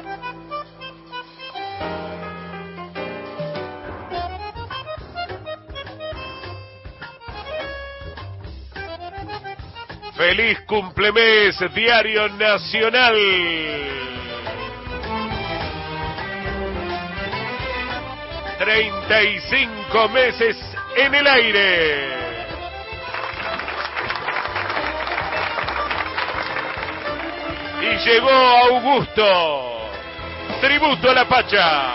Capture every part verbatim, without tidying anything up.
Feliz cumplemes, Diario Nacional. treinta y cinco meses en el aire. Y llegó Augusto. Tributo a la Pacha.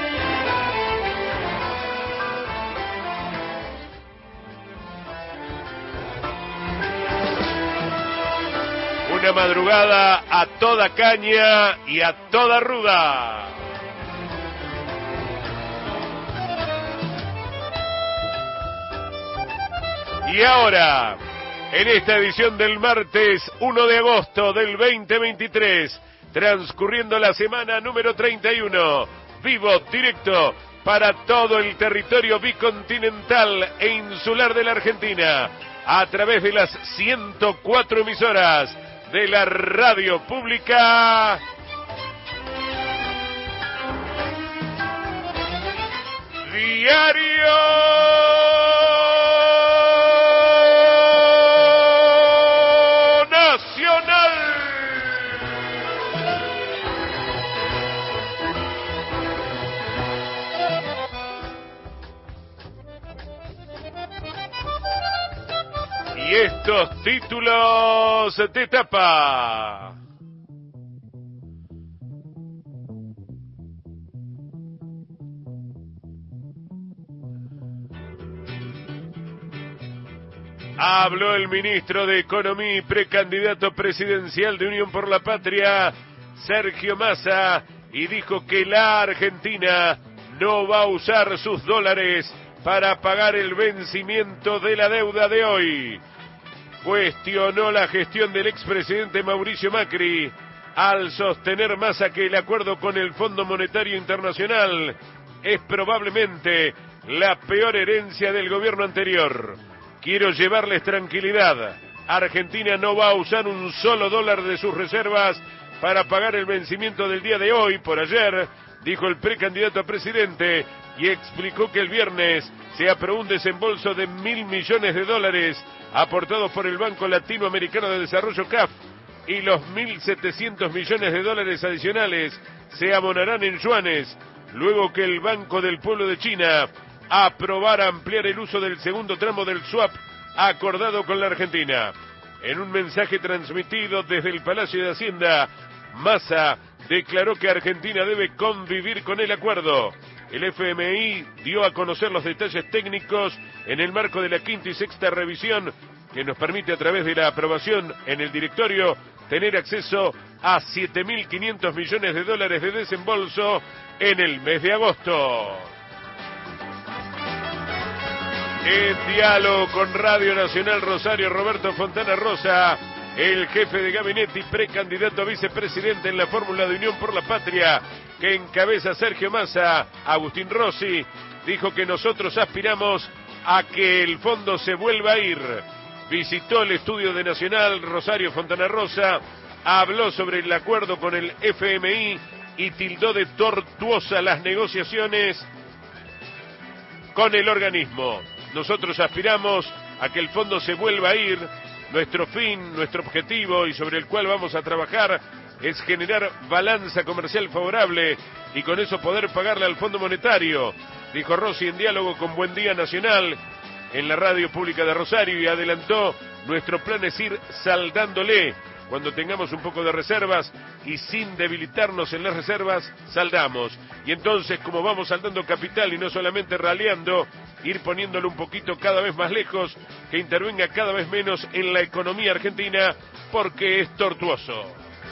Una madrugada a toda caña y a toda ruda. Y ahora, en esta edición del martes uno de agosto del veinte veintitrés, transcurriendo la semana número treinta y uno, vivo, directo, para todo el territorio bicontinental e insular de la Argentina, a través de las ciento cuatro emisoras de la radio pública. Diario Nacional. Y estos títulos de tapa. Habló el ministro de Economía y precandidato presidencial de Unión por la Patria, Sergio Massa, y dijo que la Argentina no va a usar sus dólares para pagar el vencimiento de la deuda de hoy. Cuestionó la gestión del expresidente Mauricio Macri al sostener Massa que el acuerdo con el Fondo Monetario Internacional es probablemente la peor herencia del gobierno anterior. Quiero llevarles tranquilidad. Argentina no va a usar un solo dólar de sus reservas para pagar el vencimiento del día de hoy, por ayer, dijo el precandidato a presidente, y explicó que el viernes se aprobó un desembolso de mil millones de dólares aportados por el Banco Latinoamericano de Desarrollo C A F, y los mil setecientos millones de dólares adicionales se abonarán en yuanes, luego que el Banco del Pueblo de China aprobara ampliar el uso del segundo tramo del swap acordado con la Argentina. En un mensaje transmitido desde el Palacio de Hacienda, Massa declaró que Argentina debe convivir con el acuerdo. El F M I dio a conocer los detalles técnicos en el marco de la quinta y sexta revisión, que nos permite a través de la aprobación en el directorio tener acceso a siete mil quinientos millones de dólares de desembolso en el mes de agosto. En diálogo con Radio Nacional Rosario, Roberto Fontana Rosa, el jefe de gabinete y precandidato a vicepresidente en la fórmula de Unión por la Patria, que encabeza Sergio Massa, Agustín Rossi, dijo que nosotros aspiramos a que el fondo se vuelva a ir. Visitó el estudio de Nacional Rosario Fontana Rosa, habló sobre el acuerdo con el F M I y tildó de tortuosa las negociaciones con el organismo. Nosotros aspiramos a que el fondo se vuelva a ir. Nuestro fin, nuestro objetivo y sobre el cual vamos a trabajar es generar balanza comercial favorable y con eso poder pagarle al Fondo Monetario, dijo Rossi en diálogo con Buen Día Nacional en la radio pública de Rosario, y adelantó: nuestro plan es ir saldándole. Cuando tengamos un poco de reservas y sin debilitarnos en las reservas, saldamos. Y entonces, como vamos saldando capital y no solamente raleando, ir poniéndolo un poquito cada vez más lejos, que intervenga cada vez menos en la economía argentina, porque es tortuoso.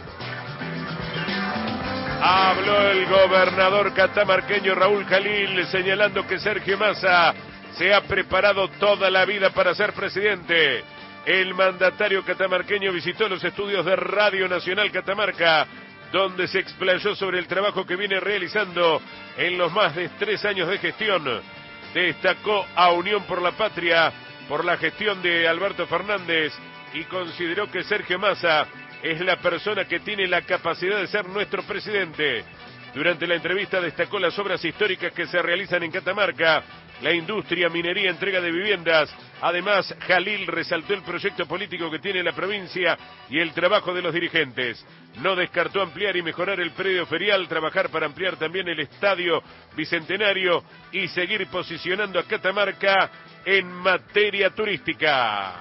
Habló el gobernador catamarqueño Raúl Jalil, señalando que Sergio Massa se ha preparado toda la vida para ser presidente. El mandatario catamarqueño visitó los estudios de Radio Nacional Catamarca, donde se explayó sobre el trabajo que viene realizando en los más de tres años de gestión. Destacó a Unión por la Patria por la gestión de Alberto Fernández y consideró que Sergio Massa es la persona que tiene la capacidad de ser nuestro presidente. Durante la entrevista destacó las obras históricas que se realizan en Catamarca, la industria, minería, entrega de viviendas. Además, Jalil resaltó el proyecto político que tiene la provincia y el trabajo de los dirigentes. No descartó ampliar y mejorar el predio ferial, trabajar para ampliar también el estadio bicentenario y seguir posicionando a Catamarca en materia turística.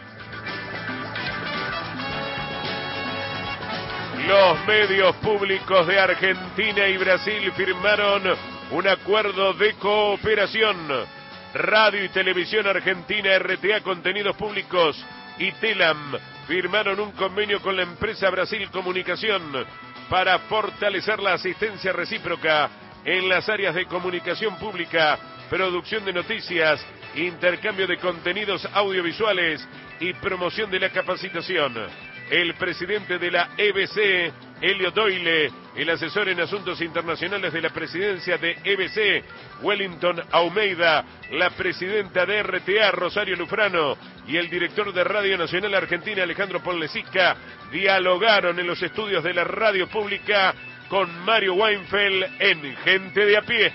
Los medios públicos de Argentina y Brasil firmaron un acuerdo de cooperación. Radio y Televisión Argentina, R T A Contenidos Públicos y Telam firmaron un convenio con la empresa Brasil Comunicación para fortalecer la asistencia recíproca en las áreas de comunicación pública, producción de noticias, intercambio de contenidos audiovisuales y promoción de la capacitación. El presidente de la E B C, Elio Doyle, el asesor en asuntos internacionales de la presidencia de E B C, Wellington Almeida, la presidenta de R T A, Rosario Lufrano, y el director de Radio Nacional Argentina, Alejandro Ponlesica, dialogaron en los estudios de la radio pública con Mario Weinfeld en Gente de a Pie.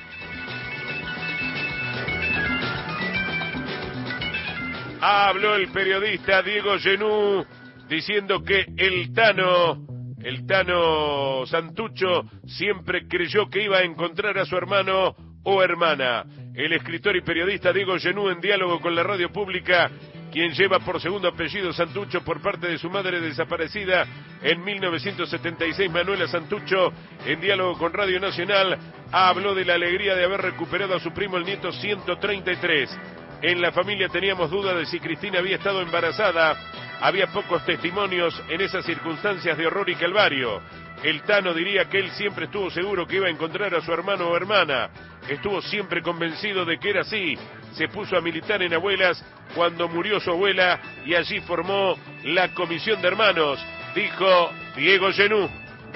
Habló el periodista Diego Genú diciendo que el Tano, el Tano Santucho, siempre creyó que iba a encontrar a su hermano o hermana. El escritor y periodista Diego Genú, en diálogo con la radio pública, quien lleva por segundo apellido Santucho por parte de su madre desaparecida en mil novecientos setenta y seis, Manuela Santucho, en diálogo con Radio Nacional, habló de la alegría de haber recuperado a su primo el nieto ciento treinta y tres. En la familia teníamos duda de si Cristina había estado embarazada. Había pocos testimonios en esas circunstancias de horror y calvario. El Tano diría que él siempre estuvo seguro que iba a encontrar a su hermano o hermana. Estuvo siempre convencido de que era así. Se puso a militar en Abuelas cuando murió su abuela y allí formó la comisión de hermanos, dijo Diego Genú.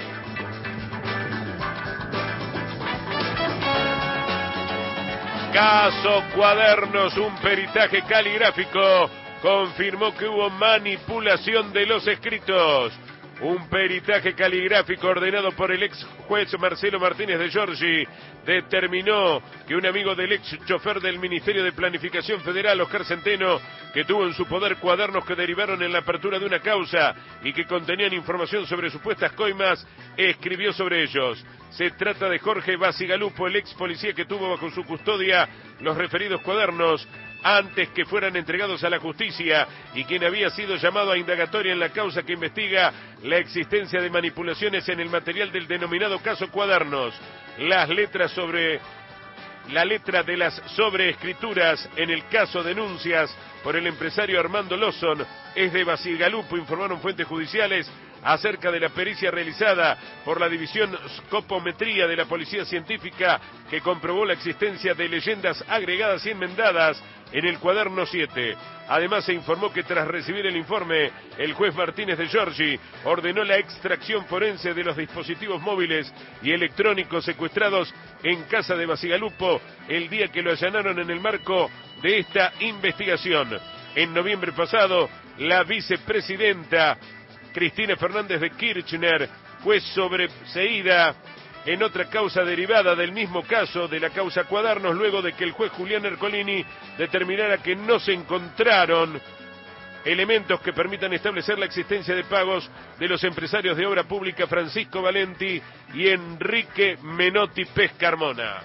Caso Cuadernos, un peritaje caligráfico confirmó que hubo manipulación de los escritos. Un peritaje caligráfico ordenado por el ex juez Marcelo Martínez de Giorgi determinó que un amigo del ex chofer del Ministerio de Planificación Federal, Oscar Centeno, que tuvo en su poder cuadernos que derivaron en la apertura de una causa y que contenían información sobre supuestas coimas, escribió sobre ellos. Se trata de Jorge Bacigalupo, el ex policía que tuvo bajo su custodia los referidos cuadernos antes que fueran entregados a la justicia y quien había sido llamado a indagatoria en la causa que investiga la existencia de manipulaciones en el material del denominado caso Cuadernos. Las letras sobre la letra de las sobreescrituras en el caso denuncias por el empresario Armando Lawson es de Bacigalupo, informaron fuentes judiciales acerca de la pericia realizada por la división Scopometría de la Policía Científica que comprobó la existencia de leyendas agregadas y enmendadas en el cuaderno siete. Además se informó que tras recibir el informe, el juez Martínez de Giorgi ordenó la extracción forense de los dispositivos móviles y electrónicos secuestrados en casa de Bacigalupo el día que lo allanaron en el marco de esta investigación. En noviembre pasado, la vicepresidenta Cristina Fernández de Kirchner fue sobreseída en otra causa derivada del mismo caso, de la causa Cuadernos, luego de que el juez Julián Ercolini determinara que no se encontraron elementos que permitan establecer la existencia de pagos de los empresarios de obra pública Francisco Valenti y Enrique Menotti Pescarmona.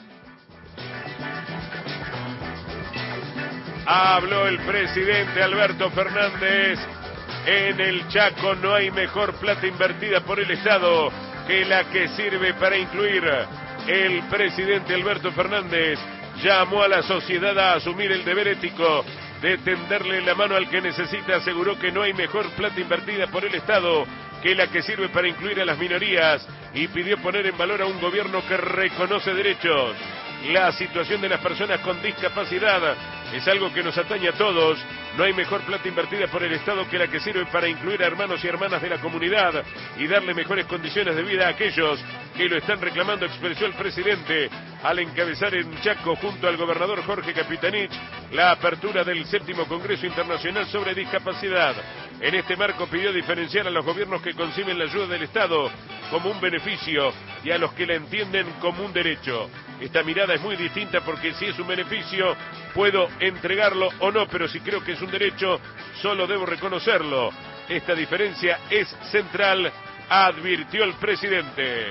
Habló el presidente Alberto Fernández. En el Chaco no hay mejor plata invertida por el Estado que la que sirve para incluir. El presidente Alberto Fernández llamó a la sociedad a asumir el deber ético de tenderle la mano al que necesita. Aseguró que no hay mejor plata invertida por el Estado que la que sirve para incluir a las minorías y pidió poner en valor a un gobierno que reconoce derechos. La situación de las personas con discapacidad es algo que nos atañe a todos. No hay mejor plata invertida por el Estado que la que sirve para incluir a hermanos y hermanas de la comunidad y darle mejores condiciones de vida a aquellos que lo están reclamando, expresó el presidente al encabezar en Chaco junto al gobernador Jorge Capitanich la apertura del séptimo Congreso Internacional sobre Discapacidad. En este marco pidió diferenciar a los gobiernos que conciben la ayuda del Estado como un beneficio y a los que la entienden como un derecho. Esta mirada es muy distinta porque si es un beneficio puedo entregarlo o no, pero si creo que es un derecho solo debo reconocerlo. Esta diferencia es central, advirtió el presidente.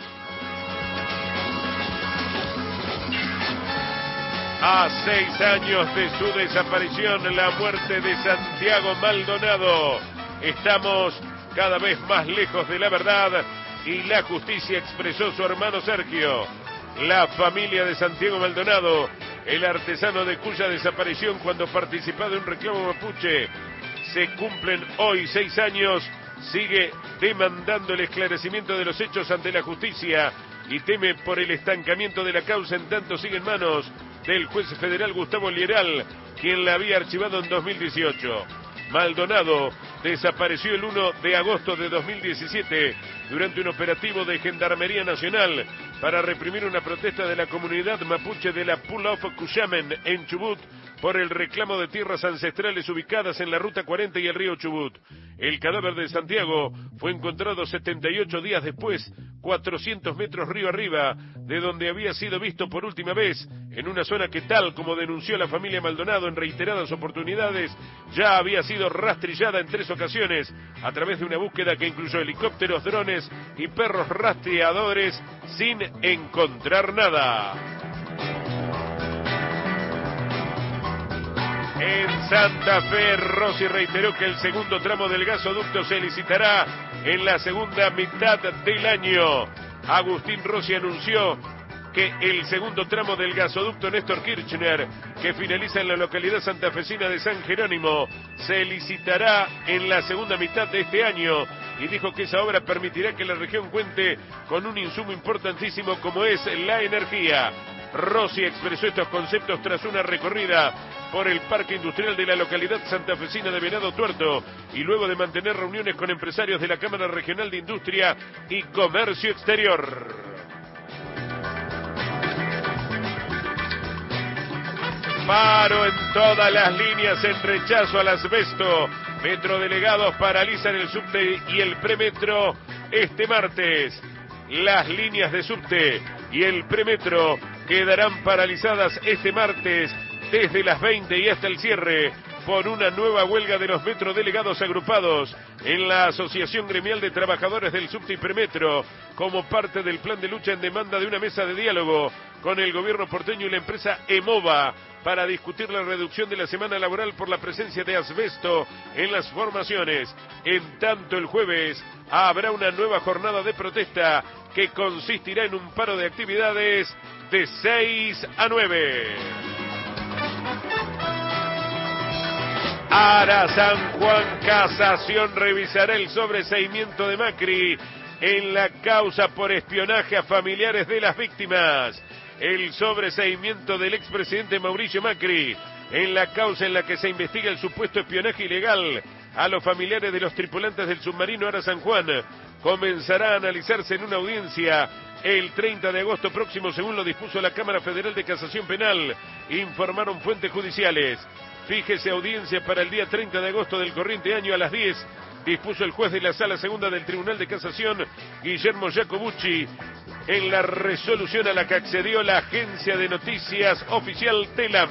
A seis años de su desaparición, la muerte de Santiago Maldonado. Estamos cada vez más lejos de la verdad y la justicia, expresó su hermano Sergio. La familia de Santiago Maldonado, el artesano de cuya desaparición cuando participaba de un reclamo mapuche, se cumplen hoy seis años, sigue demandando el esclarecimiento de los hechos ante la justicia y teme por el estancamiento de la causa, en tanto sigue en manos del juez federal Gustavo Lieral, quien la había archivado en dos mil dieciocho. Maldonado desapareció el uno de agosto de dos mil diecisiete durante un operativo de Gendarmería Nacional para reprimir una protesta de la comunidad mapuche de la Pull-Off Cuyamen en Chubut por el reclamo de tierras ancestrales ubicadas en la Ruta cuarenta y el río Chubut. El cadáver de Santiago fue encontrado setenta y ocho días después, cuatrocientos metros río arriba, de donde había sido visto por última vez, en una zona que, tal como denunció la familia Maldonado en reiteradas oportunidades, ya había sido rastrillada en tres ocasiones a través de una búsqueda que incluyó helicópteros, drones y perros rastreadores sin encontrar nada. En Santa Fe, Rossi reiteró que el segundo tramo del gasoducto se licitará en la segunda mitad del año. Agustín Rossi anunció que el segundo tramo del gasoducto Néstor Kirchner, que finaliza en la localidad santafesina de San Jerónimo, se licitará en la segunda mitad de este año y dijo que esa obra permitirá que la región cuente con un insumo importantísimo como es la energía. Rossi expresó estos conceptos tras una recorrida por el parque industrial de la localidad santafesina de Venado Tuerto y luego de mantener reuniones con empresarios de la Cámara Regional de Industria y Comercio Exterior. Paro en todas las líneas en rechazo al asbesto. Metrodelegados paralizan el subte y el premetro este martes. Las líneas de subte y el premetro quedarán paralizadas este martes desde las veinte y hasta el cierre por una nueva huelga de los metrodelegados agrupados en la Asociación Gremial de Trabajadores del Subte y Premetro como parte del plan de lucha en demanda de una mesa de diálogo con el gobierno porteño y la empresa EMOVA para discutir la reducción de la semana laboral por la presencia de asbesto en las formaciones. En tanto, el jueves habrá una nueva jornada de protesta que consistirá en un paro de actividades de seis a nueve. Ara San Juan, casación revisará el sobreseimiento de Macri en la causa por espionaje a familiares de las víctimas. El sobreseimiento del expresidente Mauricio Macri en la causa en la que se investiga el supuesto espionaje ilegal a los familiares de los tripulantes del submarino Ara San Juan comenzará a analizarse en una audiencia el treinta de agosto próximo, según lo dispuso la Cámara Federal de Casación Penal, informaron fuentes judiciales. Fíjese, audiencia para el día treinta de agosto del corriente año a las diez, dispuso el juez de la Sala Segunda del Tribunal de Casación, Guillermo Jacobucci, en la resolución a la que accedió la agencia de noticias oficial Telam.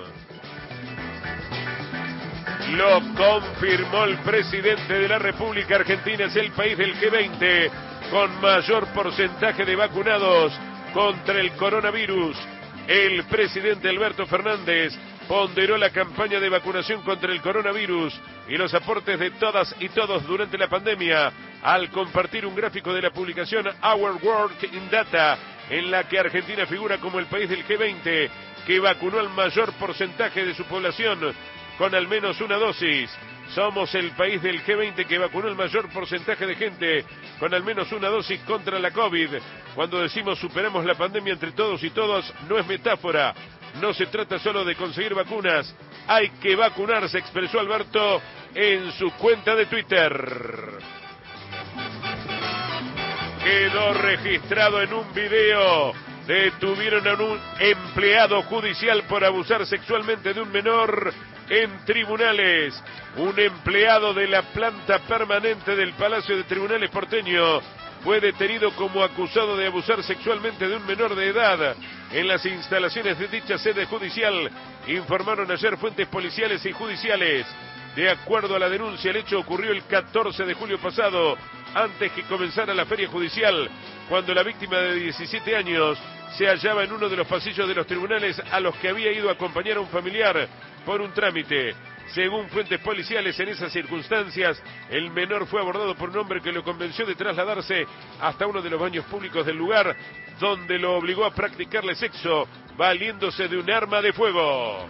Lo confirmó el presidente de la República Argentina, es el país del G veinte con mayor porcentaje de vacunados contra el coronavirus. El presidente Alberto Fernández ponderó la campaña de vacunación contra el coronavirus y los aportes de todas y todos durante la pandemia al compartir un gráfico de la publicación Our World in Data, en la que Argentina figura como el país del G veinte que vacunó el mayor porcentaje de su población con al menos una dosis. Somos el país del G veinte que vacunó el mayor porcentaje de gente con al menos una dosis contra la COVID. Cuando decimos superamos la pandemia entre todos y todas, no es metáfora. No se trata solo de conseguir vacunas, hay que vacunarse, expresó Alberto en su cuenta de Twitter. quedó registrado en un video. Detuvieron a un empleado judicial por abusar sexualmente de un menor en tribunales. Un empleado de la planta permanente del Palacio de Tribunales porteño fue detenido como acusado de abusar sexualmente de un menor de edad en las instalaciones de dicha sede judicial, informaron ayer fuentes policiales y judiciales. De acuerdo a la denuncia, el hecho ocurrió el catorce de julio pasado, antes que comenzara la feria judicial, cuando la víctima de diecisiete años se hallaba en uno de los pasillos de los tribunales a los que había ido a acompañar a un familiar por un trámite. Según fuentes policiales, en esas circunstancias, el menor fue abordado por un hombre que lo convenció de trasladarse hasta uno de los baños públicos del lugar, donde lo obligó a practicarle sexo, valiéndose de un arma de fuego.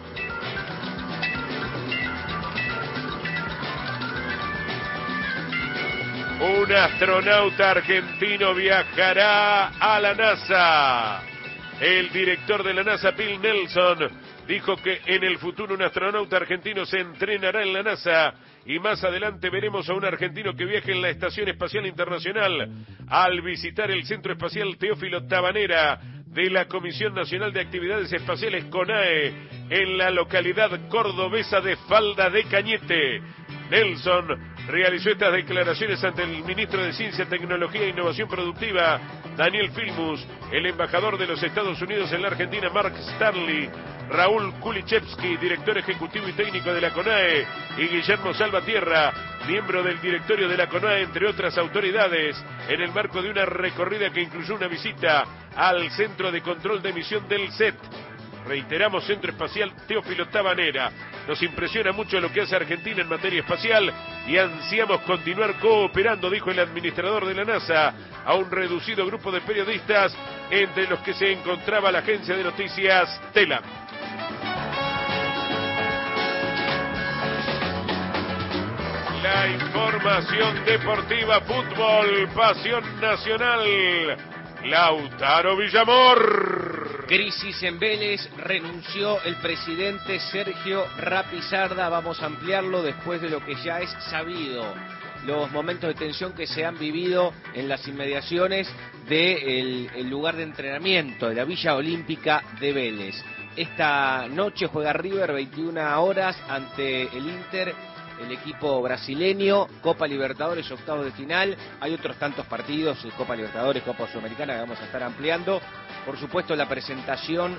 Un astronauta argentino viajará a la NASA. El director de la NASA, Bill Nelson, dijo que en el futuro un astronauta argentino se entrenará en la NASA y más adelante veremos a un argentino que viaje en la Estación Espacial Internacional al visitar el Centro Espacial Teófilo Tabanera de la Comisión Nacional de Actividades Espaciales CONAE en la localidad cordobesa de Falda de Cañete. Nelson realizó estas declaraciones ante el ministro de Ciencia, Tecnología e Innovación Productiva, Daniel Filmus, el embajador de los Estados Unidos en la Argentina, Mark Starley, Raúl Kulichevsky, director ejecutivo y técnico de la CONAE, y Guillermo Salvatierra, miembro del directorio de la CONAE, entre otras autoridades, en el marco de una recorrida que incluyó una visita al Centro de Control de Emisión del C E T. Reiteramos, Centro Espacial Teófilo Tabanera. Nos impresiona mucho lo que hace Argentina en materia espacial y ansiamos continuar cooperando, dijo el administrador de la NASA a un reducido grupo de periodistas, entre los que se encontraba la agencia de noticias Telam. La información deportiva, fútbol, pasión nacional. Lautaro Villamor. Crisis en Vélez, renunció el presidente Sergio Rapizarda. Vamos a ampliarlo después de lo que ya es sabido. Los momentos de tensión que se han vivido en las inmediaciones del el lugar de entrenamiento de la Villa Olímpica de Vélez. Esta noche juega River, veintiuna horas, ante el Inter, el equipo brasileño, Copa Libertadores, octavos de final. Hay otros tantos partidos, Copa Libertadores, Copa Sudamericana, que vamos a estar ampliando. Por supuesto, la presentación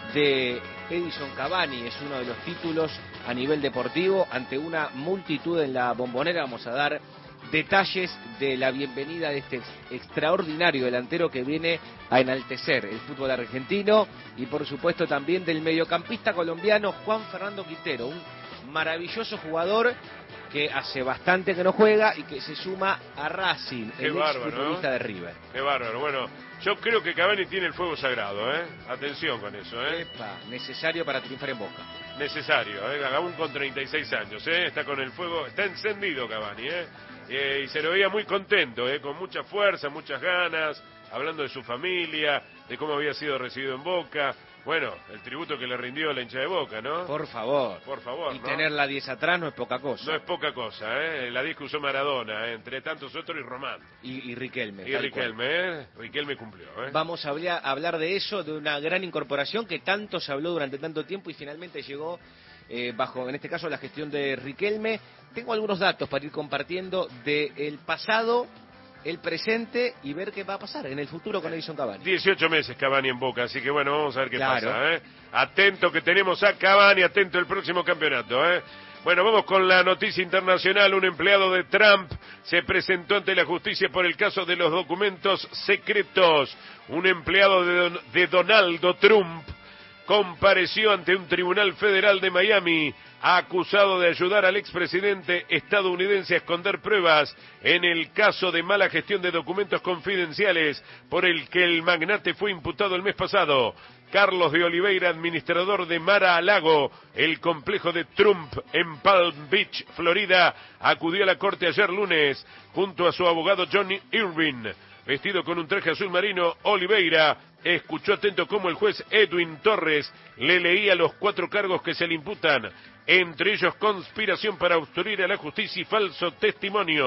de Edison Cavani es uno de los títulos a nivel deportivo, ante una multitud en la Bombonera. Vamos a dar detalles de la bienvenida de este extraordinario delantero que viene a enaltecer el fútbol argentino, y por supuesto también del mediocampista colombiano Juan Fernando Quintero, un maravilloso jugador que hace bastante que no juega y que se suma a Racing, Qué el bárbaro, ex futbolista ¿no? de River. Qué bárbaro. Bueno, yo creo que Cavani tiene el fuego sagrado, ¿eh? Atención con eso, ¿eh? Epa, necesario para triunfar en Boca. Necesario, ¿eh? Aún con treinta y seis años, ¿eh? Está con el fuego, está encendido Cavani, ¿eh? Eh, y se lo veía muy contento, ¿eh? Con mucha fuerza, muchas ganas, hablando de su familia, de cómo había sido recibido en Boca. Bueno, el tributo que le rindió la hincha de Boca, ¿no? Por favor. Por favor, Y ¿no? tener la diez atrás no es poca cosa. No es poca cosa, ¿eh? La diez que usó Maradona, ¿eh? Entre tantos otros, y Román. Y, y Riquelme. Y tal Riquelme, cual. ¿eh? Riquelme cumplió, ¿eh? Vamos a hablar, a hablar de eso, de una gran incorporación que tanto se habló durante tanto tiempo y finalmente llegó eh, bajo, en este caso, la gestión de Riquelme. Tengo algunos datos para ir compartiendo del pasado, el presente y ver qué va a pasar en el futuro con Edison Cavani. dieciocho meses Cavani en Boca, así que bueno, vamos a ver qué Claro. pasa, ¿eh? Atento que tenemos a Cavani, atento el próximo campeonato, ¿eh? Bueno, vamos con la noticia internacional. Un empleado de Trump se presentó ante la justicia por el caso de los documentos secretos. Un empleado de, Don, de Donaldo Trump compareció ante un tribunal federal de Miami, acusado de ayudar al expresidente estadounidense a esconder pruebas en el caso de mala gestión de documentos confidenciales por el que el magnate fue imputado el mes pasado. Carlos de Oliveira, administrador de Mar-a-Lago, el complejo de Trump en Palm Beach, Florida, acudió a la corte ayer lunes junto a su abogado Johnny Irving. Vestido con un traje azul marino, Oliveira escuchó atento cómo el juez Edwin Torres le leía los cuatro cargos que se le imputan, entre ellos conspiración para obstruir a la justicia y falso testimonio.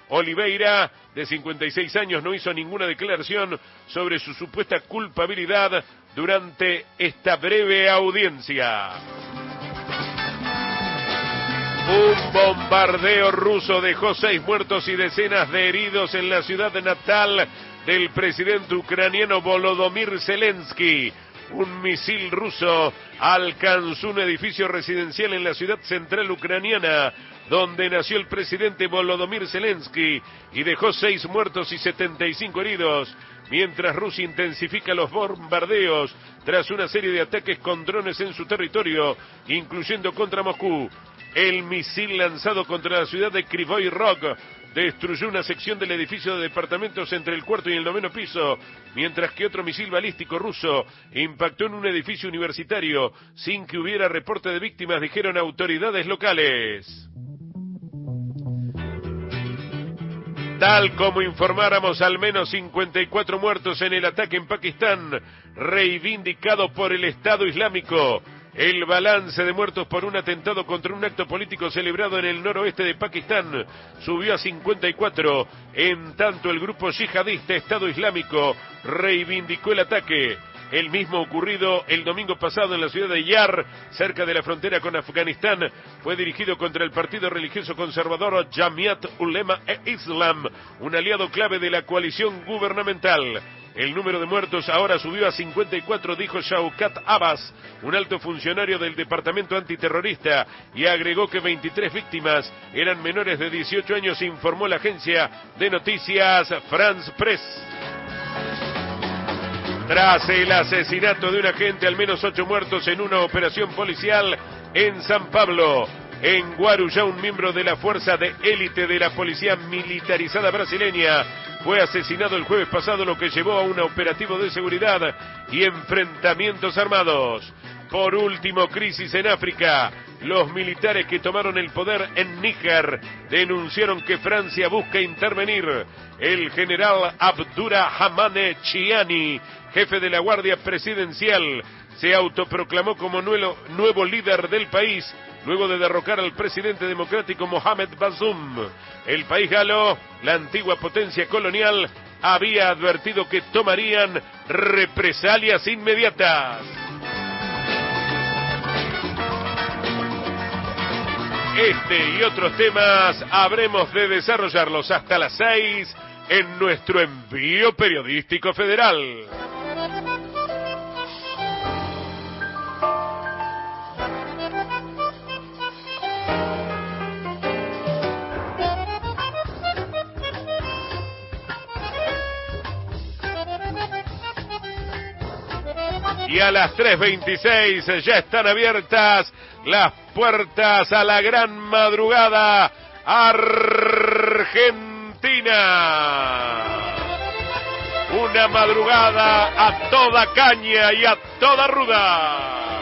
Oliveira, de cincuenta y seis años, no hizo ninguna declaración sobre su supuesta culpabilidad durante esta breve audiencia. Un bombardeo ruso dejó seis muertos y decenas de heridos en la ciudad natal del presidente ucraniano Volodymyr Zelensky. Un misil ruso alcanzó un edificio residencial en la ciudad central ucraniana, donde nació el presidente Volodymyr Zelensky, y dejó seis muertos y setenta y cinco heridos, mientras Rusia intensifica los bombardeos tras una serie de ataques con drones en su territorio, incluyendo contra Moscú. El misil lanzado contra la ciudad de Kryvyi Rog destruyó una sección del edificio de departamentos entre el cuarto y el noveno piso, mientras que otro misil balístico ruso impactó en un edificio universitario sin que hubiera reporte de víctimas, dijeron autoridades locales. Tal como informáramos, al menos cincuenta y cuatro muertos en el ataque en Pakistán, reivindicado por el Estado Islámico. El balance de muertos por un atentado contra un acto político celebrado en el noroeste de Pakistán subió a cincuenta y cuatro, en tanto el grupo yihadista Estado Islámico reivindicó el ataque. El mismo ocurrido el domingo pasado en la ciudad de Yar, cerca de la frontera con Afganistán, fue dirigido contra el partido religioso conservador Jamiat Ulema e Islam, un aliado clave de la coalición gubernamental. El número de muertos ahora subió a cincuenta y cuatro, dijo Shaukat Abbas, un alto funcionario del departamento antiterrorista, y agregó que veintitrés víctimas eran menores de dieciocho años, informó la agencia de noticias France Press. Tras el asesinato de un agente, al menos ocho muertos en una operación policial en San Pablo. En Guarujá, un miembro de la fuerza de élite de la policía militarizada brasileña fue asesinado el jueves pasado, lo que llevó a un operativo de seguridad y enfrentamientos armados. Por último, crisis en África. Los militares que tomaron el poder en Níger denunciaron que Francia busca intervenir. El general Abdurrahmane Chiani, jefe de la Guardia Presidencial, se autoproclamó como nuevo, nuevo líder del país, luego de derrocar al presidente democrático Mohamed Bazoum. El país galo, la antigua potencia colonial, había advertido que tomarían represalias inmediatas. Este y otros temas habremos de desarrollarlos hasta las seis en nuestro envío periodístico federal. Y a las tres veintiséis ya están abiertas las puertas a la gran madrugada argentina. Una madrugada a toda caña y a toda ruda.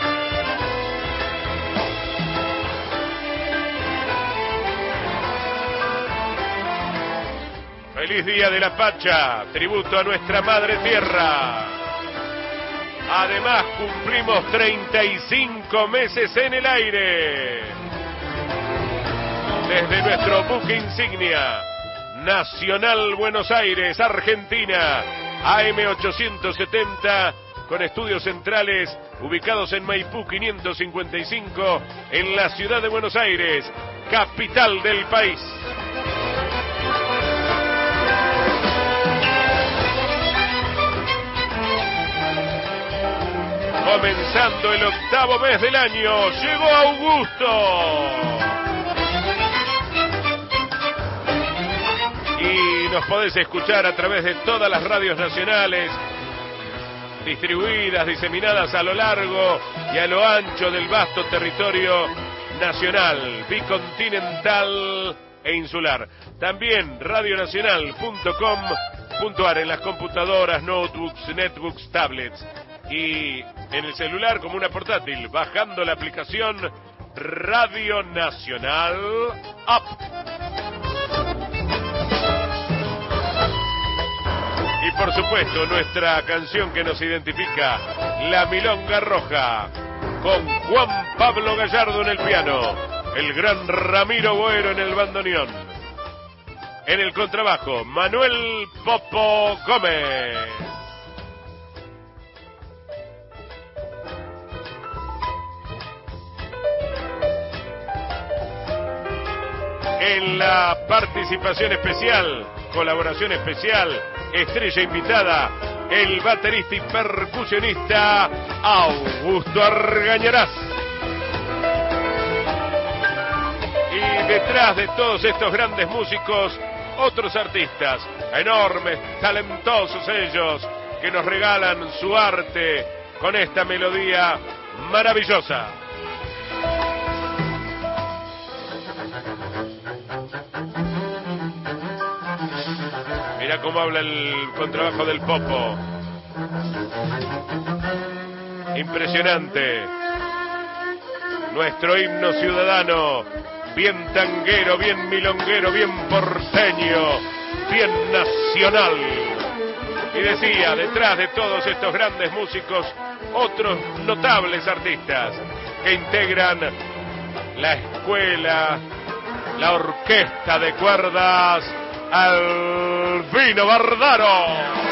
Feliz Día de la Pacha, tributo a nuestra madre tierra. Además, cumplimos treinta y cinco meses en el aire. Desde nuestro buque insignia, Nacional Buenos Aires, Argentina, A M ochocientos setenta, con estudios centrales ubicados en Maipú quinientos cincuenta y cinco, en la ciudad de Buenos Aires, capital del país. Comenzando el octavo mes del año, llegó Augusto. Y nos podés escuchar a través de todas las radios nacionales, distribuidas, diseminadas a lo largo y a lo ancho del vasto territorio nacional, bicontinental e insular. También radionacional punto com punto ar en las computadoras, notebooks, netbooks, tablets. Y en el celular como una portátil, bajando la aplicación Radio Nacional App. Y por supuesto nuestra canción que nos identifica, La Milonga Roja, con Juan Pablo Gallardo en el piano, el gran Ramiro Boero en el bandoneón. En el contrabajo, Manuel Popo Gómez. En la participación especial, colaboración especial, estrella invitada, el baterista y percusionista Augusto Argañarás. Y detrás de todos estos grandes músicos, otros artistas, enormes, talentosos ellos, que nos regalan su arte con esta melodía maravillosa. Mira cómo habla el contrabajo del Popo. Impresionante. Nuestro himno ciudadano, bien tanguero, bien milonguero, bien porteño, bien nacional. Y decía, detrás de todos estos grandes músicos, otros notables artistas que integran la escuela, la orquesta de cuerdas Albino Bardaro.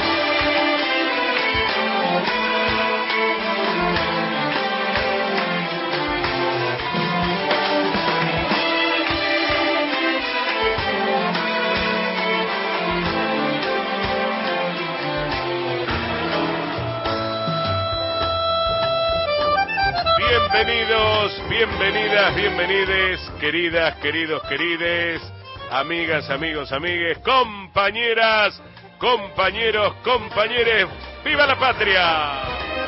Bienvenidos, bienvenidas, bienvenides, queridas, queridos, querides, amigas, amigos, amigues, compañeras, compañeros, compañeres, ¡viva la patria!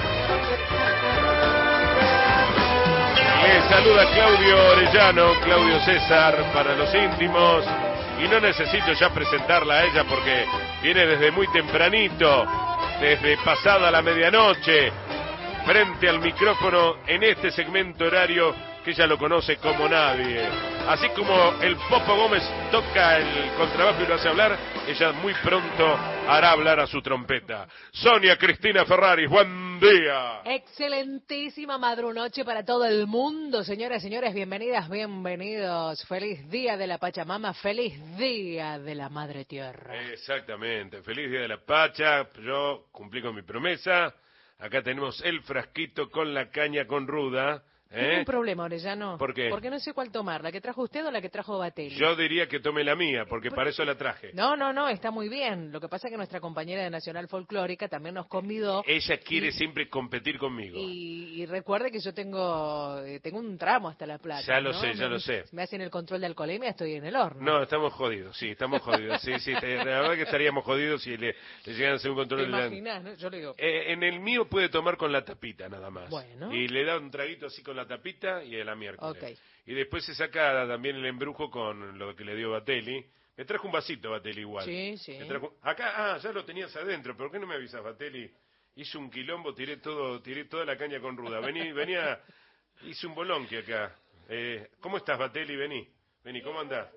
Les saluda Claudio Orellano, Claudio César para los íntimos, y no necesito ya presentarla a ella porque viene desde muy tempranito, desde pasada la medianoche, frente al micrófono en este segmento horario que ella lo conoce como nadie. Así como el Popo Gómez toca el contrabajo y lo hace hablar, ella muy pronto hará hablar a su trompeta. Sonia Cristina Ferrari, buen día. Excelentísima madrunoche para todo el mundo, señoras y señores, bienvenidas, bienvenidos. Feliz día de la Pachamama, feliz día de la Madre Tierra. Exactamente, feliz día de la Pacha. Yo cumplí con mi promesa. Acá tenemos el frasquito con la caña con ruda. ¿Eh? Tengo un problema, Orellano. ¿Por qué? Porque no sé cuál tomar, la que trajo usted o la que trajo Batelli. Yo diría que tome la mía, porque ¿Por para qué? eso la traje. No, no, no, está muy bien. Lo que pasa es que nuestra compañera de Nacional Folclórica también nos convidó. Ella quiere y, siempre competir conmigo. Y, y recuerde que yo tengo eh, tengo un tramo hasta La Plata. Ya lo ¿no? sé, ya me, lo sé. Me hacen el control de alcoholemia, estoy en el horno. No, estamos jodidos, sí, estamos jodidos. Sí, sí, la verdad que estaríamos jodidos si le, le llegan a hacer un control. ¿Te de la... imaginás, no? Yo le digo... Eh, en el mío puede tomar con la tapita nada más. Bueno. Y le da un traguito así con la tapita y a la miércoles. Okay. Y después se saca también el embrujo con lo que le dio Batelli. Me trajo un vasito Batelli igual. Sí, sí. Me trajo... Acá, ah, ya lo tenías adentro. ¿Por qué no me avisas, Batelli? Hice un quilombo, tiré todo, tiré toda la caña con ruda. Vení, venía, hice un bolonqui acá. Eh, ¿Cómo estás, Batelli? Vení, vení, ¿cómo andás?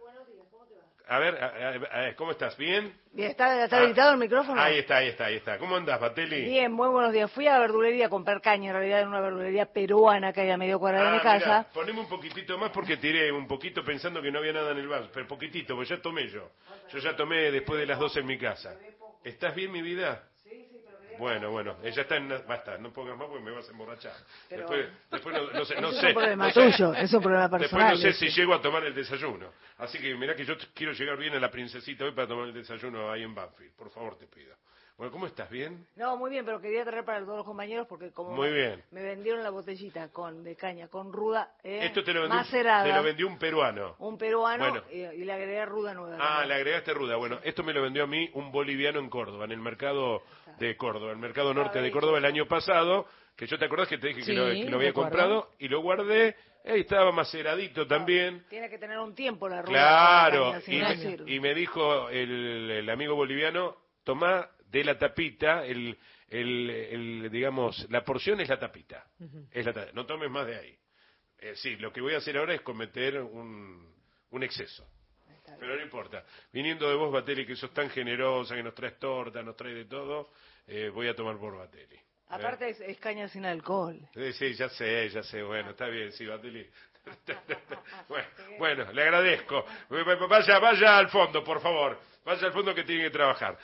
A ver, a, a, a, ¿cómo estás? ¿Bien? Bien, ¿está, está habilitado ah, el micrófono? Ahí está, ahí está, ahí está. ¿Cómo andás, Batelli? Bien, muy buenos días. Fui a la verdulería a comprar caña, en realidad en una verdulería peruana que hay a medio cuadra de mi casa. Mirá, poneme un poquitito más porque tiré un poquito pensando que no había nada en el vaso, pero poquitito, porque ya tomé yo. Yo ya tomé después de las doce en mi casa. ¿Estás bien, mi vida? Bueno, bueno, ella está en... Basta, no pongas más porque me vas a emborrachar. Pero... Después, después no, no sé, no es sé. un problema no sé. tuyo, es un problema personal. Después no sé ese. si llego a tomar el desayuno. Así que mirá que yo t- quiero llegar bien a la princesita hoy para tomar el desayuno ahí en Banfield. Por favor, te pido. Bueno, ¿cómo estás? ¿Bien? No, muy bien, pero quería traer para todos los compañeros porque como Muy bien. me vendieron la botellita con de caña con ruda eh, Esto te lo, vendió, macerada, te lo vendió un peruano. un peruano Bueno. y, y le agregué ruda nueva. Ah, también. le agregaste ruda. Bueno, esto me lo vendió a mí un boliviano en Córdoba, en el mercado de Córdoba, el mercado norte de Córdoba el año pasado, que yo te acordás que te dije que, Sí, lo, que lo había recuerdo. comprado y lo guardé, ahí estaba maceradito también. Tiene que tener un tiempo la ruda. Claro, la caña, si y no, no me, sirve. y me dijo el, el amigo boliviano, tomá de la tapita, el, el, el, digamos, la porción es la tapita, Uh-huh. es la tapita, no tomes más de ahí. Eh, sí, lo que voy a hacer ahora es cometer un, un exceso. Pero no importa. Viniendo de vos, Batelli, que sos tan generosa, que nos traes torta, nos traes de todo, eh, voy a tomar por Batelli. Aparte es, es caña sin alcohol. Sí, sí, ya sé, ya sé. Bueno, está bien, sí, Batelli. Bueno, bueno, le agradezco. Vaya, vaya al fondo, por favor. Vaya al fondo que tiene que trabajar.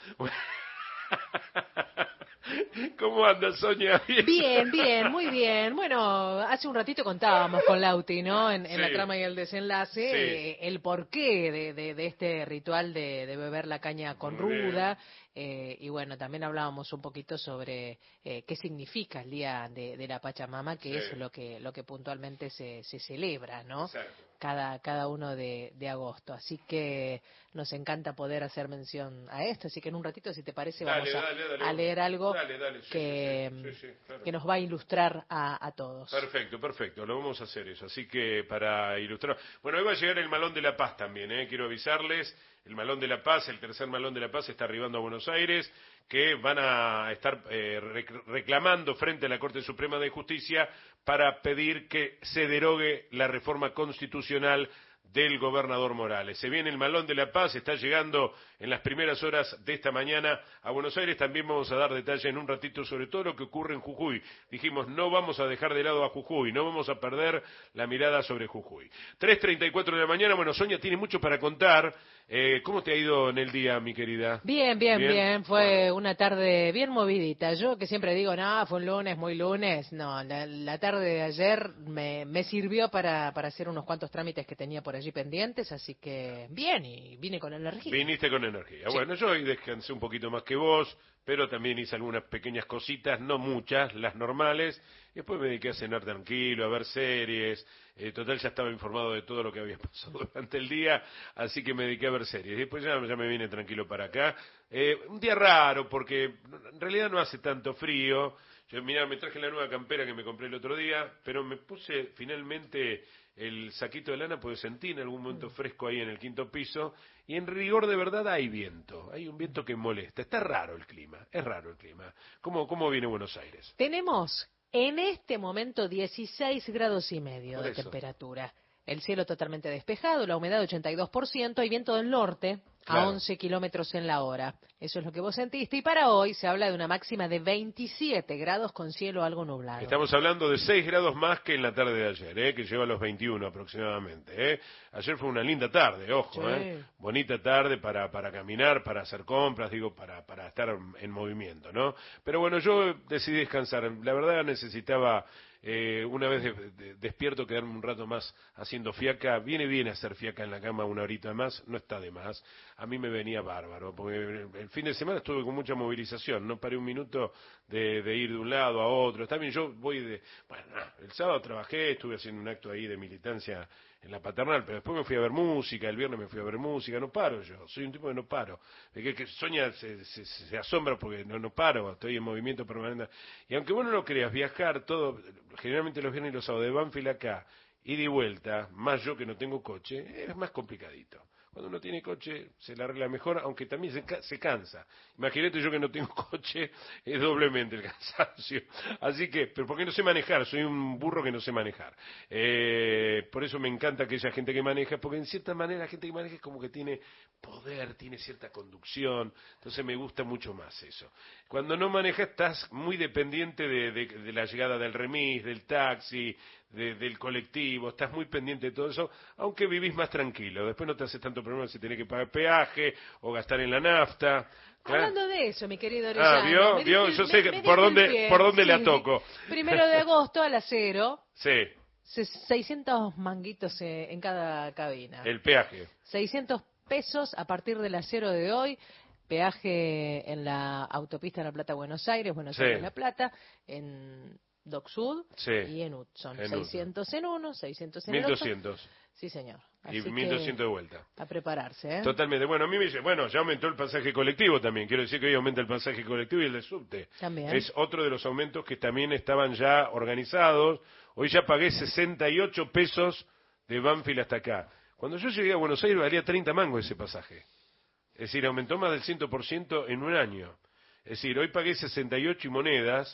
¿Cómo anda, Sonia? ¿Bien? Bien, bien, muy bien. Bueno, hace un ratito contábamos con Lauti, ¿no? En, en sí. la trama y el desenlace, sí. eh, el porqué de, de, de este ritual de, de beber la caña con muy ruda. Eh, y bueno, también hablábamos un poquito sobre eh, qué significa el Día de, de la Pachamama, que sí. es lo que lo que puntualmente se, se celebra, ¿no? Exacto. Cada, cada uno de, de agosto. Así que nos encanta poder hacer mención a esto. Así que en un ratito, si te parece, dale, vamos a, dale, dale, a leer algo dale, dale. Sí, que, sí, sí, sí, sí, claro. que nos va a ilustrar a, a todos. Perfecto, perfecto. Lo vamos a hacer eso. Así que para ilustrar... Bueno, hoy va a llegar el Malón de la Paz también, ¿eh? Quiero avisarles. El Malón de la Paz, el tercer Malón de la Paz está arribando a Buenos Aires, que van a estar eh, reclamando frente a la Corte Suprema de Justicia para pedir que se derogue la reforma constitucional del gobernador Morales. Se viene el Malón de la Paz, está llegando en las primeras horas de esta mañana a Buenos Aires. También vamos a dar detalle en un ratito sobre todo lo que ocurre en Jujuy. Dijimos, no vamos a dejar de lado a Jujuy, no vamos a perder la mirada sobre Jujuy. tres treinta y cuatro de la mañana, bueno, Sonia tiene mucho para contar. Eh, ¿Cómo te ha ido en el día, mi querida? Bien, bien, bien. bien. Fue bueno. una tarde bien movidita. Yo que siempre digo, no, fue un lunes, muy lunes. No, la, la tarde de ayer me, me sirvió para, para hacer unos cuantos trámites que tenía por allí pendientes, así que bien, y vine con energía. Viniste con energía. Sí. Bueno, yo hoy descansé un poquito más que vos, pero también hice algunas pequeñas cositas, no muchas, las normales. Y después me dediqué a cenar tranquilo, a ver series. Eh, total, ya estaba informado de todo lo que había pasado durante el día, así que me dediqué a ver series. Después ya, ya me vine tranquilo para acá. Eh, un día raro, porque en realidad no hace tanto frío. Yo, mirá, me traje la nueva campera que me compré el otro día, pero me puse finalmente el saquito de lana, porque sentí en algún momento fresco ahí en el quinto piso, y en rigor de verdad hay viento, hay un viento que molesta. Está raro el clima, es raro el clima. ¿Cómo, cómo viene Buenos Aires? Tenemos en este momento dieciséis grados y medio Por de eso. temperatura. El cielo totalmente despejado, la humedad ochenta y dos por ciento y viento del norte Claro. a once kilómetros en la hora. Eso es lo que vos sentiste. Y para hoy se habla de una máxima de veintisiete grados con cielo algo nublado. Estamos hablando de seis grados más que en la tarde de ayer, ¿eh? Que lleva a los veintiuno aproximadamente. ¿eh? Ayer fue una linda tarde, ojo, Sí. ¿eh? Bonita tarde para, para caminar, para hacer compras, digo, para, para estar en movimiento, ¿no? Pero bueno, yo decidí descansar. La verdad necesitaba... Eh, una vez de, de, despierto, quedarme un rato más haciendo fiaca. Viene bien hacer fiaca en la cama una horita más, no está de más. A mí me venía bárbaro, porque el fin de semana estuve con mucha movilización, no paré un minuto de, de ir de un lado a otro. Está bien, yo voy de... Bueno, el sábado trabajé, estuve haciendo un acto ahí de militancia en la paternal, pero después me fui a ver música, el viernes me fui a ver música, no paro yo, soy un tipo que no paro. Que, que Sonia se, se, se asombra porque no, no paro, estoy en movimiento permanente. Y aunque vos no lo creas, viajar todo, generalmente los viernes y los sábados de Banfield acá, ida y vuelta, más yo que no tengo coche, es más complicadito. Cuando uno tiene coche se la arregla mejor, aunque también se, se cansa. Imagínate yo que no tengo coche, es doblemente el cansancio. Así que, pero porque no sé manejar, soy un burro que no sé manejar. Eh, por eso me encanta aquella gente que maneja, porque en cierta manera la gente que maneja es como que tiene poder, tiene cierta conducción, entonces me gusta mucho más eso. Cuando no manejas estás muy dependiente de, de, de la llegada del remis, del taxi, de, del colectivo, estás muy pendiente de todo eso, aunque vivís más tranquilo. Después no te hace tanto problema si tenés que pagar peaje o gastar en la nafta. Claro. Hablando de eso, mi querido Orellano. Ah, ¿vio? me ¿Vio? diste- Yo me- sé que me por diste el dónde, pie. por dónde Sí. la toco. Primero de agosto a las cero, Sí, se- seiscientos manguitos eh, en cada cabina. el peaje. seiscientos pesos a partir de las cero de hoy. Peaje en la autopista La Plata-Buenos Aires, Buenos Sí. Aires-La Plata, en Dock Sud Sí. y en Hudson. En seiscientos en uno, seiscientos en mil el otro. doscientos. Sí, señor. Y Así mil doscientos que de vuelta. a prepararse, ¿eh? Totalmente. Bueno, a mí me dice, bueno, ya aumentó el pasaje colectivo también. Quiero decir que hoy aumenta el pasaje colectivo y el de subte. También. Es otro de los aumentos que también estaban ya organizados. Hoy ya pagué sesenta y ocho pesos de Banfield hasta acá. Cuando yo llegué a Buenos Aires valía treinta mangos ese pasaje. Es decir, aumentó más del cien por ciento en un año. Es decir, hoy pagué sesenta y ocho y monedas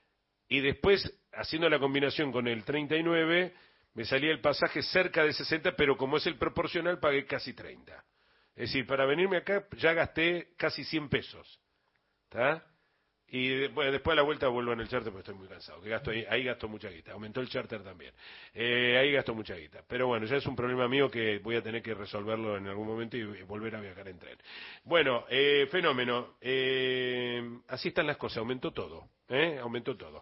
y después, haciendo la combinación con el treinta y nueve, me salía el pasaje cerca de sesenta, pero como es el proporcional, pagué casi treinta. Es decir, para venirme acá ya gasté casi cien pesos. ¿Está? Y después, después a la vuelta vuelvo en el charter porque estoy muy cansado, que gasto ahí, ahí gasto mucha guita, aumentó el charter también, eh, ahí gasto mucha guita, pero bueno, ya es un problema mío que voy a tener que resolverlo en algún momento y, y volver a viajar en tren. Bueno, eh, fenómeno, eh, así están las cosas, aumentó todo, eh, aumentó todo.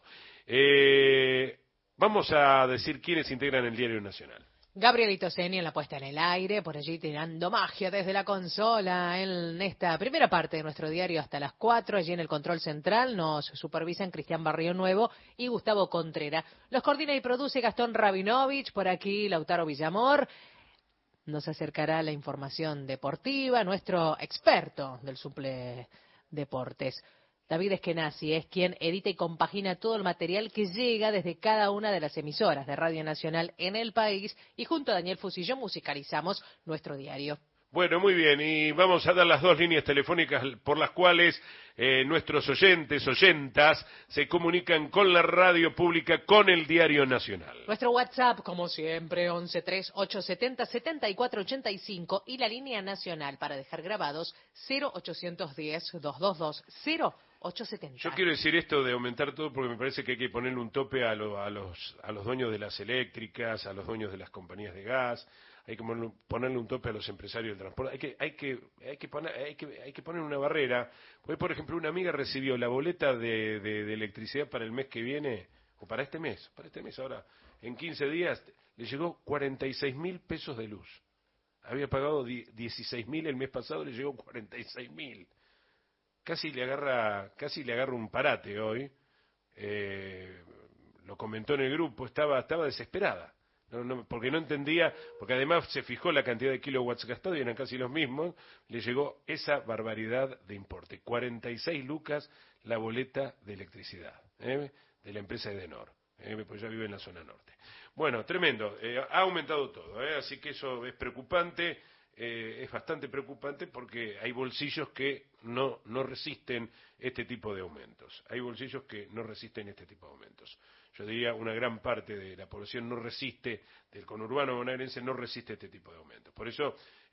Eh, vamos a decir quiénes integran el Diario Nacional. Gabrielito Seni en la puesta en el aire, por allí tirando magia desde la consola en esta primera parte de nuestro diario hasta las cuatro. Allí en el control central nos supervisan Cristian Barrio Nuevo y Gustavo Contreras. Los coordina y produce Gastón Rabinovich, por aquí Lautaro Villamor. Nos acercará la información deportiva, nuestro experto del Suple Deportes. David Eskenazi es quien edita y compagina todo el material que llega desde cada una de las emisoras de Radio Nacional en el país y junto a Daniel Fusillo musicalizamos nuestro diario. Bueno, muy bien, y vamos a dar las dos líneas telefónicas por las cuales eh, nuestros oyentes, oyentas, se comunican con la radio pública, con el Diario Nacional. Nuestro WhatsApp, como siempre, once tres ocho setenta setenta y cuatro ochenta y cinco y la línea nacional para dejar grabados cero ochocientos diez dos dos dos cero ocho setenta. Yo quiero decir esto de aumentar todo porque me parece que hay que ponerle un tope a, lo, a, los, a los dueños de las eléctricas, a los dueños de las compañías de gas. Hay que ponerle un tope a los empresarios del transporte. Hay que, hay que, hay que poner, hay que, hay que poner una barrera. Hoy, por ejemplo, una amiga recibió la boleta de, de, de electricidad para el mes que viene, o para este mes, para este mes ahora, en quince días, le llegó cuarenta y seis mil pesos de luz. Había pagado dieciséis mil el mes pasado, le llegó cuarenta y seis mil. Casi le agarra, casi le agarra un parate hoy. Eh, lo comentó en el grupo, estaba, estaba desesperada. No, no, porque no entendía, porque además se fijó la cantidad de kilowatts gastados y eran casi los mismos, le llegó esa barbaridad de importe, cuarenta y seis lucas la boleta de electricidad, ¿eh? de la empresa Edenor, ¿eh? pues ya vive en la zona norte. Bueno, tremendo, eh, ha aumentado todo, ¿eh? así que eso es preocupante, eh, es bastante preocupante porque hay bolsillos que no, no resisten este tipo de aumentos, hay bolsillos que no resisten este tipo de aumentos. Yo diría una gran parte de la población no resiste, del conurbano bonaerense no resiste este tipo de aumentos. Por eso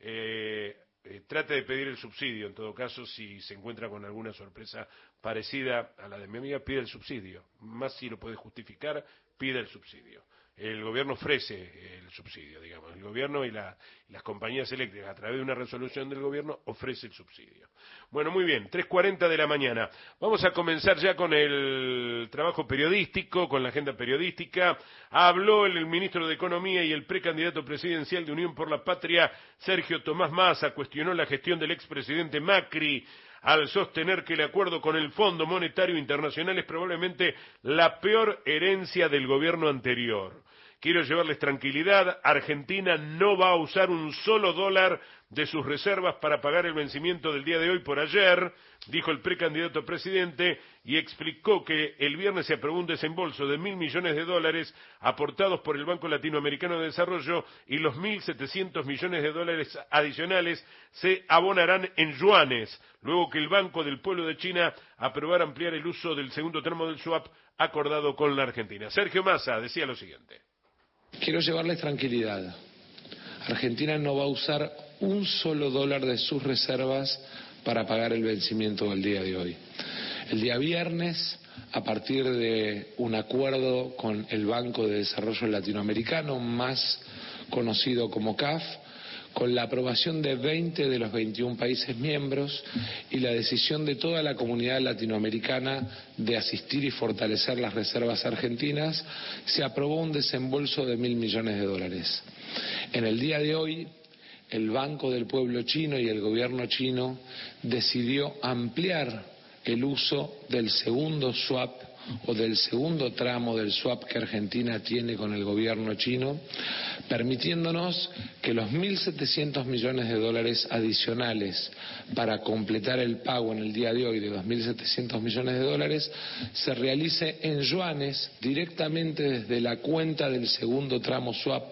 eh, eh, trate de pedir el subsidio, en todo caso, si se encuentra con alguna sorpresa parecida a la de mi amiga, pide el subsidio. Más si lo puede justificar, pide el subsidio. El gobierno ofrece el subsidio, digamos. El gobierno y la, las compañías eléctricas, a través de una resolución del gobierno, ofrece el subsidio. Bueno, muy bien, tres cuarenta de la mañana. Vamos a comenzar ya con el trabajo periodístico, con la agenda periodística. Habló el, el ministro de Economía y el precandidato presidencial de Unión por la Patria, Sergio Tomás Massa, cuestionó la gestión del expresidente Macri, al sostener que el acuerdo con el Fondo Monetario Internacional es probablemente la peor herencia del gobierno anterior. Quiero llevarles tranquilidad, Argentina no va a usar un solo dólar de sus reservas para pagar el vencimiento del día de hoy por ayer, dijo el precandidato a presidente, y explicó que el viernes se aprobó un desembolso de mil millones de dólares aportados por el Banco Latinoamericano de Desarrollo y los mil setecientos millones de dólares adicionales se abonarán en yuanes, luego que el Banco del Pueblo de China aprobara ampliar el uso del segundo tramo del swap acordado con la Argentina. Sergio Massa decía lo siguiente. Quiero llevarles tranquilidad. Argentina no va a usar un solo dólar de sus reservas para pagar el vencimiento del día de hoy. El día viernes, a partir de un acuerdo con el Banco de Desarrollo Latinoamericano, más conocido como C A F, con la aprobación de veinte de los veintiún países miembros y la decisión de toda la comunidad latinoamericana de asistir y fortalecer las reservas argentinas, se aprobó un desembolso de mil millones de dólares. En el día de hoy, el Banco del Pueblo Chino y el gobierno chino decidió ampliar el uso del segundo swap o del segundo tramo del swap que Argentina tiene con el gobierno chino, permitiéndonos que los mil setecientos millones de dólares adicionales para completar el pago en el día de hoy de dos mil setecientos millones de dólares se realice en yuanes directamente desde la cuenta del segundo tramo swap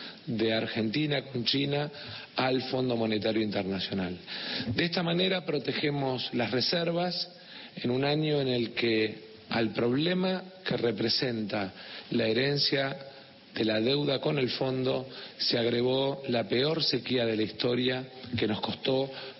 de Argentina con China al Fondo Monetario Internacional. De esta manera protegemos las reservas en un año en el que al problema que representa la herencia de la deuda con el fondo se agregó la peor sequía de la historia que nos costó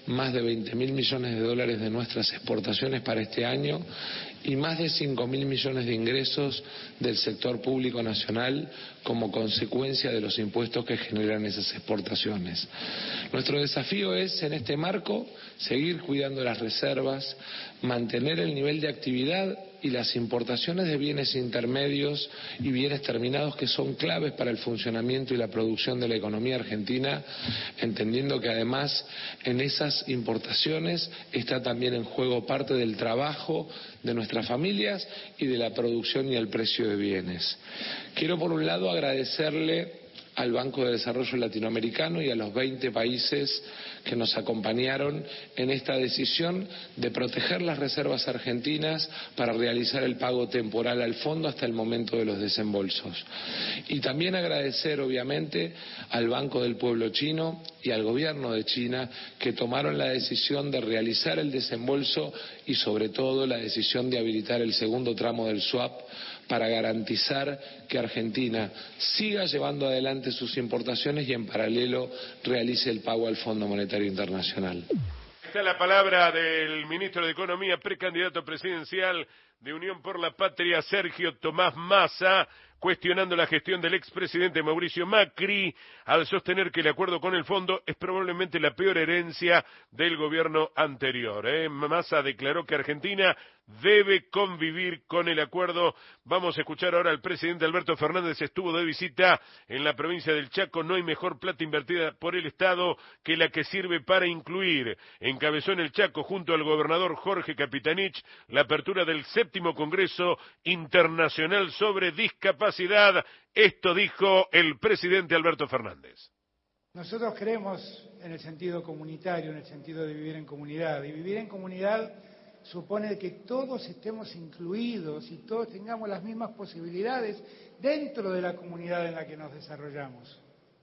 más de veinte mil millones de dólares de nuestras exportaciones para este año y más de cinco mil millones de ingresos del sector público nacional como consecuencia de los impuestos que generan esas exportaciones. Nuestro desafío es, en este marco, seguir cuidando las reservas, mantener el nivel de actividad y las importaciones de bienes intermedios y bienes terminados que son claves para el funcionamiento y la producción de la economía argentina, entendiendo que además en esas importaciones está también en juego parte del trabajo de nuestras familias y de la producción y el precio de bienes. Quiero por un lado agradecerle al Banco de Desarrollo Latinoamericano y a los veinte países que nos acompañaron en esta decisión de proteger las reservas argentinas para realizar el pago temporal al fondo hasta el momento de los desembolsos. Y también agradecer, obviamente, al Banco del Pueblo Chino y al Gobierno de China que tomaron la decisión de realizar el desembolso y, sobre todo, la decisión de habilitar el segundo tramo del swap para garantizar que Argentina siga llevando adelante sus importaciones y en paralelo realice el pago al Fondo Monetario Internacional. Está la palabra del ministro de Economía, precandidato presidencial de Unión por la Patria, Sergio Tomás Massa, cuestionando la gestión del expresidente Mauricio Macri al sostener que el acuerdo con el fondo es probablemente la peor herencia del gobierno anterior. ¿eh? Massa declaró que Argentina debe convivir con el acuerdo. Vamos a escuchar ahora al presidente Alberto Fernández. Estuvo de visita en la provincia del Chaco. No hay mejor plata invertida por el Estado que la que sirve para incluir. Encabezó en el Chaco, junto al gobernador Jorge Capitanich, la apertura del séptimo Congreso Internacional sobre Discapacidad. Esto dijo el presidente Alberto Fernández. Nosotros creemos en el sentido comunitario, en el sentido de vivir en comunidad. Y vivir en comunidad supone que todos estemos incluidos y todos tengamos las mismas posibilidades dentro de la comunidad en la que nos desarrollamos.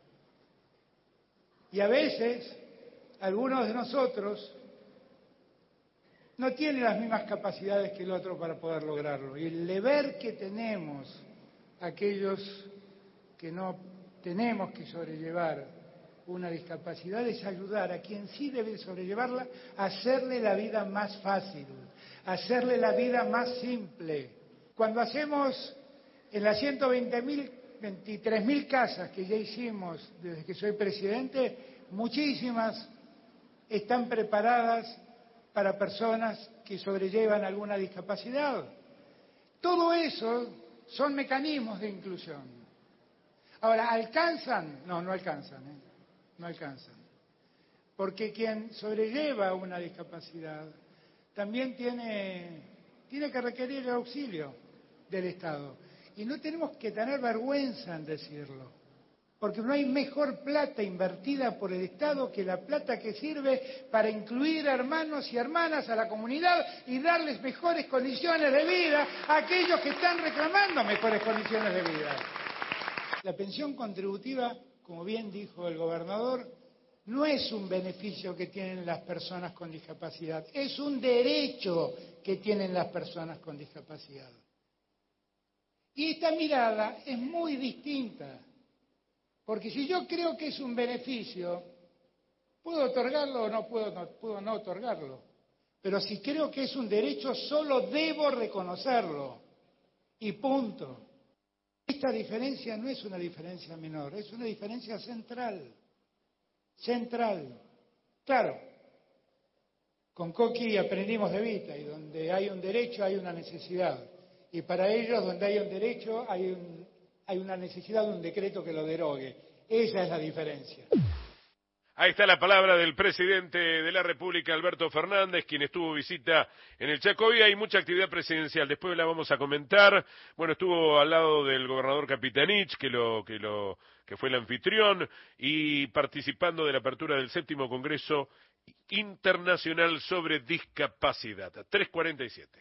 Y a veces, algunos de nosotros no tienen las mismas capacidades que el otro para poder lograrlo. Y el deber que tenemos, aquellos que no tenemos que sobrellevar una discapacidad, es ayudar a quien sí debe sobrellevarla, a hacerle la vida más fácil, a hacerle la vida más simple. Cuando hacemos en las ciento veinte mil, veintitrés mil casas que ya hicimos desde que soy presidente, muchísimas están preparadas para personas que sobrellevan alguna discapacidad. Todo eso son mecanismos de inclusión. Ahora, ¿alcanzan? No, no alcanzan, ¿eh? No alcanzan. Porque quien sobrelleva una discapacidad también tiene, tiene que requerir el auxilio del Estado. Y no tenemos que tener vergüenza en decirlo. Porque no hay mejor plata invertida por el Estado que la plata que sirve para incluir a hermanos y hermanas a la comunidad y darles mejores condiciones de vida a aquellos que están reclamando mejores condiciones de vida. La pensión contributiva, como bien dijo el gobernador, no es un beneficio que tienen las personas con discapacidad, es un derecho que tienen las personas con discapacidad. Y esta mirada es muy distinta, porque si yo creo que es un beneficio, puedo otorgarlo o no puedo no, puedo no otorgarlo, pero si creo que es un derecho, solo debo reconocerlo, y punto. Esta diferencia no es una diferencia menor, es una diferencia central, central. Claro, con Coqui aprendimos de Evita, y donde hay un derecho hay una necesidad, y para ellos donde hay un derecho hay, un, hay una necesidad de un decreto que lo derogue. Esa es la diferencia. Ahí está la palabra del presidente de la República, Alberto Fernández, quien estuvo visita en el Chaco. Hoy hay mucha actividad presidencial, después la vamos a comentar. Bueno, estuvo al lado del gobernador Capitanich, que lo que lo que fue el anfitrión, y participando de la apertura del séptimo Congreso Internacional sobre Discapacidad. tres cuarenta y siete.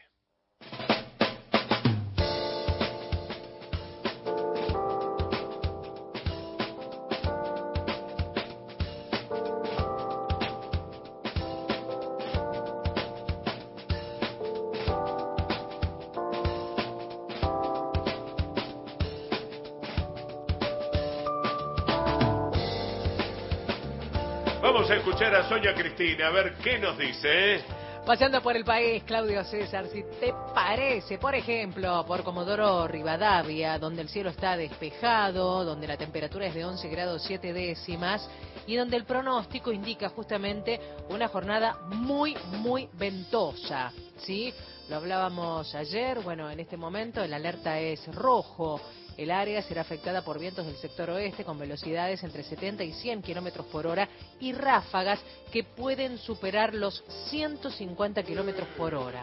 Vamos a escuchar a Sonia Cristina, a ver qué nos dice, ¿eh? Paseando por el país, Claudio César, si te parece, por ejemplo, por Comodoro Rivadavia, donde el cielo está despejado, donde la temperatura es de once grados siete décimas y donde el pronóstico indica justamente una jornada muy, muy ventosa, ¿sí? Lo hablábamos ayer, bueno, en este momento el alerta es rojo. El área será afectada por vientos del sector oeste con velocidades entre setenta y cien kilómetros por hora y ráfagas que pueden superar los ciento cincuenta kilómetros por hora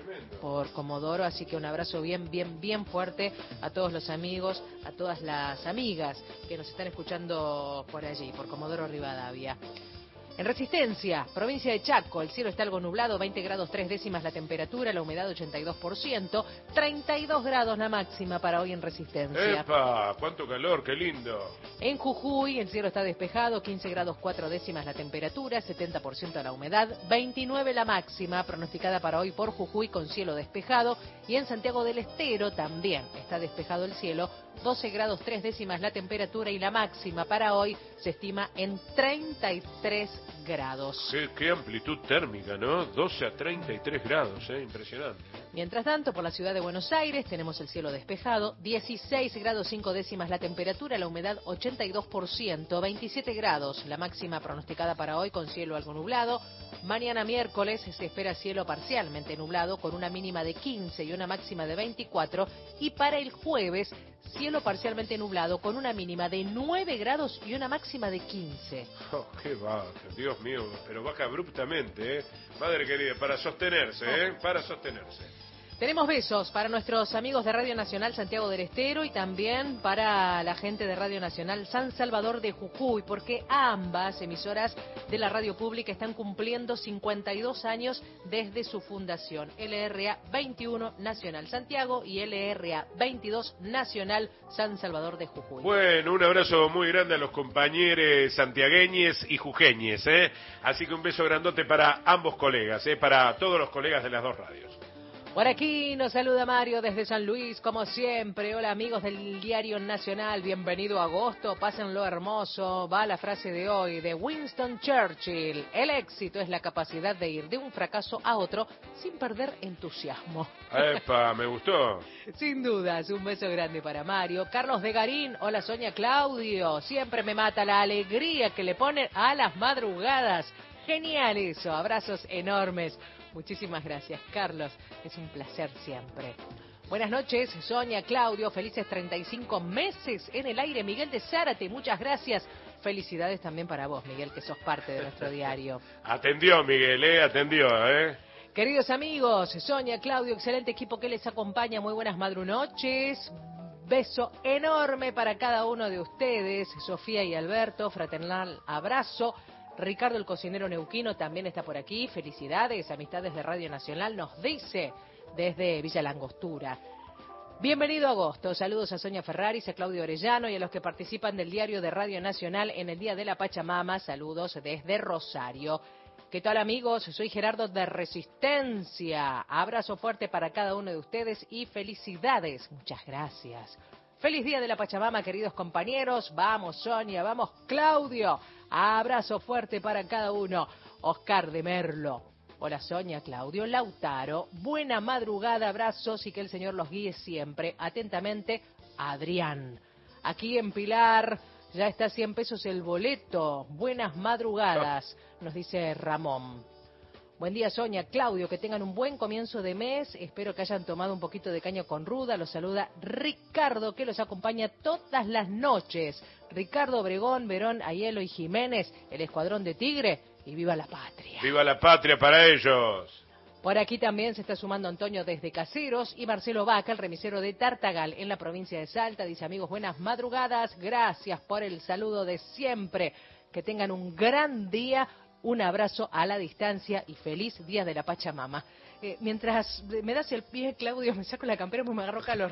por Comodoro. Así que un abrazo bien, bien, bien fuerte a todos los amigos, a todas las amigas que nos están escuchando por allí, por Comodoro Rivadavia. En Resistencia, provincia de Chaco, el cielo está algo nublado, veinte grados tres décimas la temperatura, la humedad ochenta y dos por ciento, treinta y dos grados la máxima para hoy en Resistencia. ¡Epa! ¡Cuánto calor! ¡Qué lindo! En Jujuy, el cielo está despejado, quince grados cuatro décimas la temperatura, setenta por ciento la humedad, veintinueve la máxima, pronosticada para hoy por Jujuy con cielo despejado. Y en Santiago del Estero también está despejado el cielo, doce grados tres décimas la temperatura y la máxima para hoy se estima en treinta y tres grados. Qué, qué amplitud térmica, ¿no? doce a treinta y tres grados, ¿eh? Impresionante. Mientras tanto, por la ciudad de Buenos Aires tenemos el cielo despejado, dieciséis grados cinco décimas la temperatura, la humedad ochenta y dos por ciento, veintisiete grados la máxima pronosticada para hoy con cielo algo nublado. Mañana miércoles se espera cielo parcialmente nublado con una mínima de quince y una máxima de veinticuatro. Y para el jueves, cielo parcialmente nublado con una mínima de nueve grados y una máxima de quince. Oh, qué baja, Dios mío, pero baja abruptamente, ¿eh? Madre querida, para sostenerse, ¿eh? Para sostenerse. Tenemos besos para nuestros amigos de Radio Nacional Santiago del Estero y también para la gente de Radio Nacional San Salvador de Jujuy, porque ambas emisoras de la radio pública están cumpliendo cincuenta y dos años desde su fundación. L R A veintiuno Nacional Santiago y L R A veintidós Nacional San Salvador de Jujuy. Bueno, un abrazo muy grande a los compañeros santiagueñes y jujeñes, ¿eh? Así que un beso grandote para ambos colegas, ¿eh? Para todos los colegas de las dos radios. Por aquí nos saluda Mario desde San Luis, como siempre. Hola amigos del Diario Nacional, bienvenido a agosto, pásenlo hermoso. Va la frase de hoy de Winston Churchill: el éxito es la capacidad de ir de un fracaso a otro sin perder entusiasmo. ¡Epa! Me gustó. Sin dudas, un beso grande para Mario. Carlos de Garín, hola Sonia, Claudio, siempre me mata la alegría que le ponen a las madrugadas. Genial eso, abrazos enormes. Muchísimas gracias, Carlos. Es un placer siempre. Buenas noches, Sonia, Claudio. Felices treinta y cinco meses en el aire. Miguel de Zárate, muchas gracias. Felicidades también para vos, Miguel, que sos parte de nuestro diario. Atendió, Miguel, ¿eh? Atendió, ¿eh? Queridos amigos, Sonia, Claudio, excelente equipo que les acompaña. Muy buenas madrunoches. Beso enorme para cada uno de ustedes. Sofía y Alberto, fraternal abrazo. Ricardo, el cocinero neuquino, también está por aquí. Felicidades, amistades de Radio Nacional, nos dice desde Villa Langostura. Bienvenido a agosto. Saludos a Sonia Ferraris, a Claudio Orellano y a los que participan del diario de Radio Nacional en el Día de la Pachamama. Saludos desde Rosario. ¿Qué tal, amigos? Soy Gerardo de Resistencia. Abrazo fuerte para cada uno de ustedes y felicidades. Muchas gracias. Feliz Día de la Pachamama, queridos compañeros. Vamos, Sonia, vamos, Claudio. Abrazo fuerte para cada uno. Oscar de Merlo. Hola, Sonia, Claudio, Lautaro. Buena madrugada, abrazos y que el Señor los guíe siempre. Atentamente, Adrián. Aquí en Pilar ya está a cien pesos el boleto. Buenas madrugadas, nos dice Ramón. Buen día, Sonia, Claudio, que tengan un buen comienzo de mes. Espero que hayan tomado un poquito de caña con ruda. Los saluda Ricardo, que los acompaña todas las noches. Ricardo Obregón, Verón, Ayelo y Jiménez, el Escuadrón de Tigre. Y viva la patria. ¡Viva la patria para ellos! Por aquí también se está sumando Antonio desde Caseros y Marcelo Vaca, el remisero de Tartagal, en la provincia de Salta. Dice, amigos, buenas madrugadas. Gracias por el saludo de siempre. Que tengan un gran día. Un abrazo a la distancia y feliz Día de la Pachamama. Eh, mientras me das el pie, Claudio, me saco la campera porque me agarró calor.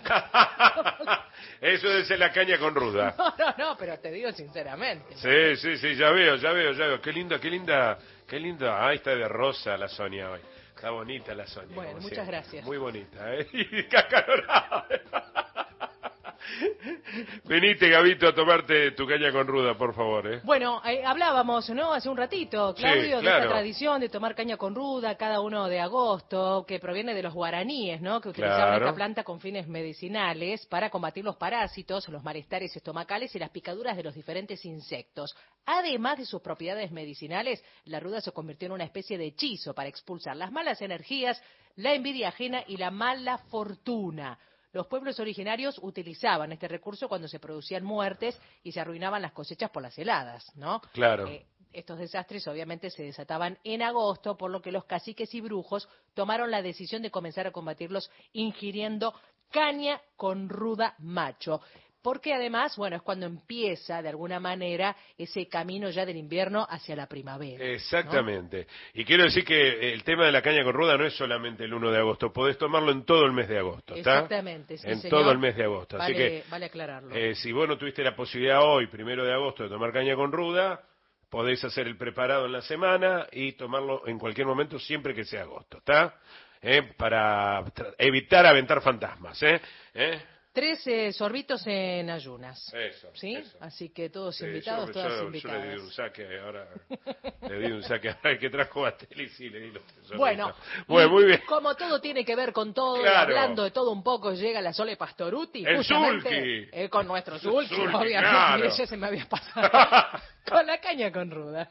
Eso debe ser la caña con ruda. No, no, no, pero te digo sinceramente. Sí, sí, sí, ya veo, ya veo, ya veo. Qué linda, qué linda, qué linda. Ahí está de rosa la Sonia hoy. Está bonita la Sonia. Bueno, muchas siempre. gracias. Muy bonita, ¿eh? Y acalorada. Venite, Gabito, a tomarte tu caña con ruda, por favor, ¿eh? Bueno, eh, hablábamos, ¿no? Hace un ratito, Claudio, Sí, claro. de esta tradición de tomar caña con ruda cada uno de agosto, que proviene de los guaraníes, ¿no? Que utilizaban Claro. esta planta con fines medicinales para combatir los parásitos, los malestares estomacales y las picaduras de los diferentes insectos. Además de sus propiedades medicinales, la ruda se convirtió en una especie de hechizo para expulsar las malas energías, la envidia ajena y la mala fortuna. Los pueblos originarios utilizaban este recurso cuando se producían muertes y se arruinaban las cosechas por las heladas, ¿no? Claro. Eh, estos desastres obviamente se desataban en agosto, por lo que los caciques y brujos tomaron la decisión de comenzar a combatirlos ingiriendo caña con ruda macho. Porque además, bueno, es cuando empieza de alguna manera ese camino ya del invierno hacia la primavera. Exactamente. ¿No? Y quiero decir que el tema de la caña con ruda no es solamente el uno de agosto, podés tomarlo en todo el mes de agosto, ¿está? Exactamente, sí, En señor. todo el mes de agosto. Vale, Así que, vale aclararlo. Eh, si vos no tuviste la posibilidad hoy, primero de agosto, de tomar caña con ruda, podéis hacer el preparado en la semana y tomarlo en cualquier momento siempre que sea agosto, ¿está? Eh, para evitar aventar fantasmas, ¿eh? ¿Eh? Tres eh, sorbitos en ayunas. Eso, ¿Sí? eso. Así que todos Sí, invitados, yo, todas yo, invitadas. Yo le di un saque ahora, le di un saque ahora que trajo Batelli, sí, le di los tesoritos. Bueno, bueno, muy bien. Como todo tiene que ver con todo, Claro. hablando de todo un poco, llega la Sole Pastoruti. El justamente, Zulki. eh, con nuestro Zulki, Zulki, obviamente, claro. y ella se me había pasado. Con la caña con ruda.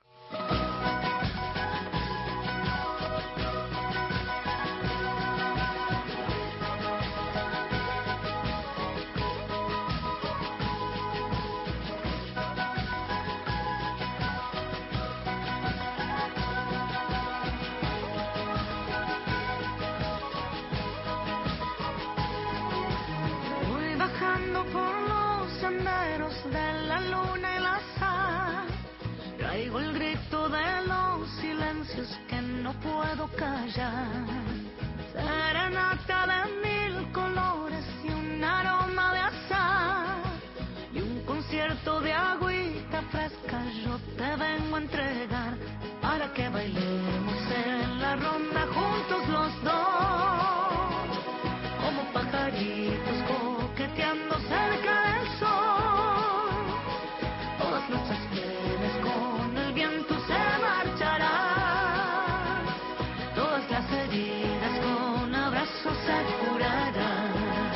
Voy bajando por los senderos de la luna y la sal. Traigo el grito de los silencios que no puedo callar. Serenata de mil colores y un aroma de azahar. Y un concierto de agüita fresca yo te vengo a entregar. Para que bailemos en la ronda juntos los dos. Como pajaritos coqueteando cerca del sol. Todas nuestras pieles con el viento se marcharán. Todas las heridas con abrazos se curarán.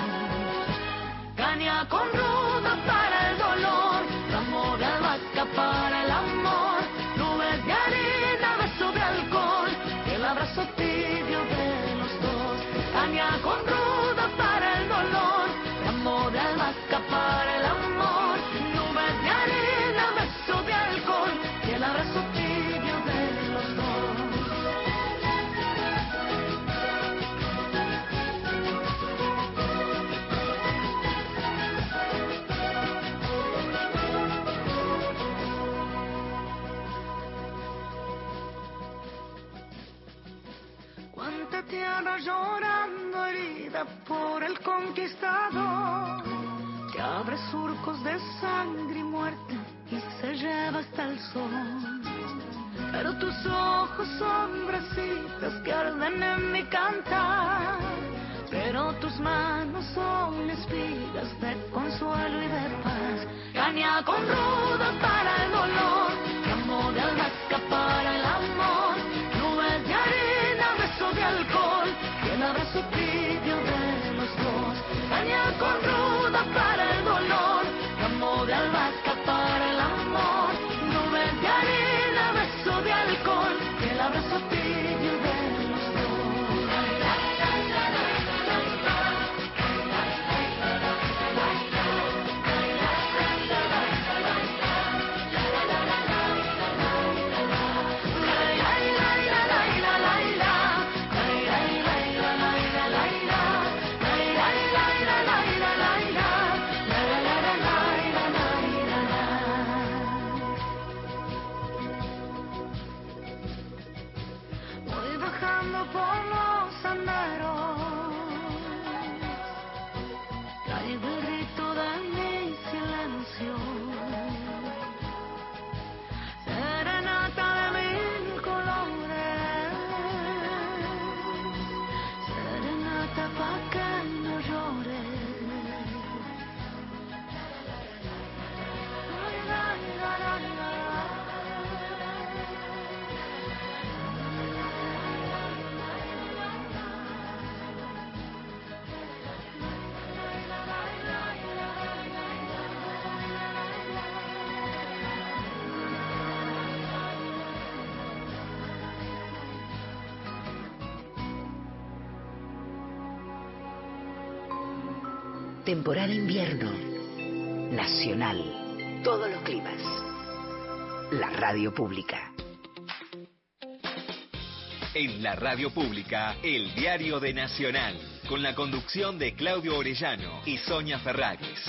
Caña con ruda para el dolor, ramo de albahaca para el amor, nubes de harina, beso de alcohol, el abrazo tibio de los dos. Caña con ruda para el dolor, ramo de albahaca para el amor, nubes de harina, beso de alcohol, y el abrazo tibio de los dos. Cuánta tierra llorando herida por el conquistador, que abre surcos de sangre y muerte y se lleva hasta el sol. Pero tus ojos son brasitas que arden en mi cantar, pero tus manos son espigas de consuelo y de paz. Caña con ruda para el dolor, ramo de albahaca para el amor, nubes de harina, beso de alcohol, y el abrazo tibio de los dos. Caña con ruda para el dolor, ramo de albahaca para el amor, nubes de harina, beso de alcohol, y el abrazo tibio de los dos. Temporada invierno. Nacional. Todos los climas. La radio pública. En la radio pública, el diario de Nacional, con la conducción de Claudio Orellano y Sonia Ferragues.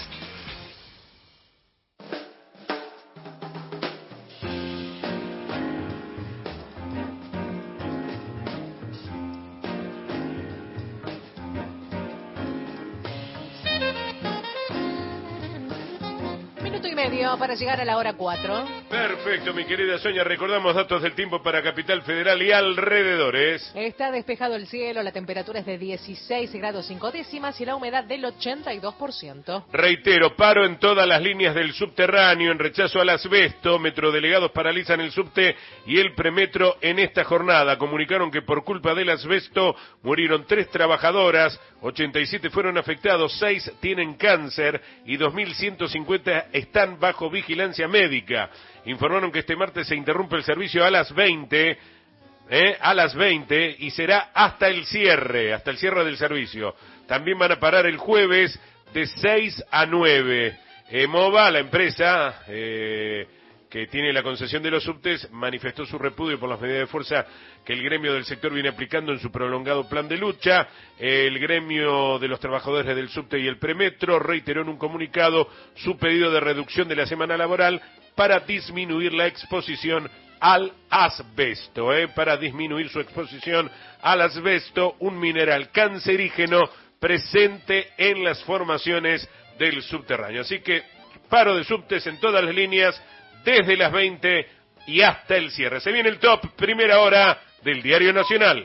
Para llegar a la hora cuatro. Perfecto, mi querida Sonia. Recordamos datos del tiempo para Capital Federal y alrededores. Está despejado el cielo, la temperatura es de dieciséis grados cinco décimas y la humedad del ochenta y dos por ciento. Reitero, paro en todas las líneas del subterráneo en rechazo al asbesto. Metrodelegados paralizan el subte y el premetro en esta jornada. Comunicaron que por culpa del asbesto murieron tres trabajadoras, ochenta y siete fueron afectados, seis tienen cáncer y dos mil ciento cincuenta están bajo vigilancia médica. Informaron que este martes se interrumpe el servicio a las veinte, eh, a las veinte y será hasta el cierre, hasta el cierre del servicio. También van a parar el jueves de seis a nueve. Eh, Mova, la empresa eh, que tiene la concesión de los subtes, manifestó su repudio por las medidas de fuerza que el gremio del sector viene aplicando en su prolongado plan de lucha. El gremio de los trabajadores del subte y el premetro reiteró en un comunicado su pedido de reducción de la semana laboral para disminuir la exposición al asbesto, ¿eh? para disminuir su exposición al asbesto, un mineral cancerígeno presente en las formaciones del subterráneo. Así que paro de subtes en todas las líneas desde las veinte y hasta el cierre. Se viene el top, primera hora del Diario Nacional.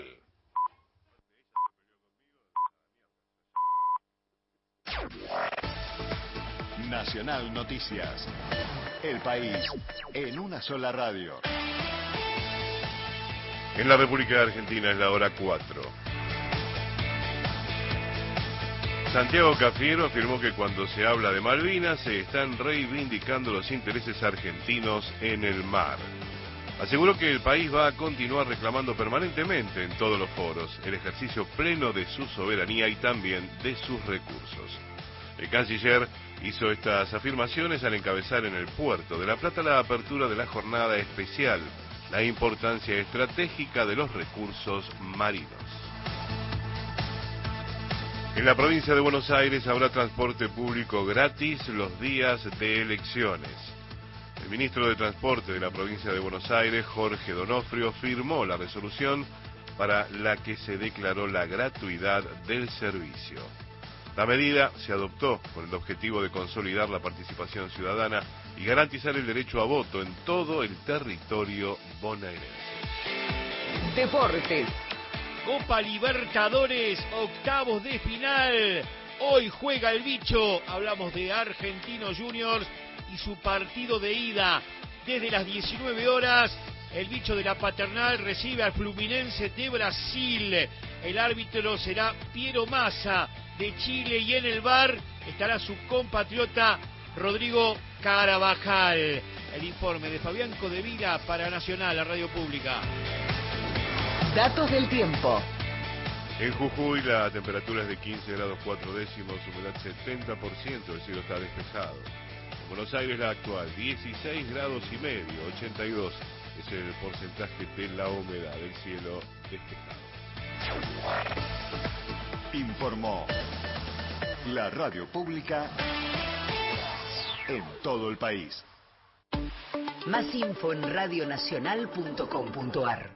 Nacional Noticias. El país en una sola radio. En la República Argentina es la hora cuatro. Santiago Cafiero afirmó que cuando se habla de Malvinas se están reivindicando los intereses argentinos en el mar. Aseguró que el país va a continuar reclamando permanentemente en todos los foros el ejercicio pleno de su soberanía y también de sus recursos. El canciller hizo estas afirmaciones al encabezar en el puerto de La Plata la apertura de la jornada especial, la importancia estratégica de los recursos marinos. En la provincia de Buenos Aires habrá transporte público gratis los días de elecciones. El ministro de Transporte de la provincia de Buenos Aires, Jorge Donofrio, firmó la resolución para la que se declaró la gratuidad del servicio. La medida se adoptó con el objetivo de consolidar la participación ciudadana y garantizar el derecho a voto en todo el territorio bonaerense. Deportes. Copa Libertadores, octavos de final. Hoy juega el bicho. Hablamos de Argentinos Juniors y su partido de ida. Desde las diecinueve horas, el bicho de la Paternal recibe al Fluminense de Brasil. El árbitro será Piero Massa de Chile y en el V A R estará su compatriota Rodrigo Carabajal. El informe de Fabián Codevila para Nacional, la radio pública. Datos del tiempo. En Jujuy la temperatura es de quince grados cuatro décimos, humedad setenta por ciento, el cielo está despejado. En Buenos Aires la actual, dieciséis grados y medio, ochenta y dos es el porcentaje de la humedad, el cielo despejado. Informó la radio pública en todo el país. Más info en radionacional punto com punto ar.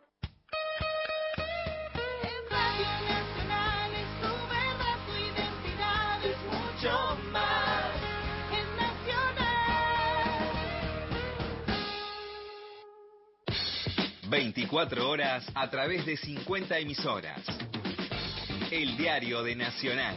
veinticuatro horas a través de cincuenta emisoras. El diario de Nacional.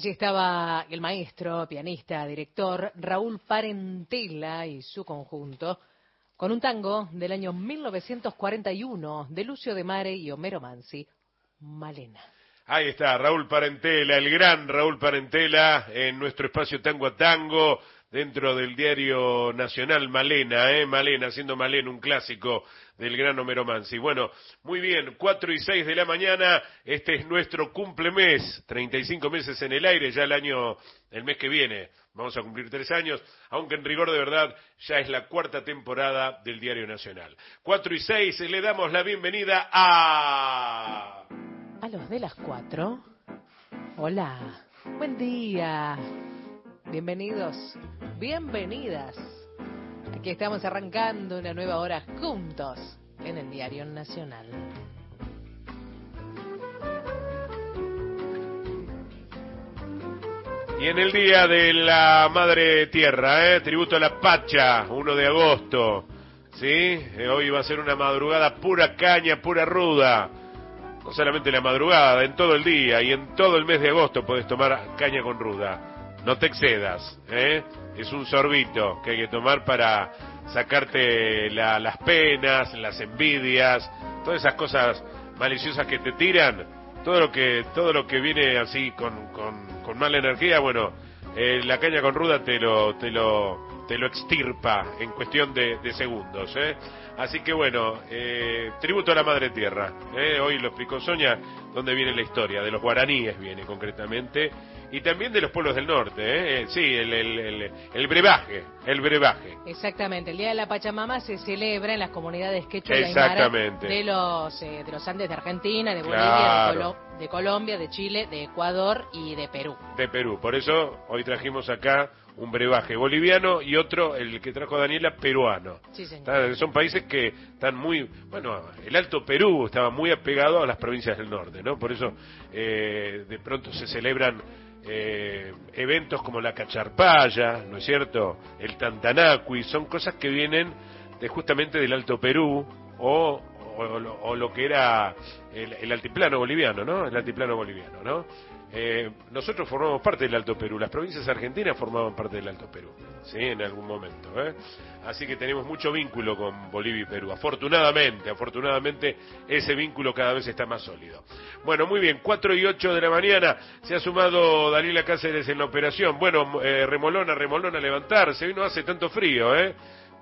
Allí estaba el maestro, pianista, director Raúl Parentela y su conjunto con un tango del año mil novecientos cuarenta y uno de Lucio de Mare y Homero Mansi, Malena. Ahí está, Raúl Parentela, el gran Raúl Parentela, en nuestro espacio Tango a Tango, dentro del diario nacional Malena, ¿eh? Malena, haciendo Malena, un clásico del gran Homero Mansi. Bueno, muy bien, cuatro y seis de la mañana, este es nuestro cumplemes, treinta y cinco meses en el aire, ya el año, el mes que viene, vamos a cumplir tres años, aunque en rigor de verdad ya es la cuarta temporada del diario nacional. Cuatro y seis, le damos la bienvenida a... A los de las cuatro. Hola, buen día. Bienvenidos, bienvenidas. Aquí estamos arrancando una nueva hora juntos en el Diario Nacional. Y en el día de la Madre Tierra, ¿eh? Tributo a la Pacha, uno de agosto, ¿sí? Eh, hoy va a ser una madrugada pura caña, pura ruda. No solamente la madrugada, en todo el día y en todo el mes de agosto podés tomar caña con ruda. No te excedas, ¿eh? Es un sorbito que hay que tomar para sacarte la, las penas, las envidias, todas esas cosas maliciosas que te tiran, todo lo que todo lo que viene así con, con, con mala energía, bueno, eh, la caña con ruda te lo te lo te lo extirpa en cuestión de, de segundos, ¿eh? Así que bueno, eh, tributo a la Madre Tierra, ¿eh? Hoy lo explicó Sonia, dónde viene la historia, de los guaraníes viene concretamente, y también de los pueblos del norte, ¿eh? Sí, el, el, el, el brebaje, el brebaje. Exactamente, el Día de la Pachamama se celebra en las comunidades quechua y aymara de los, eh, de los Andes de Argentina, de Bolivia, claro. de, Colo de Colombia, de Chile, de Ecuador y de Perú. De Perú, por eso hoy trajimos acá un brebaje boliviano y otro, el que trajo Daniela, peruano. Sí, señor. Son países que están muy, bueno, el Alto Perú estaba muy apegado a las provincias del norte, ¿no? Por eso eh, de pronto se celebran eh, eventos como la Cacharpaya, ¿no es cierto? El Tantanacui, son cosas que vienen de justamente del Alto Perú o, o, o lo que era el, el altiplano boliviano, ¿no? El altiplano boliviano, ¿no? Eh, nosotros formamos parte del Alto Perú, las provincias argentinas formaban parte del Alto Perú, sí, en algún momento, ¿eh? Así que tenemos mucho vínculo con Bolivia y Perú, afortunadamente, afortunadamente ese vínculo cada vez está más sólido. Bueno, muy bien, cuatro y ocho de la mañana, se ha sumado Daniela Cáceres en la operación. Bueno, eh, remolona, remolona, levantarse, hoy no hace tanto frío, ¿eh?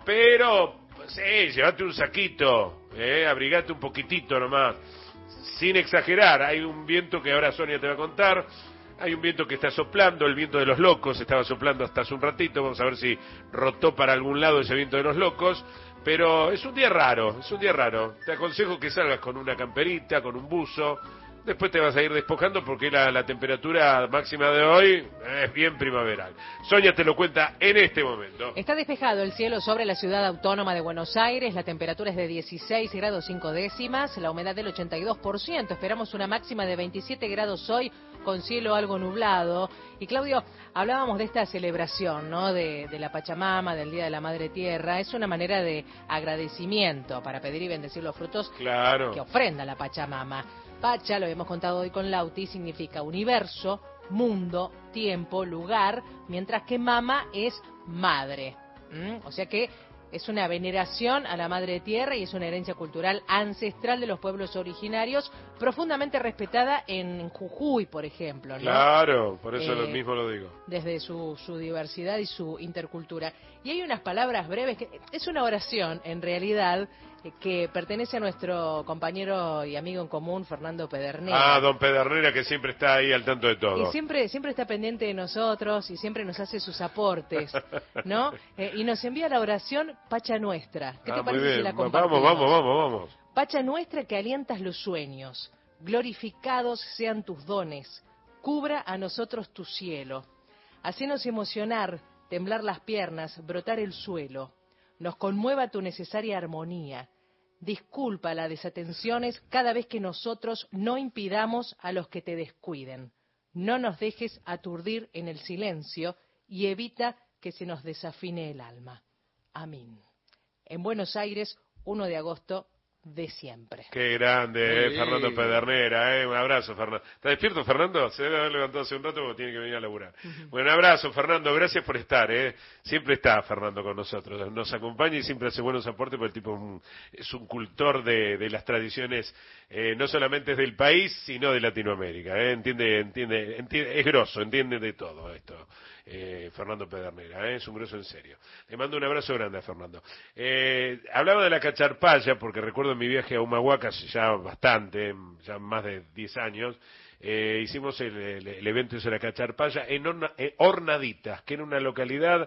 Pero, pues, eh, llévate un saquito, ¿eh? Abrigate un poquitito nomás. Sin exagerar, hay un viento que ahora Sonia te va a contar, hay un viento que está soplando, el viento de los locos, estaba soplando hasta hace un ratito, vamos a ver si rotó para algún lado ese viento de los locos, pero es un día raro, es un día raro, te aconsejo que salgas con una camperita, con un buzo, después te vas a ir despojando porque la, la temperatura máxima de hoy es bien primaveral. Sonia te lo cuenta en este momento. Está despejado el cielo sobre la ciudad autónoma de Buenos Aires, la temperatura es de dieciséis grados cinco décimas, la humedad del ochenta y dos por ciento, esperamos una máxima de veintisiete grados hoy, con cielo algo nublado. Y Claudio, hablábamos de esta celebración, ¿no? De, de la Pachamama, del Día de la Madre Tierra, es una manera de agradecimiento para pedir y bendecir los frutos claro. que ofrenda la Pachamama. Pacha, lo hemos contado hoy con Lauti, significa universo, mundo, tiempo, lugar, mientras que mama es madre. ¿Mm? O sea que es una veneración a la Madre Tierra y es una herencia cultural ancestral de los pueblos originarios, profundamente respetada en Jujuy, por ejemplo, ¿no? Claro, por eso eh, lo mismo lo digo. Desde su, su diversidad y su intercultura. Y hay unas palabras breves, que es una oración, en realidad, que pertenece a nuestro compañero y amigo en común, Fernando Pedernera. Ah, don Pedernera, que siempre está ahí al tanto de todo. Y siempre siempre está pendiente de nosotros y siempre nos hace sus aportes, ¿no? Eh, y nos envía la oración Pacha Nuestra. ¿Qué ah, te parece si la vamos, compartimos? vamos, vamos, vamos. Pacha Nuestra, que alientas los sueños, glorificados sean tus dones, cubra a nosotros tu cielo. Hacenos emocionar, temblar las piernas, brotar el suelo. Nos conmueva tu necesaria armonía. Disculpa las desatenciones cada vez que nosotros no impidamos a los que te descuiden. No nos dejes aturdir en el silencio y evita que se nos desafine el alma. Amén. En Buenos Aires, uno de agosto de siempre. Qué grande, eh, Fernando Pedernera, eh. Un abrazo, Fernando. ¿Está despierto, Fernando? Se debe haber levantado hace un rato porque tiene que venir a laburar. Uh-huh. Bueno, un abrazo, Fernando, gracias por estar, eh. Siempre está Fernando con nosotros, nos acompaña y siempre hace buenos aportes porque el tipo es un, es un cultor de, de las tradiciones, eh, no solamente del país, sino de Latinoamérica, eh. Entiende, entiende, entiende, es grosso, entiende de todo esto. Eh, Fernando Pedernera, ¿eh? Es un grosso en serio. Le mando un abrazo grande a Fernando. Eh, hablaba de la cacharpaya, porque recuerdo en mi viaje a Humahuaca, ya bastante, ya más de diez años, eh, hicimos el, el, el evento de la cacharpaya en, Orna, en Hornaditas, que era una localidad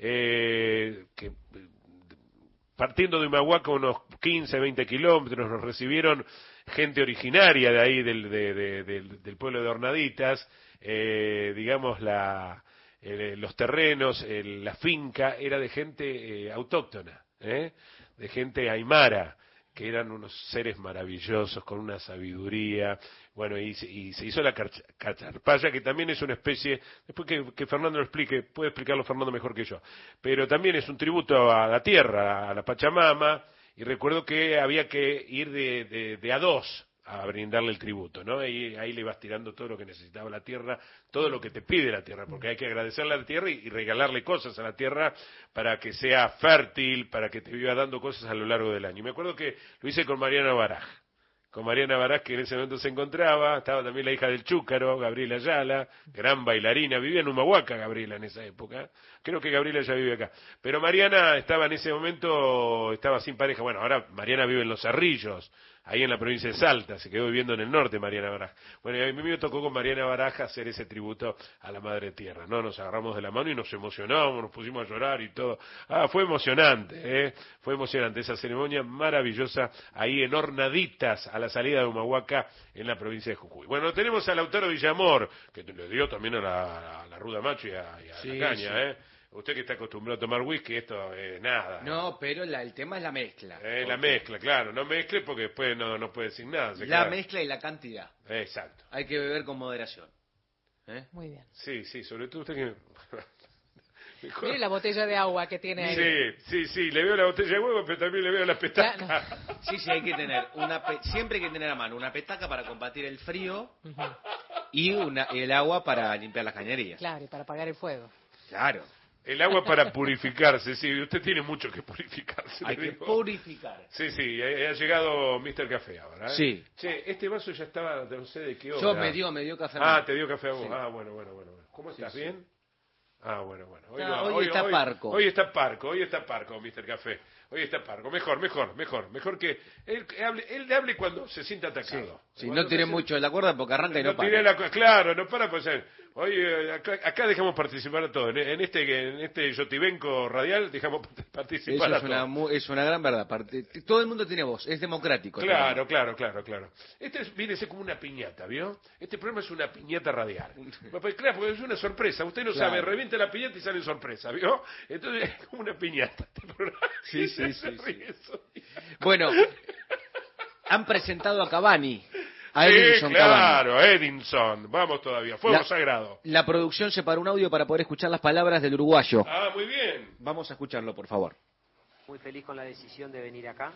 eh, que, partiendo de Humahuaca unos quince, veinte kilómetros, nos recibieron gente originaria de ahí, del, de, de, del, del pueblo de Hornaditas, eh, digamos la... Eh, los terrenos, eh, la finca era de gente eh, autóctona, ¿eh? De gente aymara, que eran unos seres maravillosos, con una sabiduría, bueno, y, y se hizo la cacharpaya, que también es una especie, después que, que Fernando lo explique, puede explicarlo Fernando mejor que yo, pero también es un tributo a la tierra, a la Pachamama, y recuerdo que había que ir de, de, de a dos a brindarle el tributo, ¿no? Y ahí le ibas tirando todo lo que necesitaba la tierra, todo lo que te pide la tierra, porque hay que agradecerle a la tierra y, y regalarle cosas a la tierra para que sea fértil, para que te viva dando cosas a lo largo del año. Y me acuerdo que lo hice con Mariana Baraj, con Mariana Baraj, que en ese momento se encontraba, estaba también la hija del Chúcaro, Gabriela Ayala, gran bailarina, vivía en Humahuaca Gabriela en esa época, creo que Gabriela ya vive acá, pero Mariana estaba en ese momento, estaba sin pareja, bueno, ahora Mariana vive en Los Cerrillos, ahí en la provincia de Salta, se quedó viviendo en el norte Mariana Baraj. Bueno, y a mí me tocó con Mariana Baraj hacer ese tributo a la Madre Tierra, ¿no? Nos agarramos de la mano y nos emocionamos, nos pusimos a llorar y todo. Ah, fue emocionante, ¿eh? Fue emocionante esa ceremonia maravillosa ahí en Hornaditas, a la salida de Humahuaca, en la provincia de Jujuy. Bueno, tenemos a Lautaro Villamor, que le dio también a la, a la Ruda Macho y a, y a sí, la caña, sí. ¿eh? Usted que está acostumbrado a tomar whisky, esto es eh, nada. No, pero la, el tema es la mezcla. Eh, la mezcla, claro. No mezcle porque después no, no puede decir nada. La claro. mezcla y la cantidad. Exacto. Hay que beber con moderación. ¿Eh? Muy bien. Sí, sí, sobre todo usted que... Mejor. Mire la botella de agua que tiene ahí. Sí, sí, sí, le veo la botella de huevo, pero también le veo la petaca. Claro. Sí, sí, hay que tener una pe... siempre hay que tener a mano una petaca para combatir el frío uh-huh. y una, el agua para limpiar las cañerías. Claro, y para apagar el fuego. Claro. El agua para purificarse, sí, usted tiene mucho que purificarse. Hay que digo. purificar. Sí, sí, ha, ha llegado mister Café ahora, ¿eh? Sí. Che, este vaso ya estaba, no sé de qué hora. Yo me dio, me dio café. Ah, te dio café a vos. Sí. Ah, bueno, bueno, bueno. ¿Cómo estás? Sí, ¿bien? Sí. Ah, bueno, bueno. Hoy, no, no, hoy, hoy está hoy, parco. Hoy está parco, hoy está parco, mister Café. Hoy está parco. Mejor, mejor, mejor. Mejor que él hable, él le hable cuando se sienta atacado. Sí, sí no tiré se... mucho de la cuerda porque arranca y no, no para. La, claro, no para, pues... Hoy acá, acá dejamos participar a todos. En este en este yotibenco radial dejamos participar Eso a es una, todos. Es una gran verdad. Todo el mundo tiene voz, es democrático. Claro, claro, claro, claro. Este es, viene a ser como una piñata, ¿vio? Este programa es una piñata radial. Claro, porque es una sorpresa. Usted no claro. sabe, revienta la piñata y sale sorpresa, ¿vio? Entonces es como una piñata. Sí, sí, sí. sí. Bueno, han presentado a Cavani. A Edinson sí, claro, Cavani. Edinson. Vamos todavía. Fuego la, sagrado. La producción separó un audio para poder escuchar las palabras del uruguayo. Ah, muy bien. Vamos a escucharlo, por favor. Muy feliz con la decisión de venir acá.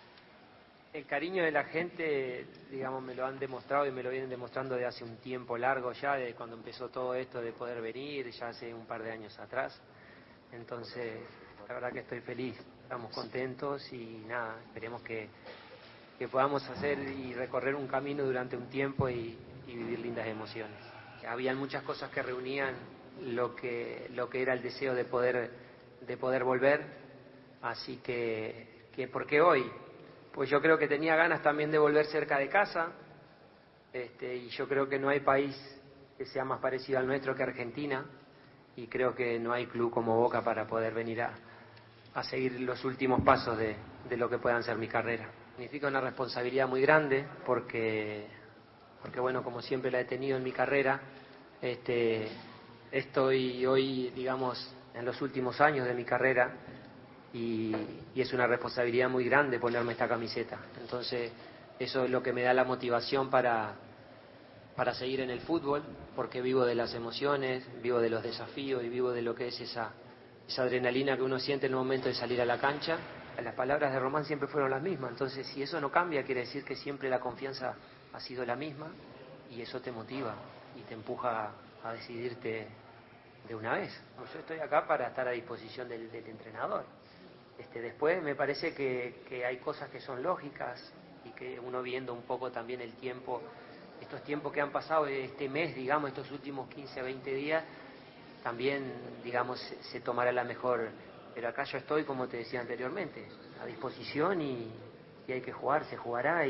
El cariño de la gente, digamos, me lo han demostrado y me lo vienen demostrando de hace un tiempo largo ya, de cuando empezó todo esto de poder venir, ya hace un par de años atrás. Entonces, la verdad que estoy feliz, estamos contentos y nada, esperemos que... que podamos hacer y recorrer un camino durante un tiempo y, y vivir lindas emociones. Habían muchas cosas que reunían lo que lo que era el deseo de poder de poder volver, así que, que ¿por qué hoy? Pues yo creo que tenía ganas también de volver cerca de casa, este, y yo creo que no hay país que sea más parecido al nuestro que Argentina, y creo que no hay club como Boca para poder venir a, a seguir los últimos pasos de, de lo que puedan ser mi carrera. Significa una responsabilidad muy grande porque, porque bueno, como siempre la he tenido en mi carrera, este, estoy hoy, digamos, en los últimos años de mi carrera y, y es una responsabilidad muy grande ponerme esta camiseta. Entonces, eso es lo que me da la motivación para, para seguir en el fútbol, porque vivo de las emociones, vivo de los desafíos y vivo de lo que es esa, esa adrenalina que uno siente en el momento de salir a la cancha. las palabras de Román siempre fueron las mismas. Entonces, si eso no cambia, quiere decir que siempre la confianza ha sido la misma y eso te motiva y te empuja a decidirte de una vez. Yo estoy acá para estar a disposición del, del entrenador. Este, después me parece que, que hay cosas que son lógicas y que uno viendo un poco también el tiempo, estos tiempos que han pasado, este mes, digamos, estos últimos quince a veinte días, también, digamos, se, se tomará la mejor. Pero acá yo estoy, como te decía anteriormente, a disposición y, y hay que jugar, se jugará y,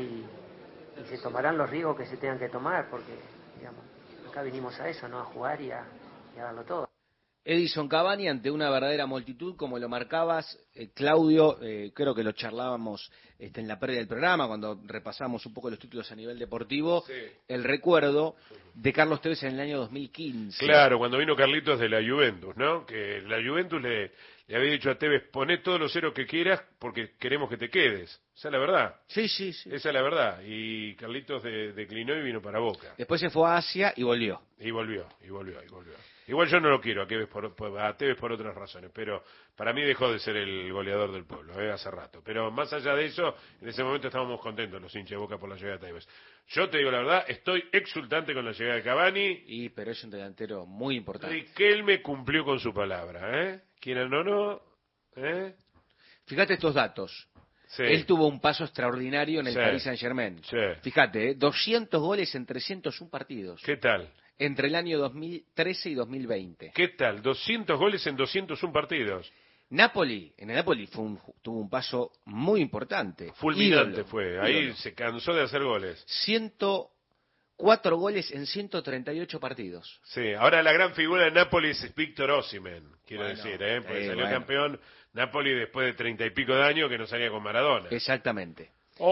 y se tomarán los riesgos que se tengan que tomar, porque, digamos, acá vinimos a eso, ¿no? A jugar y a, y a darlo todo. Edison Cavani ante una verdadera multitud, como lo marcabas, eh, Claudio, eh, creo que lo charlábamos este, en la previa del programa, cuando repasamos un poco los títulos a nivel deportivo, sí. El recuerdo de Carlos Tevez en el año dos mil quince. Claro, cuando vino Carlitos de la Juventus, ¿no? Que la Juventus le, le había dicho a Tevez, poné todos los ceros que quieras porque queremos que te quedes. Esa es la verdad. Sí, sí, sí. Esa es la verdad. Y Carlitos de, declinó y vino para Boca. Después se fue a Asia y volvió. Y volvió, y volvió, y volvió. Igual yo no lo quiero a Tevez por, por, a Tevez por otras razones, pero para mí dejó de ser el goleador del pueblo, ¿eh? Hace rato. Pero más allá de eso, en ese momento estábamos contentos los hinchas de Boca por la llegada de Tevez. Yo te digo la verdad, estoy exultante con la llegada de Cavani. Y pero es un delantero muy importante. Riquelme cumplió con su palabra, ¿eh? Quieran o no, ¿eh? Fíjate estos datos. Sí. Él tuvo un paso extraordinario en el Sí. Paris Saint-Germain. Sí. Fíjate, ¿eh? doscientos goles en trescientos uno partidos. ¿Qué tal? Entre el año dos mil trece y dos mil veinte. ¿Qué tal? doscientos goles en doscientos uno partidos. Napoli, en el Napoli fue un, tuvo un paso muy importante. Fulminante ídolo, fue. Ahí ídolo. se cansó de hacer goles. ciento cuatro goles en ciento treinta y ocho partidos. Sí, ahora la gran figura de Napoli es Víctor Osimhen, quiero Bueno, decir, ¿eh? Porque eh, salió bueno. campeón Napoli después de treinta y pico de años que no salía con Maradona. Exactamente.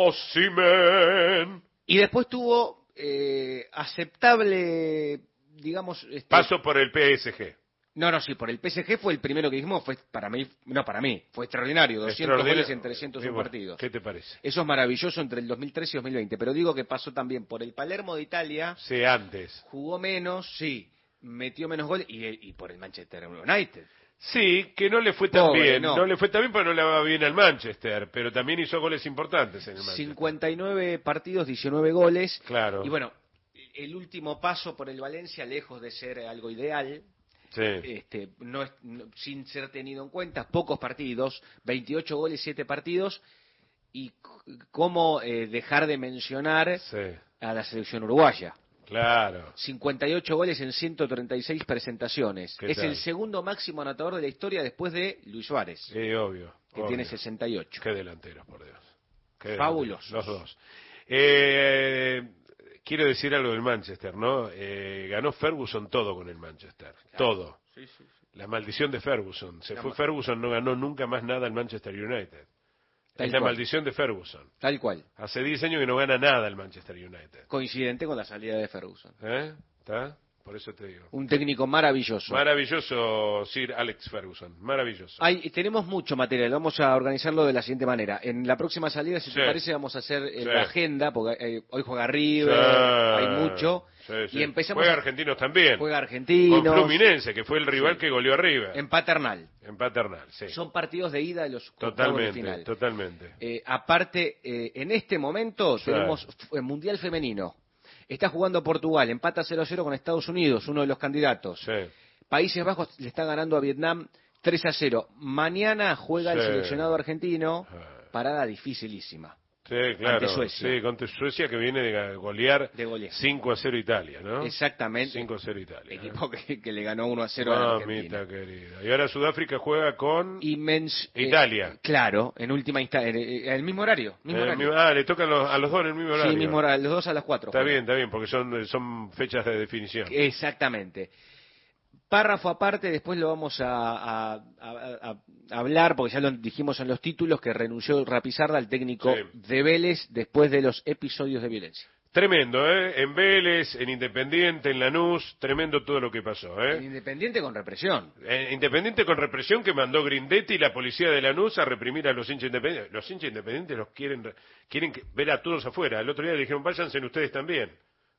Osimhen. Y después tuvo eh, aceptable, digamos... Este, Paso por el P S G. No, no, sí, por el P S G fue el primero que dijimos, fue para mí, no para mí, fue extraordinario, doscientos goles en trescientos uno bueno, partidos. ¿Qué te parece? Eso es maravilloso entre el dos mil trece y dos mil veinte, pero digo que pasó también por el Palermo de Italia. Sí, antes. Jugó menos, sí, metió menos goles y, y por el Manchester United. Sí, que no le fue tan Pobre, bien, no. no le fue tan bien porque no le va bien al Manchester, pero también hizo goles importantes en el Manchester. cincuenta y nueve partidos, diecinueve goles. Claro. Y bueno, el último paso por el Valencia, lejos de ser algo ideal, sí. este, no, es- no- sin ser tenido en cuenta, pocos partidos, veintiocho goles, siete partidos, y c- cómo eh, dejar de mencionar Sí, a la selección uruguaya. claro. cincuenta y ocho goles en ciento treinta y seis presentaciones. ¿Qué Es tal? el segundo máximo anotador de la historia después de Luis Suárez, Sí, obvio. que obvio. tiene sesenta y ocho. Qué delanteros, por Dios. Qué Fabulosos. delanteros, Los dos. Eh, quiero decir algo del Manchester, ¿no? Eh, ganó Ferguson todo con el Manchester. Todo. Sí, sí, sí. La maldición de Ferguson. Se La fue ma- Ferguson, no ganó nunca más nada el Manchester United. Tal Es la cual. maldición de Ferguson. Tal cual. Hace diez años que no gana nada el Manchester United. Coincidente con la salida de Ferguson. ¿Eh? ¿Está? Por eso te digo. Un técnico maravilloso. Maravilloso Sir Alex Ferguson. Maravilloso. Hay, tenemos mucho material, vamos a organizarlo de la siguiente manera. En la próxima salida, si Sí. te parece, vamos a hacer eh, Sí. la agenda, porque eh, hoy juega River, Sí. hay mucho. Sí, sí. Y empezamos Juega a- Argentinos también. Juega Argentinos. Con Fluminense, que fue el rival Sí. que goleó a River. En Paternal. En Paternal, sí. Son partidos de ida de los octavos de Totalmente, final. totalmente. Eh, aparte, eh, en este momento Sí. tenemos f- Mundial Femenino. Está jugando Portugal, empata cero a cero con Estados Unidos, uno de los candidatos. Sí. Países Bajos le está ganando a Vietnam tres a cero. Mañana juega el Sí. seleccionado argentino, Ah. parada dificilísima. Sí, claro. Ante Suecia. Sí, contra Suecia que viene de golear De golear. cinco a cero Italia, ¿no? Exactamente. cinco a cero Italia. ¿eh? Equipo que, que le ganó uno a cero a la Argentina. Mamita querida. Y ahora Sudáfrica juega con Y Mens- eh, Italia. claro, en última instancia, en el mismo horario. Mismo Eh, horario. mi- ah, le tocan los- a los dos en el mismo horario. Sí, mismo horario, los dos a las cuatro. Está juegan. bien, está bien, porque son, son fechas de definición. Exactamente. Párrafo aparte, después lo vamos a, a- a- a- a hablar, porque ya lo dijimos en los títulos, que renunció Rapizarda al técnico Sí. de Vélez después de los episodios de violencia. Tremendo, ¿eh? En Vélez, en Independiente, en Lanús, tremendo todo lo que pasó, El ¿eh? Independiente con represión. Eh, Independiente con represión que mandó Grindetti y la policía de Lanús a reprimir a los hinchas independientes. Los hinchas independientes los quieren quieren que- ver a todos afuera. El otro día le dijeron, váyanse ustedes también.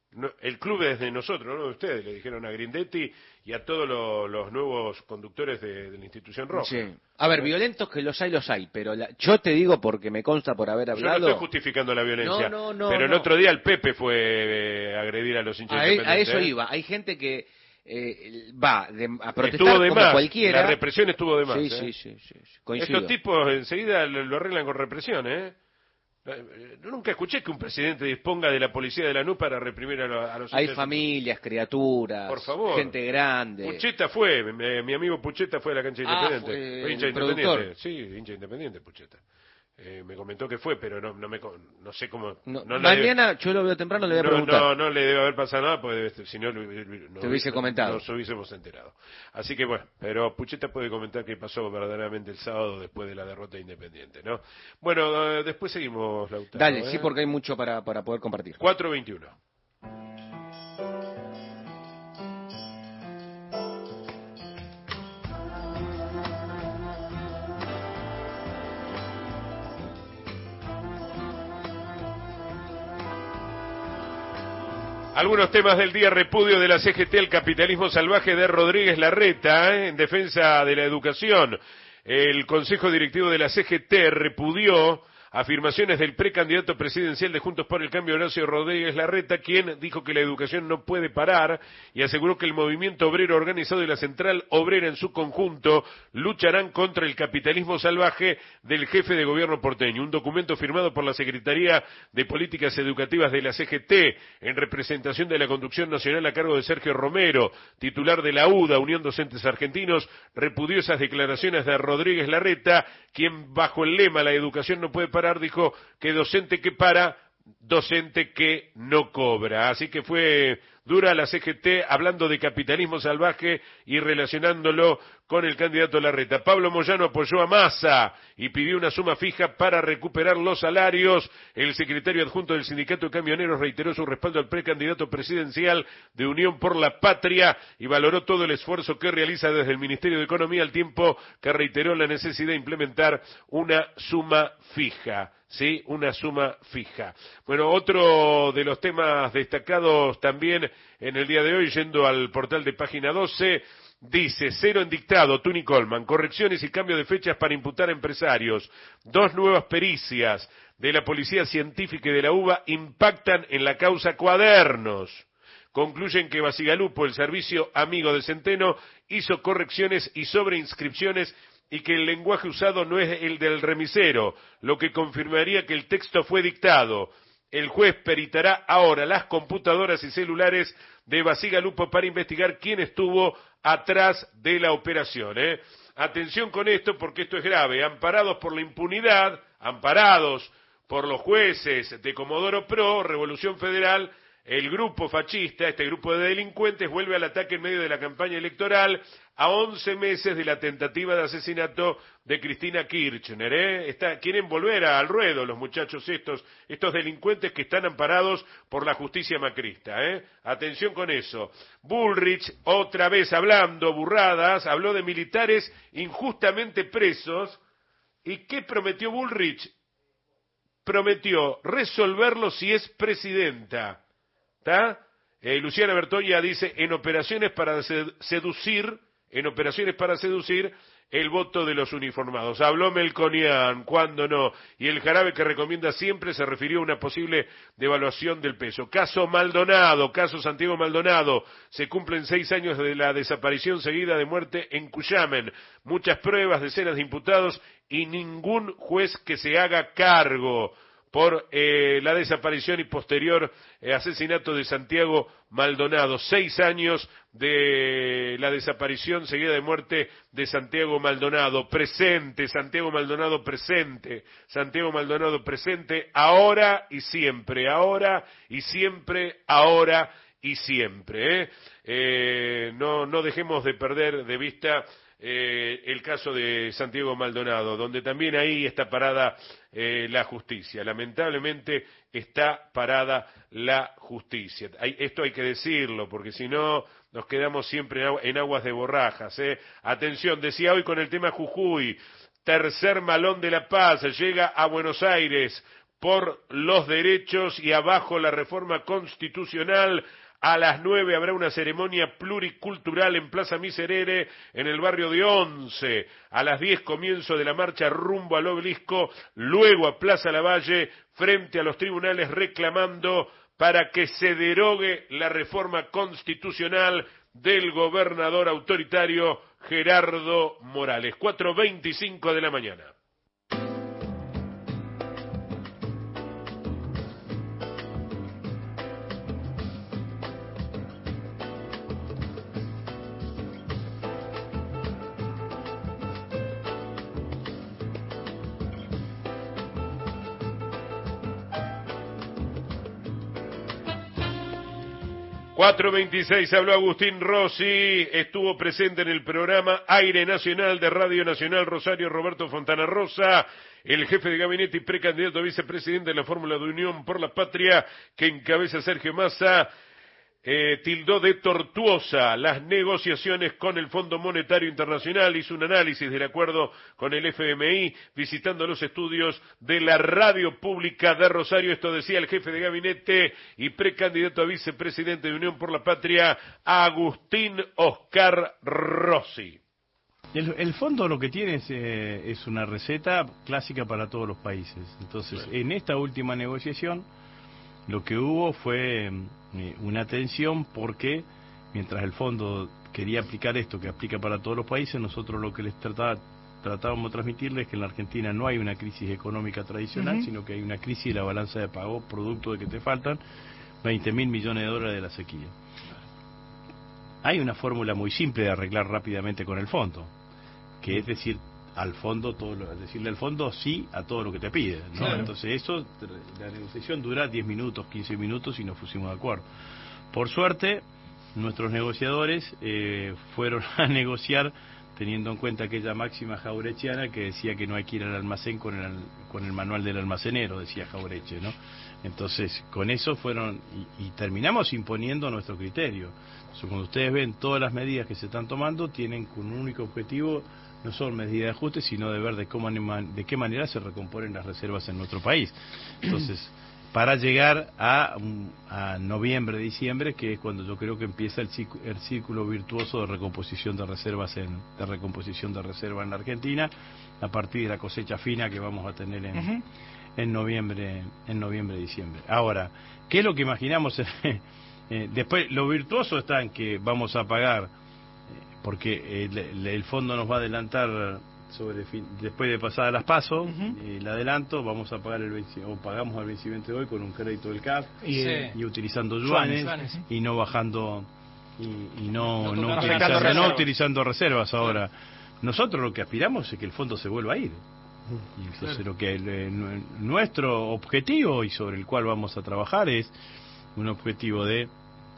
No, el club es de nosotros, no de ustedes, le dijeron a Grindetti y a todos lo, los nuevos conductores de, de la institución roja. Sí. A ver, violentos que los hay, los hay, pero la, yo te digo porque me consta por haber hablado... Yo no estoy justificando la violencia, no, no, no, pero el no. otro día el Pepe fue eh, a agredir a los hinchas a, independientes. a eso ¿eh? iba, hay gente que eh, va de, a protestar estuvo de como más. cualquiera. La represión estuvo de más. Sí, ¿eh? sí, sí, sí, sí. Coincido. Estos tipos enseguida lo, lo arreglan con represión, ¿eh? Nunca escuché que un presidente disponga de la policía de la N U para reprimir a, lo, a los... Hay familias, criaturas, por favor, gente grande. Pucheta fue, mi, mi amigo Pucheta fue a la cancha ah, Independiente. Fue, fue hincha Independiente. Productor. Sí, hincha Independiente, Pucheta. Eh, me comentó que fue, pero no, no, me, no sé cómo... No, no mañana, debe, yo lo veo temprano, le voy a no, preguntar. No, no le debe haber pasado nada, porque si no, no te hubiese no, comentado. Nos hubiésemos enterado. Así que bueno, pero Pucheta puede comentar qué pasó verdaderamente el sábado después de la derrota de Independiente, ¿no? Bueno, después seguimos, Lautaro. Dale, ¿eh? sí, porque hay mucho para, para poder compartir. cuatro veintiuno. Algunos temas del día: repudio de la C G T al capitalismo salvaje de Rodríguez Larreta, ¿eh? En defensa de la educación. El Consejo Directivo de la C G T repudió afirmaciones del precandidato presidencial de Juntos por el Cambio, Horacio Rodríguez Larreta, quien dijo que la educación no puede parar y aseguró que el movimiento obrero organizado y la central obrera en su conjunto lucharán contra el capitalismo salvaje del jefe de gobierno porteño. Un documento firmado por la Secretaría de Políticas Educativas de la C G T en representación de la conducción nacional a cargo de Sergio Romero, titular de la U D A, Unión Docentes Argentinos, repudió esas declaraciones de Rodríguez Larreta, quien bajo el lema "la educación no puede parar" dijo que docente que para, docente que no cobra. Así que fue dura la C G T hablando de capitalismo salvaje y relacionándolo con el candidato Larreta. Pablo Moyano apoyó a Massa y pidió una suma fija para recuperar los salarios. El secretario adjunto del Sindicato de Camioneros reiteró su respaldo al precandidato presidencial de Unión por la Patria y valoró todo el esfuerzo que realiza desde el Ministerio de Economía, al tiempo que reiteró la necesidad de implementar una suma fija. Sí, una suma fija. Bueno, otro de los temas destacados también en el día de hoy, yendo al portal de Página doce, dice: cero en dictado, Tuni Coleman, correcciones y cambio de fechas para imputar a empresarios. Dos nuevas pericias de la Policía Científica y de la U B A impactan en la causa Cuadernos. Concluyen que Basigalupo, el servicio amigo de Centeno, hizo correcciones y sobreinscripciones y que el lenguaje usado no es el del remisero, lo que confirmaría que el texto fue dictado. El juez peritará ahora las computadoras y celulares de Basigalupo para investigar quién estuvo atrás de la operación. ¿eh? Atención con esto, porque esto es grave. Amparados por la impunidad, amparados por los jueces de Comodoro Pro, Revolución Federal, el grupo fascista, este grupo de delincuentes, vuelve al ataque en medio de la campaña electoral a once meses de la tentativa de asesinato de Cristina Kirchner. ¿eh? Está, quieren volver al ruedo los muchachos estos, estos delincuentes que están amparados por la justicia macrista. ¿eh? Atención con eso. Bullrich, otra vez hablando burradas, habló de militares injustamente presos. ¿Y qué prometió Bullrich? Prometió resolverlo si es presidenta. ¿Está? Eh, Luciana Bertolla dice: en operaciones para seducir, en operaciones para seducir el voto de los uniformados. Habló Melconian, cuando no, y el jarabe que recomienda siempre se refirió a una posible devaluación del peso. Caso Maldonado, caso Santiago Maldonado, se cumplen seis años de la desaparición seguida de muerte en Cuyamen. Muchas pruebas, decenas de imputados y ningún juez que se haga cargo por eh, la desaparición y posterior eh, asesinato de Santiago Maldonado. Seis años de la desaparición seguida de muerte de Santiago Maldonado. Presente, Santiago Maldonado presente, Santiago Maldonado presente, ahora y siempre, ahora y siempre, ahora y siempre. ¿eh? Eh, no, no dejemos de perder de vista Eh, el caso de Santiago Maldonado, donde también ahí está parada eh, la justicia. Lamentablemente está parada la justicia. Hay, esto hay que decirlo, porque si no nos quedamos siempre en, agu en aguas de borrajas. ¿eh? Atención, decía hoy con el tema Jujuy, tercer malón de La Paz, llega a Buenos Aires por los derechos y abajo la reforma constitucional. A las nueve habrá una ceremonia pluricultural en Plaza Miserere, en el barrio de Once. A las diez comienzo de la marcha rumbo al obelisco, luego a Plaza Lavalle, frente a los tribunales reclamando para que se derogue la reforma constitucional del gobernador autoritario Gerardo Morales. cuatro veinticinco de la mañana. cuatro veintiséis, habló Agustín Rossi, estuvo presente en el programa Aire Nacional de Radio Nacional Rosario Roberto Fontana Rosa, el jefe de gabinete y precandidato a vicepresidente de la fórmula de Unión por la Patria, que encabeza Sergio Massa, eh, tildó de tortuosa las negociaciones con el Fondo Monetario Internacional, hizo un análisis del acuerdo con el F M I, visitando los estudios de la radio pública de Rosario. Esto decía el jefe de gabinete y precandidato a vicepresidente de Unión por la Patria, Agustín Oscar Rossi. El, el fondo lo que tiene es, eh, es una receta clásica para todos los países. Entonces, bueno, en esta última negociación, lo que hubo fue eh, una tensión porque mientras el fondo quería aplicar esto que aplica para todos los países, nosotros lo que les trataba, tratábamos de transmitirles es que en la Argentina no hay una crisis económica tradicional, uh-huh. sino que hay una crisis de la balanza de pago producto de que te faltan veinte mil millones de dólares de la sequía. Hay una fórmula muy simple de arreglar rápidamente con el fondo, que es decir al fondo todo lo, decirle al fondo sí a todo lo que te pide, ¿no? Claro. Entonces eso, la negociación dura diez minutos, quince minutos y nos pusimos de acuerdo. Por suerte, nuestros negociadores eh, fueron a negociar teniendo en cuenta aquella máxima jaurechiana que decía que no hay que ir al almacén con el, con el manual del almacenero, decía Jaureche, ¿no? Entonces, con eso fueron, y, y terminamos imponiendo nuestro criterio. Entonces, cuando ustedes ven todas las medidas que se están tomando, tienen con un único objetivo, no son medidas de ajuste, sino de ver de, cómo, de qué manera se recomponen las reservas en nuestro país. Entonces, para llegar a, a noviembre, diciembre, que es cuando yo creo que empieza el círculo, el círculo virtuoso de recomposición de reservas en de recomposición de reservas en la Argentina, a partir de la cosecha fina que vamos a tener en, uh-huh. en noviembre, en noviembre, diciembre. Ahora, ¿qué es lo que imaginamos? eh, después, lo virtuoso está en que vamos a pagar, porque el, el fondo nos va a adelantar sobre fin, después de pasadas las PASO, uh-huh. el adelanto, vamos a pagar el venci, o pagamos el vencimiento de hoy con un crédito del C A F y, sí. y utilizando yuanes, yuanes sí. y no bajando y, y no, no, no, utilizando, no utilizando reservas ahora. Nosotros lo que aspiramos es que el fondo se vuelva a ir. Y entonces claro. lo que eh, nuestro objetivo y sobre el cual vamos a trabajar es un objetivo de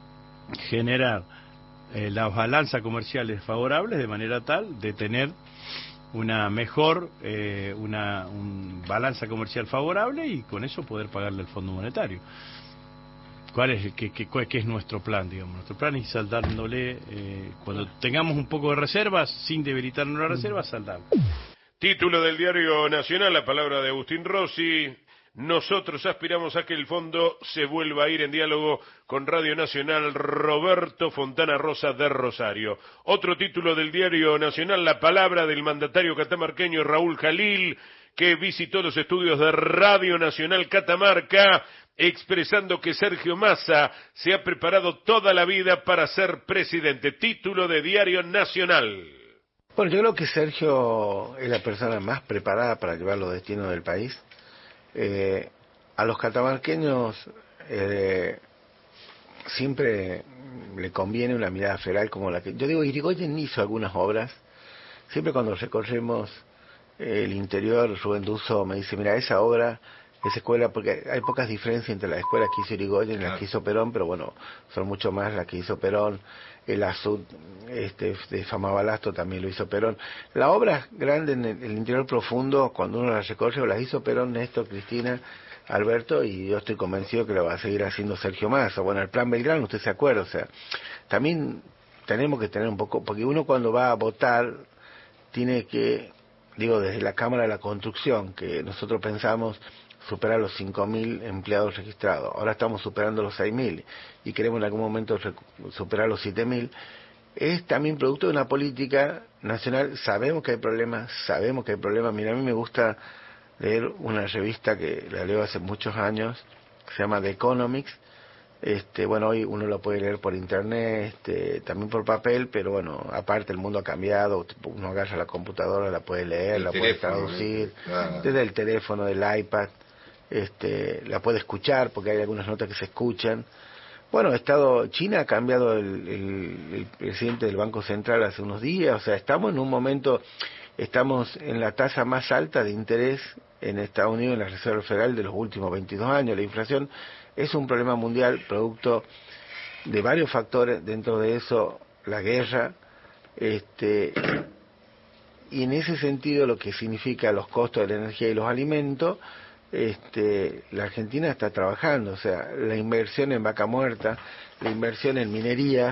generar eh, las balanzas comerciales favorables de manera tal de tener una mejor eh, una un balanza comercial favorable y con eso poder pagarle al Fondo Monetario. ¿Cuál es qué, qué, qué es nuestro plan? Digamos, nuestro plan es saldándole eh, cuando tengamos un poco de reservas, sin debilitarnos las reservas, saldar. Título del Diario Nacional, la palabra de Agustín Rossi. Nosotros aspiramos a que el fondo se vuelva a ir, en diálogo con Radio Nacional, Roberto Fontana Rosa de Rosario. Otro título del Diario Nacional, la palabra del mandatario catamarqueño Raúl Jalil, que visitó los estudios de Radio Nacional Catamarca, expresando que Sergio Massa se ha preparado toda la vida para ser presidente. Título de Diario Nacional. Bueno, yo creo que Sergio es la persona más preparada para llevar los destinos del país. Eh, a los catamarqueños eh, siempre le conviene una mirada federal como la que... Yo digo, Irigoyen hizo algunas obras. Siempre cuando recorremos eh, el interior, Rubén Duso me dice, mira, esa obra, esa escuela, porque hay pocas diferencias entre las escuelas que hizo Irigoyen y las que hizo Perón, pero bueno, son mucho más las que hizo Perón. El azul este, de Famabalasto también lo hizo Perón. Las obras grandes en el, el interior profundo, cuando uno las recorre, las hizo Perón, Néstor, Cristina, Alberto, y yo estoy convencido que lo va a seguir haciendo Sergio Massa. Bueno, el Plan Belgrano, usted se acuerda, o sea, también tenemos que tener un poco, porque uno cuando va a votar tiene que, digo, desde la Cámara de la Construcción, que nosotros pensamos superar los cinco mil empleados registrados. Ahora estamos superando los seis mil y queremos en algún momento superar los siete mil. Es también producto de una política nacional. Sabemos que hay problemas, sabemos que hay problemas. Mira, a mí me gusta leer una revista que la leo hace muchos años, que se llama The Economics. Este, bueno, hoy uno lo puede leer por internet, este, también por papel, pero bueno, aparte el mundo ha cambiado, uno agarra la computadora, la puede leer, el la puede traducir, ¿eh? Desde el teléfono, del iPad, este, la puede escuchar, porque hay algunas notas que se escuchan. Bueno, Estado, China ha cambiado el, el, el presidente del Banco Central hace unos días, o sea, estamos en un momento, estamos en la tasa más alta de interés en Estados Unidos, en la Reserva Federal, de los últimos veintidós años. La inflación es un problema mundial, producto de varios factores, dentro de eso la guerra, este, y en ese sentido lo que significa los costos de la energía y los alimentos, este, la Argentina está trabajando, o sea, la inversión en Vaca Muerta, la inversión en minería,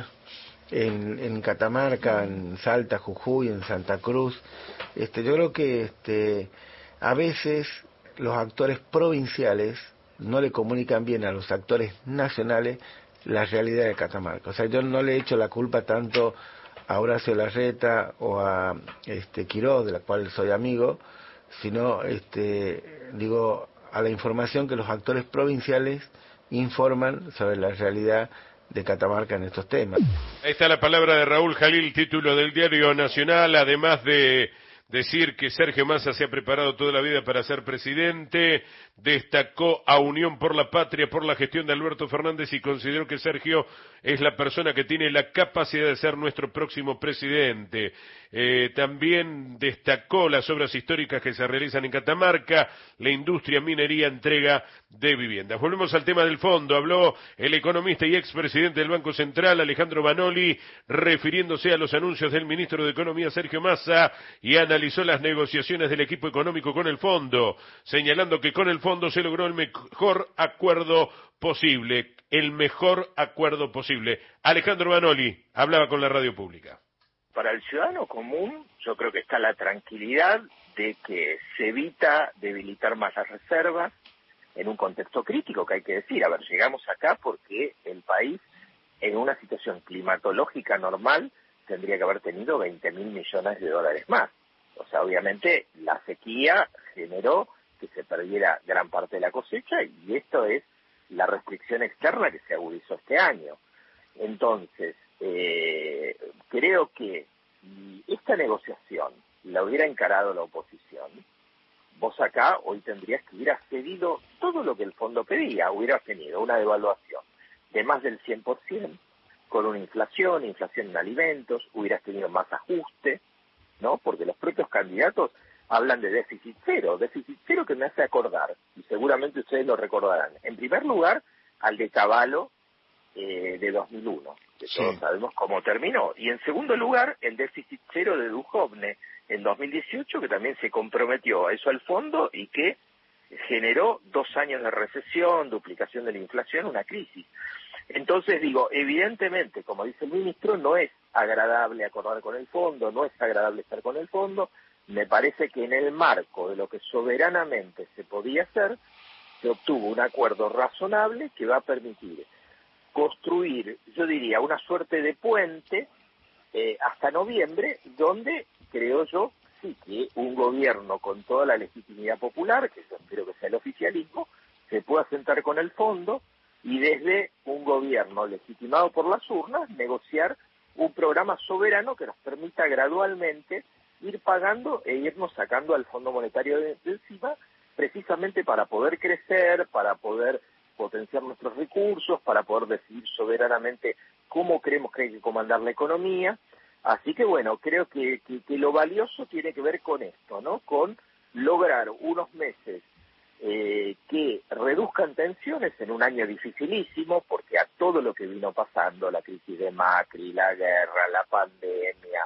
en, en Catamarca, en Salta, Jujuy, en Santa Cruz, este, yo creo que este, a veces los actores provinciales no le comunican bien a los actores nacionales la realidad de Catamarca. O sea, yo no le he hecho la culpa tanto a Horacio Larreta o a este, Quiroz, de la cual soy amigo, sino, este, digo, a la información que los actores provinciales informan sobre la realidad de Catamarca en estos temas. Ahí está la palabra de Raúl Jalil, título del Diario Nacional, además de decir que Sergio Massa se ha preparado toda la vida para ser presidente, destacó a Unión por la Patria por la gestión de Alberto Fernández y consideró que Sergio es la persona que tiene la capacidad de ser nuestro próximo presidente. Eh, también destacó las obras históricas que se realizan en Catamarca, la industria, minería, entrega de viviendas. Volvemos al tema del fondo. Habló el economista y expresidente del Banco Central, Alejandro Banoli, refiriéndose a los anuncios del ministro de Economía, Sergio Massa, y analizó las negociaciones del equipo económico con el fondo, señalando que con el fondo se logró el mejor acuerdo posible, el mejor acuerdo posible. Alejandro Banoli hablaba con la radio pública. Para el ciudadano común, yo creo que está la tranquilidad de que se evita debilitar más las reservas en un contexto crítico, que hay que decir, a ver, llegamos acá porque el país, en una situación climatológica normal, tendría que haber tenido veinte mil millones de dólares más. O sea, obviamente, la sequía generó que se perdiera gran parte de la cosecha, y esto es la restricción externa que se agudizó este año. Entonces, eh, creo que si esta negociación la hubiera encarado la oposición, vos acá hoy tendrías que hubiera cedido todo lo que el fondo pedía, hubieras tenido una devaluación de más del cien por ciento, con una inflación, inflación en alimentos, hubieras tenido más ajuste, ¿no? Porque los propios candidatos hablan de déficit cero, déficit cero que me hace acordar, y seguramente ustedes lo recordarán, en primer lugar, al de Cavallo eh, de dos mil uno, que sí. Todos sabemos cómo terminó, y en segundo lugar, el déficit cero de Duhovne en dos mil dieciocho, que también se comprometió a eso al fondo y que generó dos años de recesión, duplicación de la inflación, una crisis. Entonces digo, evidentemente, como dice el ministro, no es agradable acordar con el fondo, no es agradable estar con el fondo. Me parece que en el marco de lo que soberanamente se podía hacer, se obtuvo un acuerdo razonable que va a permitir construir, yo diría, una suerte de puente eh, hasta noviembre, donde creo yo sí que un gobierno con toda la legitimidad popular, que yo espero que sea el oficialismo, se pueda sentar con el fondo y desde un gobierno legitimado por las urnas negociar un programa soberano que nos permita gradualmente ir pagando e irnos sacando al Fondo Monetario de, de encima, precisamente para poder crecer, para poder potenciar nuestros recursos, para poder decidir soberanamente cómo creemos que hay que comandar la economía. Así que bueno, creo que, que, que lo valioso tiene que ver con esto, ¿no? Con lograr unos meses eh, que reduzcan tensiones en un año dificilísimo, porque a todo lo que vino pasando, la crisis de Macri, la guerra, la pandemia,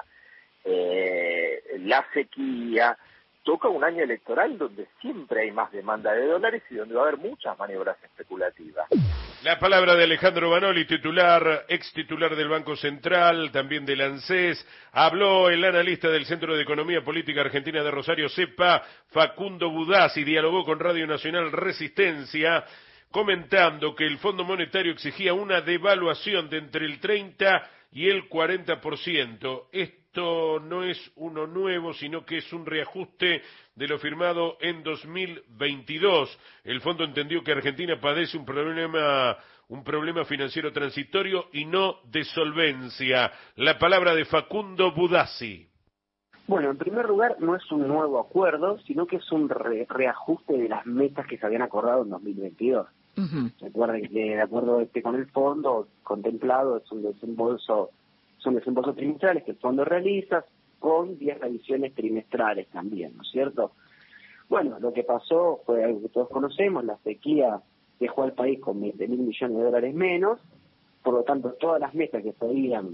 eh, la sequía, toca un año electoral donde siempre hay más demanda de dólares y donde va a haber muchas maniobras especulativas. La palabra de Alejandro Banoli, titular, ex titular del Banco Central, también del ANSES. Habló el analista del Centro de Economía Política Argentina de Rosario, CEPA, Facundo Budazzi, dialogó con Radio Nacional Resistencia, comentando que el Fondo Monetario exigía una devaluación de entre el treinta y el cuarenta por ciento. Esto no es uno nuevo, sino que es un reajuste de lo firmado en dos mil veintidós. El fondo entendió que Argentina padece un problema, un problema financiero transitorio y no de solvencia. La palabra de Facundo Budazzi. Bueno, en primer lugar, no es un nuevo acuerdo, sino que es un re reajuste de las metas que se habían acordado en dos mil veintidós. Uh-huh. Recuerden que de acuerdo este con el fondo contemplado es un desembolso, son desembolsos trimestrales que el fondo realiza con diez revisiones trimestrales también, ¿no es cierto? Bueno, lo que pasó fue algo que todos conocemos, la sequía dejó al país con veinte mil millones de dólares menos, por lo tanto todas las metas que se habían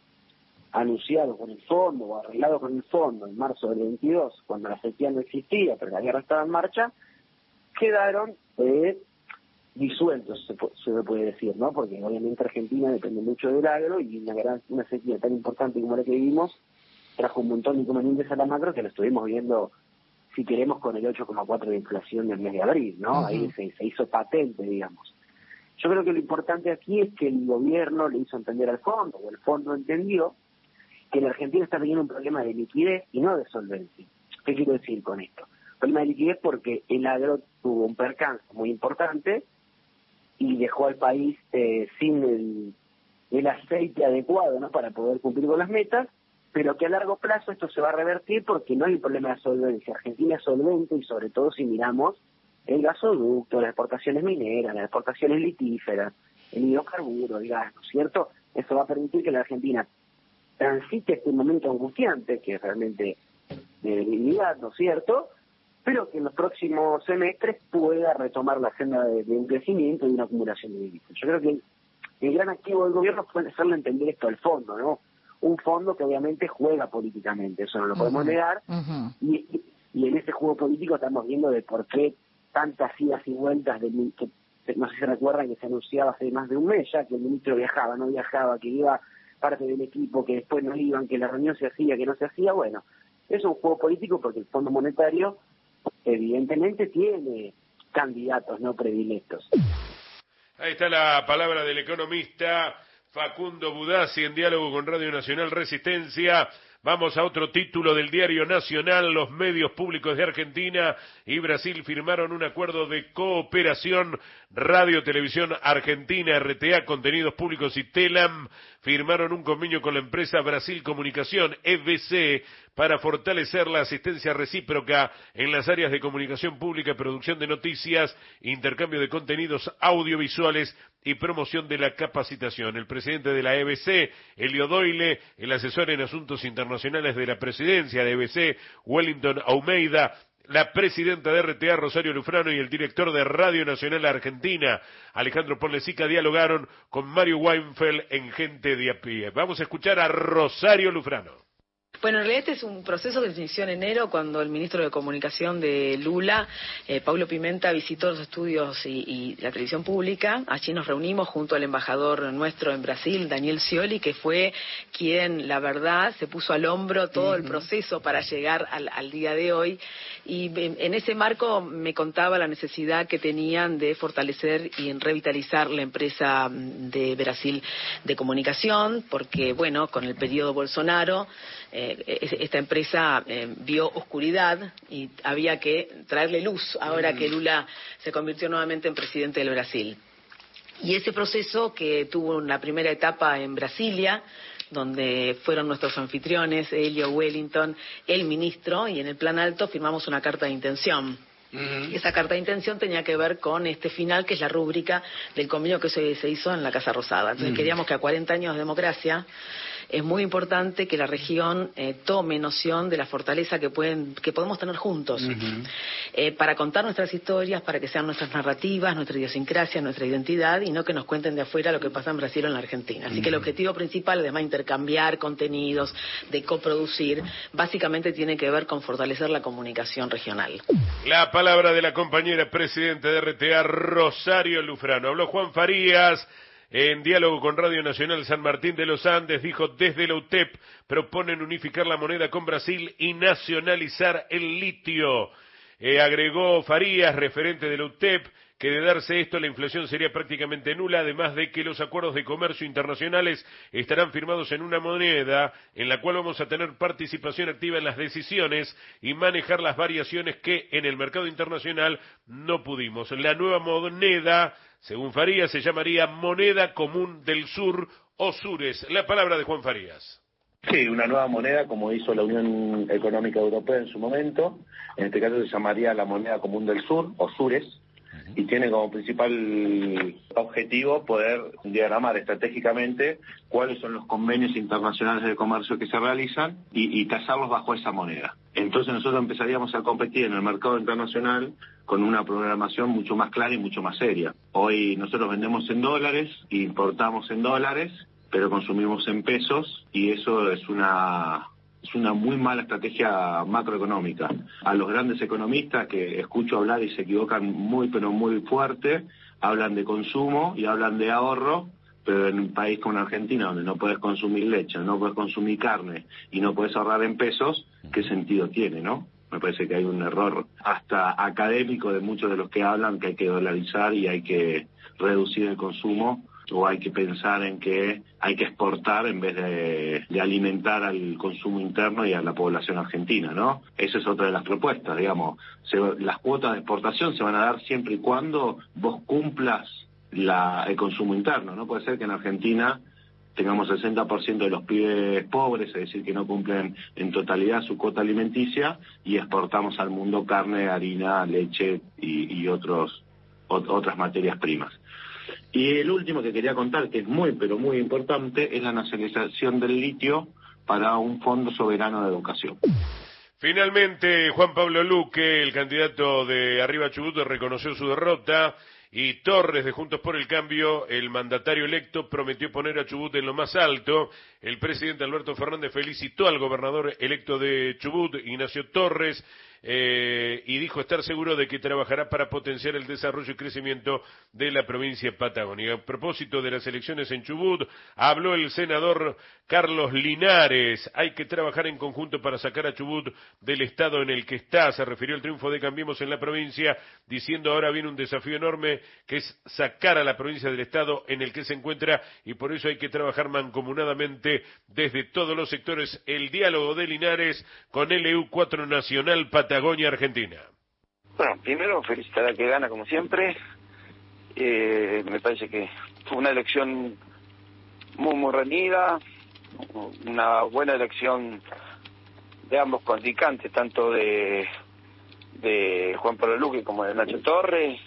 anunciado con el fondo o arreglado con el fondo en marzo del veintidós, cuando la sequía no existía, pero la guerra estaba en marcha, quedaron eh, disueltos, se, se puede decir, ¿no? Porque obviamente Argentina depende mucho del agro y una, gran, una sequía tan importante como la que vivimos trajo un montón de inconvenientes a la macro que lo estuvimos viendo, si queremos, con el ocho coma cuatro de inflación del mes de abril, ¿no? Uh-huh. Ahí se, se hizo patente, digamos. Yo creo que lo importante aquí es que el gobierno le hizo entender al fondo, o el fondo entendió que la Argentina está teniendo un problema de liquidez y no de solvencia. ¿Qué quiero decir con esto? Problema de liquidez porque el agro tuvo un percance muy importante y dejó al país eh, sin el, el aceite adecuado, ¿no?, para poder cumplir con las metas, pero que a largo plazo esto se va a revertir porque no hay un problema de solvencia. Argentina es solvente y sobre todo si miramos el gasoducto, las exportaciones mineras, las exportaciones litíferas, el hidrocarburo, el gas, ¿no es cierto? Eso va a permitir que la Argentina transite este momento angustiante, que es realmente de debilidad, ¿no es cierto?, pero que en los próximos semestres pueda retomar la senda de, de un crecimiento y una acumulación de divisas. Yo creo que el, el gran activo del gobierno fue hacerle entender esto al fondo, ¿no? Un fondo que obviamente juega políticamente, eso no lo podemos uh-huh. negar, uh-huh. y, y, y en ese juego político estamos viendo de por qué tantas idas y vueltas, de, que no sé si se recuerdan que se anunciaba hace más de un mes ya que el ministro viajaba, no viajaba, que iba parte del equipo, que después no iban, que la reunión se hacía, que no se hacía. Bueno, es un juego político porque el Fondo Monetario evidentemente tiene candidatos no predilectos. Ahí está la palabra del economista Facundo Budazzi en diálogo con Radio Nacional Resistencia. Vamos a otro título del Diario Nacional. Los medios públicos de Argentina y Brasil firmaron un acuerdo de cooperación. Radio Televisión Argentina, R T A, Contenidos Públicos y Telam firmaron un convenio con la empresa Brasil Comunicación, E B C, para fortalecer la asistencia recíproca en las áreas de comunicación pública, producción de noticias, intercambio de contenidos audiovisuales y promoción de la capacitación. El presidente de la E B C, Elio Doyle, el asesor en asuntos internacionales de la presidencia de E B C, Wellington Almeida, la presidenta de R T A, Rosario Lufrano, y el director de Radio Nacional Argentina, Alejandro Ponlecica, dialogaron con Mario Weinfeld en Gente de a Pie. Vamos a escuchar a Rosario Lufrano. Bueno, en realidad este es un proceso que se inició en enero cuando el ministro de Comunicación de Lula, eh, Paulo Pimenta, visitó los estudios y, y la televisión pública. Allí nos reunimos junto al embajador nuestro en Brasil, Daniel Scioli, que fue quien, la verdad, se puso al hombro todo uh-huh. el proceso para llegar al, al día de hoy. Y en ese marco me contaba la necesidad que tenían de fortalecer y revitalizar la empresa de Brasil de comunicación, porque, bueno, con el periodo Bolsonaro, eh, esta empresa eh, vio oscuridad y había que traerle luz ahora mm. que Lula se convirtió nuevamente en presidente del Brasil. Y ese proceso, que tuvo una primera etapa en Brasilia, donde fueron nuestros anfitriones, Elio, Wellington, el ministro, y en el plan alto firmamos una carta de intención. Uh-huh. Esa carta de intención tenía que ver con este final, que es la rúbrica del convenio que se, se hizo en la Casa Rosada. Entonces uh-huh. queríamos que a cuarenta años de democracia es muy importante que la región eh, tome noción de la fortaleza que pueden que podemos tener juntos, uh-huh. eh, para contar nuestras historias, para que sean nuestras narrativas, nuestra idiosincrasia, nuestra identidad, y no que nos cuenten de afuera lo que pasa en Brasil o en la Argentina. Así uh-huh. que el objetivo principal, además de intercambiar contenidos, de coproducir, básicamente tiene que ver con fortalecer la comunicación regional. La palabra de la compañera presidenta de R T A, Rosario Lufrano. Habló Juan Farías en diálogo con Radio Nacional San Martín de los Andes. Dijo: desde la U T E P proponen unificar la moneda con Brasil y nacionalizar el litio. Eh, agregó Farías, referente de la U T E P, que de darse esto la inflación sería prácticamente nula, además de que los acuerdos de comercio internacionales estarán firmados en una moneda en la cual vamos a tener participación activa en las decisiones y manejar las variaciones que en el mercado internacional no pudimos. La nueva moneda, según Farías, se llamaría Moneda Común del Sur o Sures. La palabra de Juan Farías. Sí, una nueva moneda como hizo la Unión Económica Europea en su momento. En este caso se llamaría la Moneda Común del Sur o Sures. Y tiene como principal objetivo poder diagramar estratégicamente cuáles son los convenios internacionales de comercio que se realizan y, y tasarlos bajo esa moneda. Entonces nosotros empezaríamos a competir en el mercado internacional con una programación mucho más clara y mucho más seria. Hoy nosotros vendemos en dólares, importamos en dólares, pero consumimos en pesos, y eso es una... es una muy mala estrategia macroeconómica. A los grandes economistas que escucho hablar y se equivocan muy pero muy fuerte, hablan de consumo y hablan de ahorro, pero en un país como Argentina, donde no puedes consumir leche, no puedes consumir carne y no puedes ahorrar en pesos, ¿qué sentido tiene, no? Me parece que hay un error hasta académico de muchos de los que hablan que hay que dolarizar y hay que reducir el consumo, o hay que pensar en que hay que exportar en vez de, de alimentar al consumo interno y a la población argentina, ¿no? Esa es otra de las propuestas, digamos. Se, las cuotas de exportación se van a dar siempre y cuando vos cumplas la, el consumo interno. No puede ser que en Argentina tengamos sesenta por ciento de los pibes pobres, es decir, que no cumplen en totalidad su cuota alimenticia, y exportamos al mundo carne, harina, leche y, y otros ot, otras materias primas. Y el último que quería contar, que es muy, pero muy importante, es la nacionalización del litio para un fondo soberano de educación. Finalmente, Juan Pablo Luque, el candidato de Arriba Chubut, reconoció su derrota, y Torres, de Juntos por el Cambio, el mandatario electo, prometió poner a Chubut en lo más alto. El presidente Alberto Fernández felicitó al gobernador electo de Chubut, Ignacio Torres, Eh, y dijo estar seguro de que trabajará para potenciar el desarrollo y crecimiento de la provincia de Patagonia. A propósito de las elecciones en Chubut, habló el senador Carlos Linares. Hay que trabajar en conjunto para sacar a Chubut del estado en el que está. Se refirió al triunfo de Cambiemos en la provincia, diciendo: ahora viene un desafío enorme, que es sacar a la provincia del estado en el que se encuentra, y por eso hay que trabajar mancomunadamente desde todos los sectores. El diálogo de Linares con L U cuatro Nacional Patagonia, Argentina. Bueno, primero felicitar al que gana, como siempre. Eh, me parece que fue una elección muy, muy reñida, una buena elección de ambos contrincantes, tanto de, de Juan Pablo Luque como de Nacho Torres,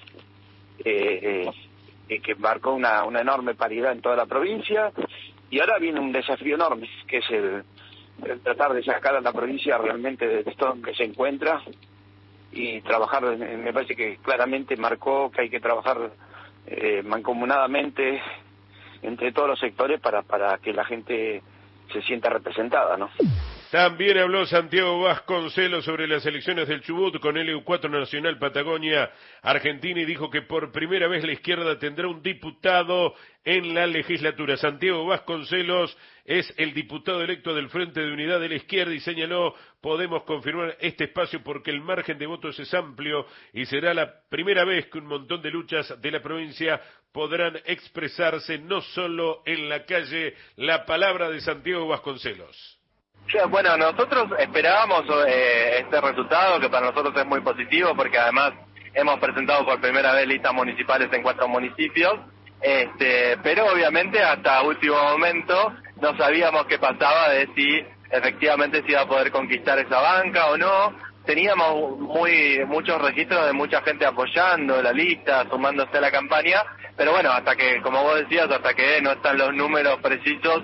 eh, eh, que marcó una, una enorme paridad en toda la provincia. Y ahora viene un desafío enorme, que es el el tratar de sacar a la provincia realmente del estado en que se encuentra y trabajar. Me parece que claramente marcó que hay que trabajar eh, mancomunadamente entre todos los sectores para para que la gente se sienta representada, ¿no? También habló Santiago Vasconcelos sobre las elecciones del Chubut con L U cuatro Nacional Patagonia, Argentina, y dijo que por primera vez la izquierda tendrá un diputado en la legislatura. Santiago Vasconcelos es el diputado electo del Frente de Unidad de la Izquierda y señaló: podemos confirmar este espacio porque el margen de votos es amplio y será la primera vez que un montón de luchas de la provincia podrán expresarse no solo en la calle. La palabra de Santiago Vasconcelos. Bueno, nosotros esperábamos eh, este resultado, que para nosotros es muy positivo, porque además hemos presentado por primera vez listas municipales en cuatro municipios, este, pero obviamente hasta último momento no sabíamos qué pasaba, de si efectivamente se iba a poder conquistar esa banca o no. Teníamos muy muchos registros de mucha gente apoyando la lista, sumándose a la campaña, pero bueno, hasta que, como vos decías, hasta que no están los números precisos,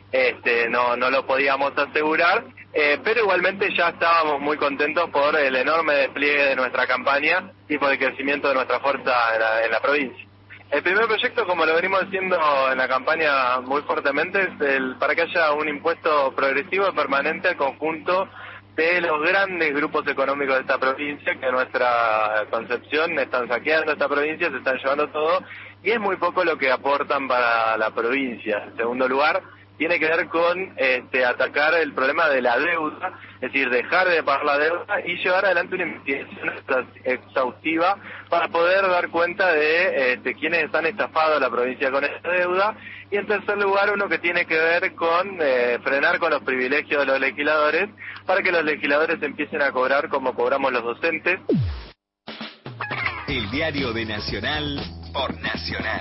este, no, no lo podíamos asegurar, eh, pero igualmente ya estábamos muy contentos por el enorme despliegue de nuestra campaña y por el crecimiento de nuestra fuerza en la, en la provincia. El primer proyecto, como lo venimos diciendo en la campaña muy fuertemente, es el para que haya un impuesto progresivo y permanente al conjunto de los grandes grupos económicos de esta provincia, que en nuestra concepción están saqueando esta provincia, se están llevando todo, y es muy poco lo que aportan para la provincia. En segundo lugar, tiene que ver con este, atacar el problema de la deuda, es decir, dejar de pagar la deuda y llevar adelante una investigación exhaustiva para poder dar cuenta de este, quiénes están estafados a la provincia con esta deuda. Y en tercer lugar, uno que tiene que ver con eh, frenar con los privilegios de los legisladores para que los legisladores empiecen a cobrar como cobramos los docentes. El diario de Nacional por Nacional.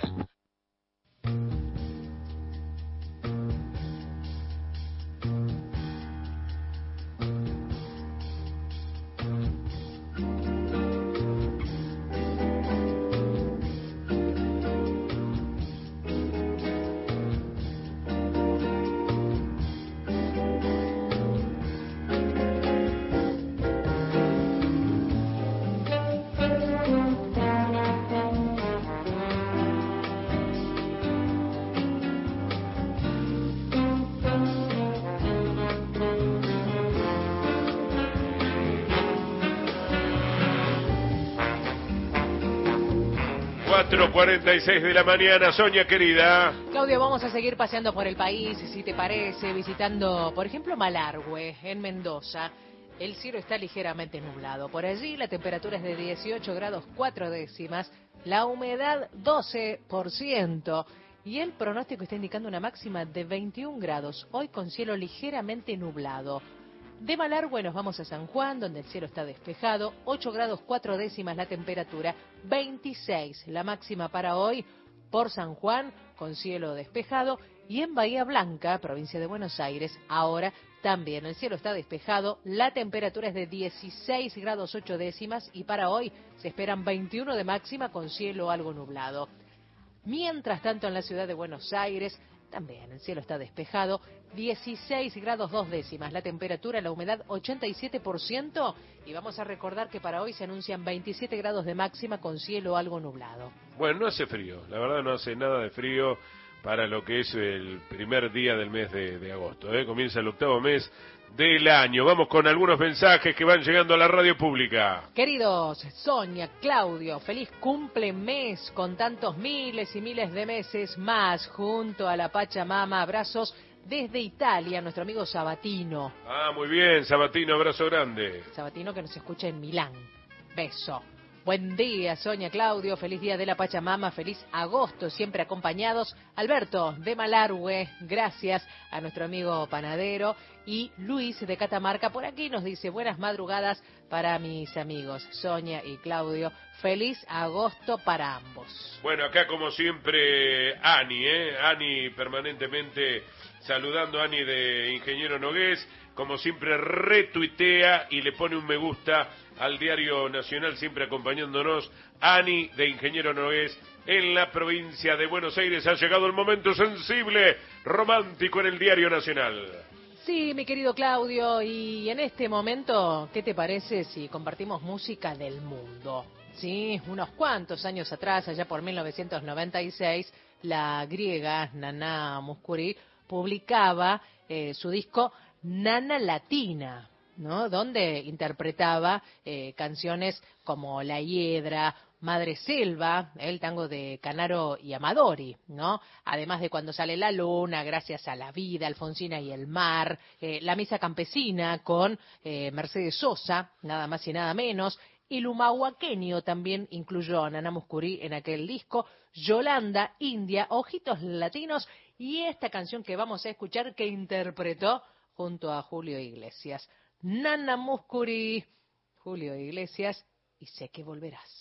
cuatro cuarenta y seis de la mañana, Sonia querida. Claudio, vamos a seguir paseando por el país, si te parece, visitando, por ejemplo, Malargüe, en Mendoza. El cielo está ligeramente nublado. Por allí la temperatura es de dieciocho grados cuatro décimas, la humedad doce por ciento y el pronóstico está indicando una máxima de veintiún grados, hoy con cielo ligeramente nublado. De Malargüe nos vamos a San Juan, donde el cielo está despejado, ocho grados cuatro décimas la temperatura, veintiséis la máxima para hoy por San Juan, con cielo despejado, y en Bahía Blanca, provincia de Buenos Aires, ahora también el cielo está despejado, la temperatura es de dieciséis grados ocho décimas y para hoy se esperan veintiuno de máxima con cielo algo nublado. Mientras tanto en la ciudad de Buenos Aires, también el cielo está despejado, dieciséis grados dos décimas, la temperatura, la humedad ochenta y siete por ciento y vamos a recordar que para hoy se anuncian veintisiete grados de máxima con cielo algo nublado. Bueno, no hace frío, la verdad no hace nada de frío para lo que es el primer día del mes de, de agosto, ¿eh? Comienza el octavo mes del año. Vamos con algunos mensajes que van llegando a la radio pública. Queridos Sonia, Claudio, feliz cumple mes con tantos miles y miles de meses más junto a la Pachamama. Abrazos desde Italia, nuestro amigo Sabatino. Ah, muy bien, Sabatino, abrazo grande. Sabatino que nos escucha en Milán. Beso. Buen día, Sonia, Claudio, feliz día de la Pachamama, feliz agosto, siempre acompañados. Alberto de Malargüe, gracias a nuestro amigo panadero. Y Luis de Catamarca por aquí nos dice, buenas madrugadas para mis amigos Sonia y Claudio, feliz agosto para ambos. Bueno, acá como siempre Ani, ¿eh? Ani permanentemente saludando a Ani de Ingeniero Nogués, como siempre retuitea y le pone un me gusta al Diario Nacional, siempre acompañándonos. Ani de Ingeniero Nogués en la provincia de Buenos Aires. Ha llegado el momento sensible, romántico en el Diario Nacional. Sí, mi querido Claudio, y en este momento, ¿qué te parece si compartimos música del mundo? Sí, unos cuantos años atrás, allá por mil novecientos noventa y seis, la griega Nana Mouskouri publicaba eh, su disco Nana Latina, ¿no? Donde interpretaba eh, canciones como La Hiedra, Madre Selva, el tango de Canaro y Amadori, ¿no? Además de Cuando sale la luna, Gracias a la vida, Alfonsina y el mar, eh, La misa campesina con eh, Mercedes Sosa, nada más y nada menos, y Lumahuaqueño también incluyó a Nana Mouskouri en aquel disco, Yolanda, India, Ojitos Latinos y esta canción que vamos a escuchar que interpretó junto a Julio Iglesias. Nana Mouskouri, Julio Iglesias, y Sé que volverás.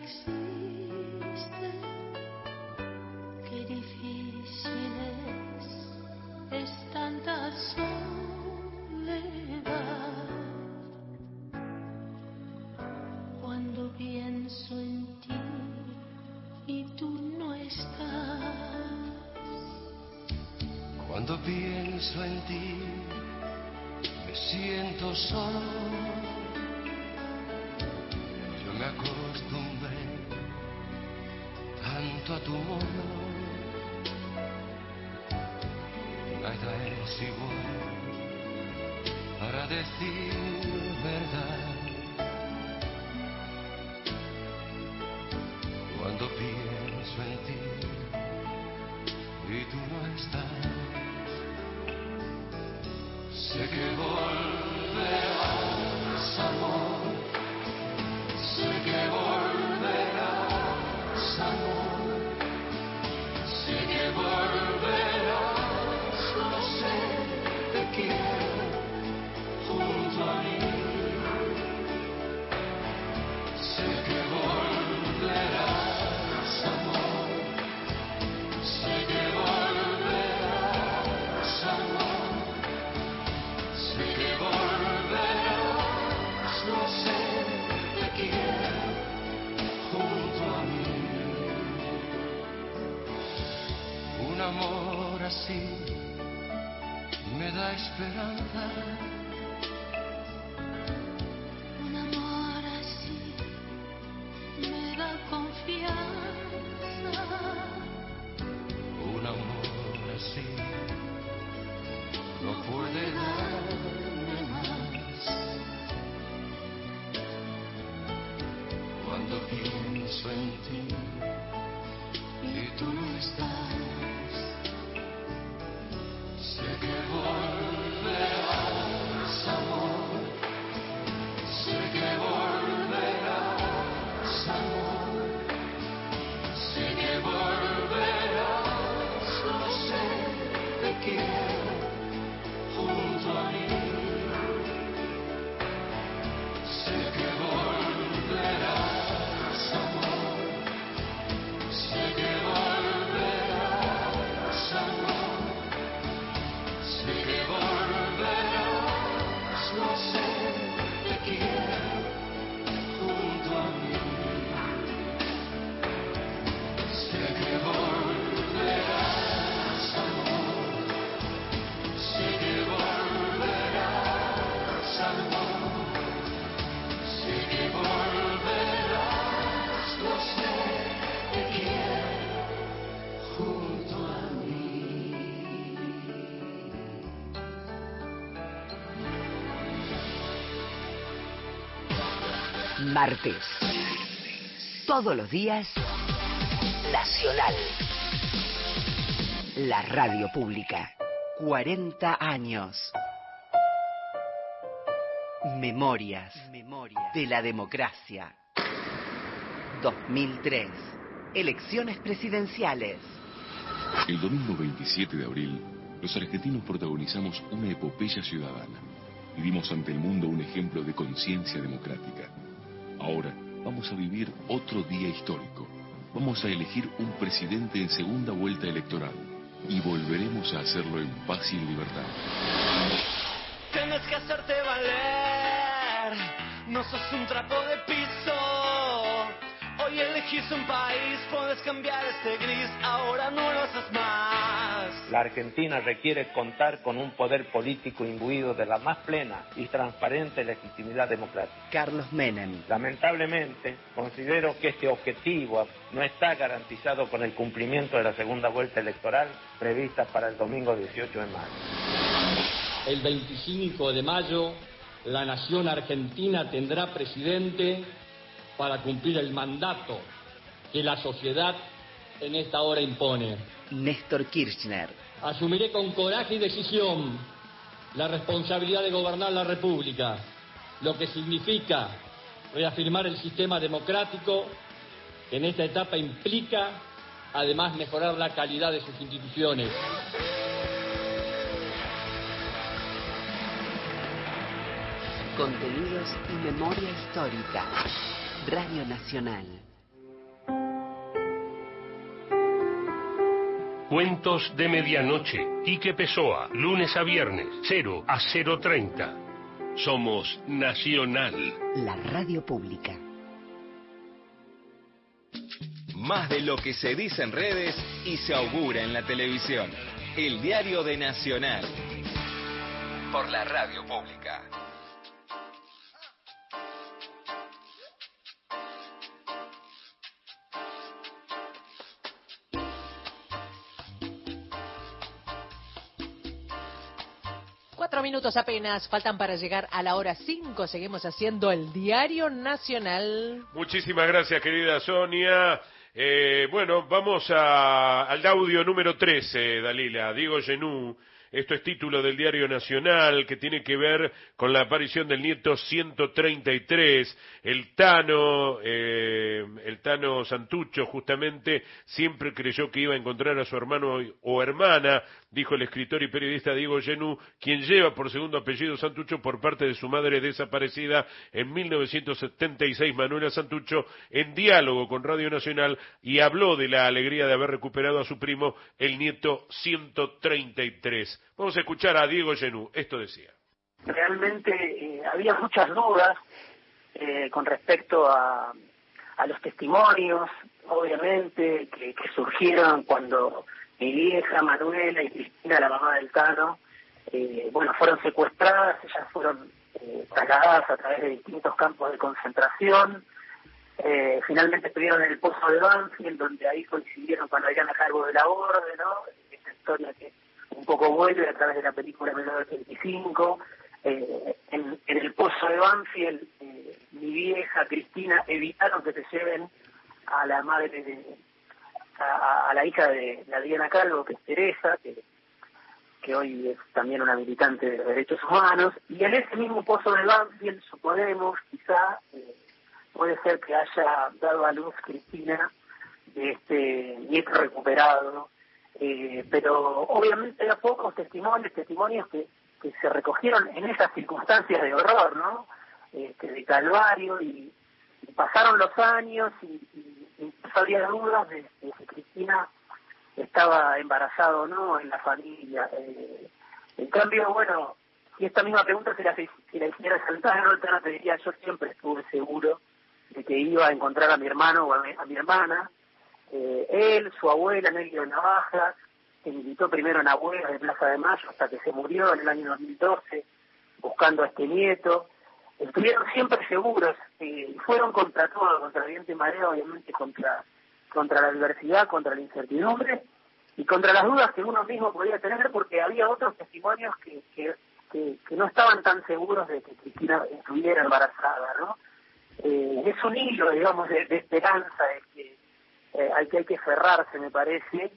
existe. Qué difícil es, es tanta soledad. Cuando pienso en ti y tú no estás. Cuando pienso en ti me siento solo. Yo me acostumbré tanto a tu modo. Nada es igual para decir verdad. Cuando pienso en ti y tú no estás, sé que volverás, amor. Sé que volverás, amor. Sé que volverás, lo sé, te quiero junto a mí. Sé que volverás, amor. Sé que volverás, amor. Sé que volverás, lo sé, te quiero junto a mí. Un amor así me da esperanza. Un amor así me da confianza. Un amor así no puede darme más. Cuando pienso en ti y tú no estás, sé que volverás, amor. Sé que volverás, amor. Sé que volverás, lo sé, te quiero junto a mí. Sé que volverás, amor. Sé que volverás, amor. Sé que volverás, lo sé, te quiero junto a mí. Sé que volverás, amor. Sé que volverás, amor. Sé que volverás, lo sé, te quiero junto a mí. Martes. Todos los días, Nacional. La radio pública. cuarenta años. Memorias. Memorias de la democracia. dos mil tres. Elecciones presidenciales. El domingo veintisiete de abril, los argentinos protagonizamos una epopeya ciudadana. Y dimos ante el mundo un ejemplo de conciencia democrática. Ahora vamos a vivir otro día histórico. Vamos a elegir un presidente en segunda vuelta electoral. Y volveremos a hacerlo en paz y en libertad. Tienes que hacerte valer. No sos un trapo de piso. Hoy elegís un país, podés cambiar este gris, ahora no lo haces más. La Argentina requiere contar con un poder político imbuido de la más plena y transparente legitimidad democrática. Carlos Menem. Lamentablemente, considero que este objetivo no está garantizado con el cumplimiento de la segunda vuelta electoral prevista para el domingo dieciocho de mayo. El veinticinco de mayo, la nación argentina tendrá presidente para cumplir el mandato que la sociedad en esta hora impone. Néstor Kirchner. Asumiré con coraje y decisión la responsabilidad de gobernar la República, lo que significa reafirmar el sistema democrático, que en esta etapa implica, además, mejorar la calidad de sus instituciones. Contenidos y memoria histórica. Radio Nacional. Cuentos de Medianoche. Quique Pessoa, lunes a viernes, cero a cero treinta. Somos Nacional. La radio pública. Más de lo que se dice en redes y se augura en la televisión. El diario de Nacional. Por la radio pública. Cuatro minutos apenas faltan para llegar a la hora cinco. Seguimos haciendo el Diario Nacional. Muchísimas gracias, querida Sonia. Eh, bueno, vamos a, al audio número trece, Dalila. Diego Genú. Esto es título del Diario Nacional, que tiene que ver con la aparición del nieto ciento treinta y tres. El Tano, eh, el Tano Santucho, justamente, siempre creyó que iba a encontrar a su hermano o hermana, dijo el escritor y periodista Diego Genú, quien lleva por segundo apellido Santucho por parte de su madre desaparecida en mil novecientos setenta y seis, Manuela Santucho, en diálogo con Radio Nacional, y habló de la alegría de haber recuperado a su primo, el nieto ciento treinta y tres. Vamos a escuchar a Diego Genú. Esto decía. Realmente eh, había muchas dudas eh, con respecto a, a los testimonios, obviamente, que, que surgieron cuando mi vieja Manuela y Cristina, la mamá del Tano, eh, bueno, fueron secuestradas, ellas fueron eh, trasladadas a través de distintos campos de concentración. Eh, finalmente estuvieron en el pozo de Banfield, donde ahí coincidieron cuando eran a cargo de la orden, ¿no? Esta historia que un poco vuelve a través de la película mil novecientos ochenta y cinco. Eh, en, en el pozo de Banfield, eh, mi vieja Cristina evitaron que se lleven a la madre de, a, a la hija de la Diana Calvo, que es Teresa, que, que hoy es también una militante de los derechos humanos, y en ese mismo pozo de Banfield, suponemos, quizá, eh, puede ser que haya dado a luz Cristina de este nieto recuperado. Eh, pero obviamente hay pocos testimonios, testimonios que, que se recogieron en esas circunstancias de horror, ¿no? Este, de calvario, y, y pasaron los años y, y, y no había dudas de, de si Cristina estaba embarazada o no en la familia. Eh, en cambio, bueno, si esta misma pregunta se la, si la hiciera saltar, no te diría, yo siempre estuve seguro de que iba a encontrar a mi hermano o a mi, a mi hermana. Eh, él, su abuela, Nelly Navajas, que militó primero en Abuelas de Plaza de Mayo hasta que se murió en el año dos mil doce, buscando a este nieto. Estuvieron siempre seguros, eh, fueron contra todo, contra el viento y marea, obviamente contra, contra la adversidad, contra la incertidumbre y contra las dudas que uno mismo podía tener, porque había otros testimonios que, que, que, que no estaban tan seguros de que Cristina estuviera embarazada, ¿no? Eh, es un hilo, digamos, de, de esperanza, de que Eh, al que hay que aferrarse, me parece,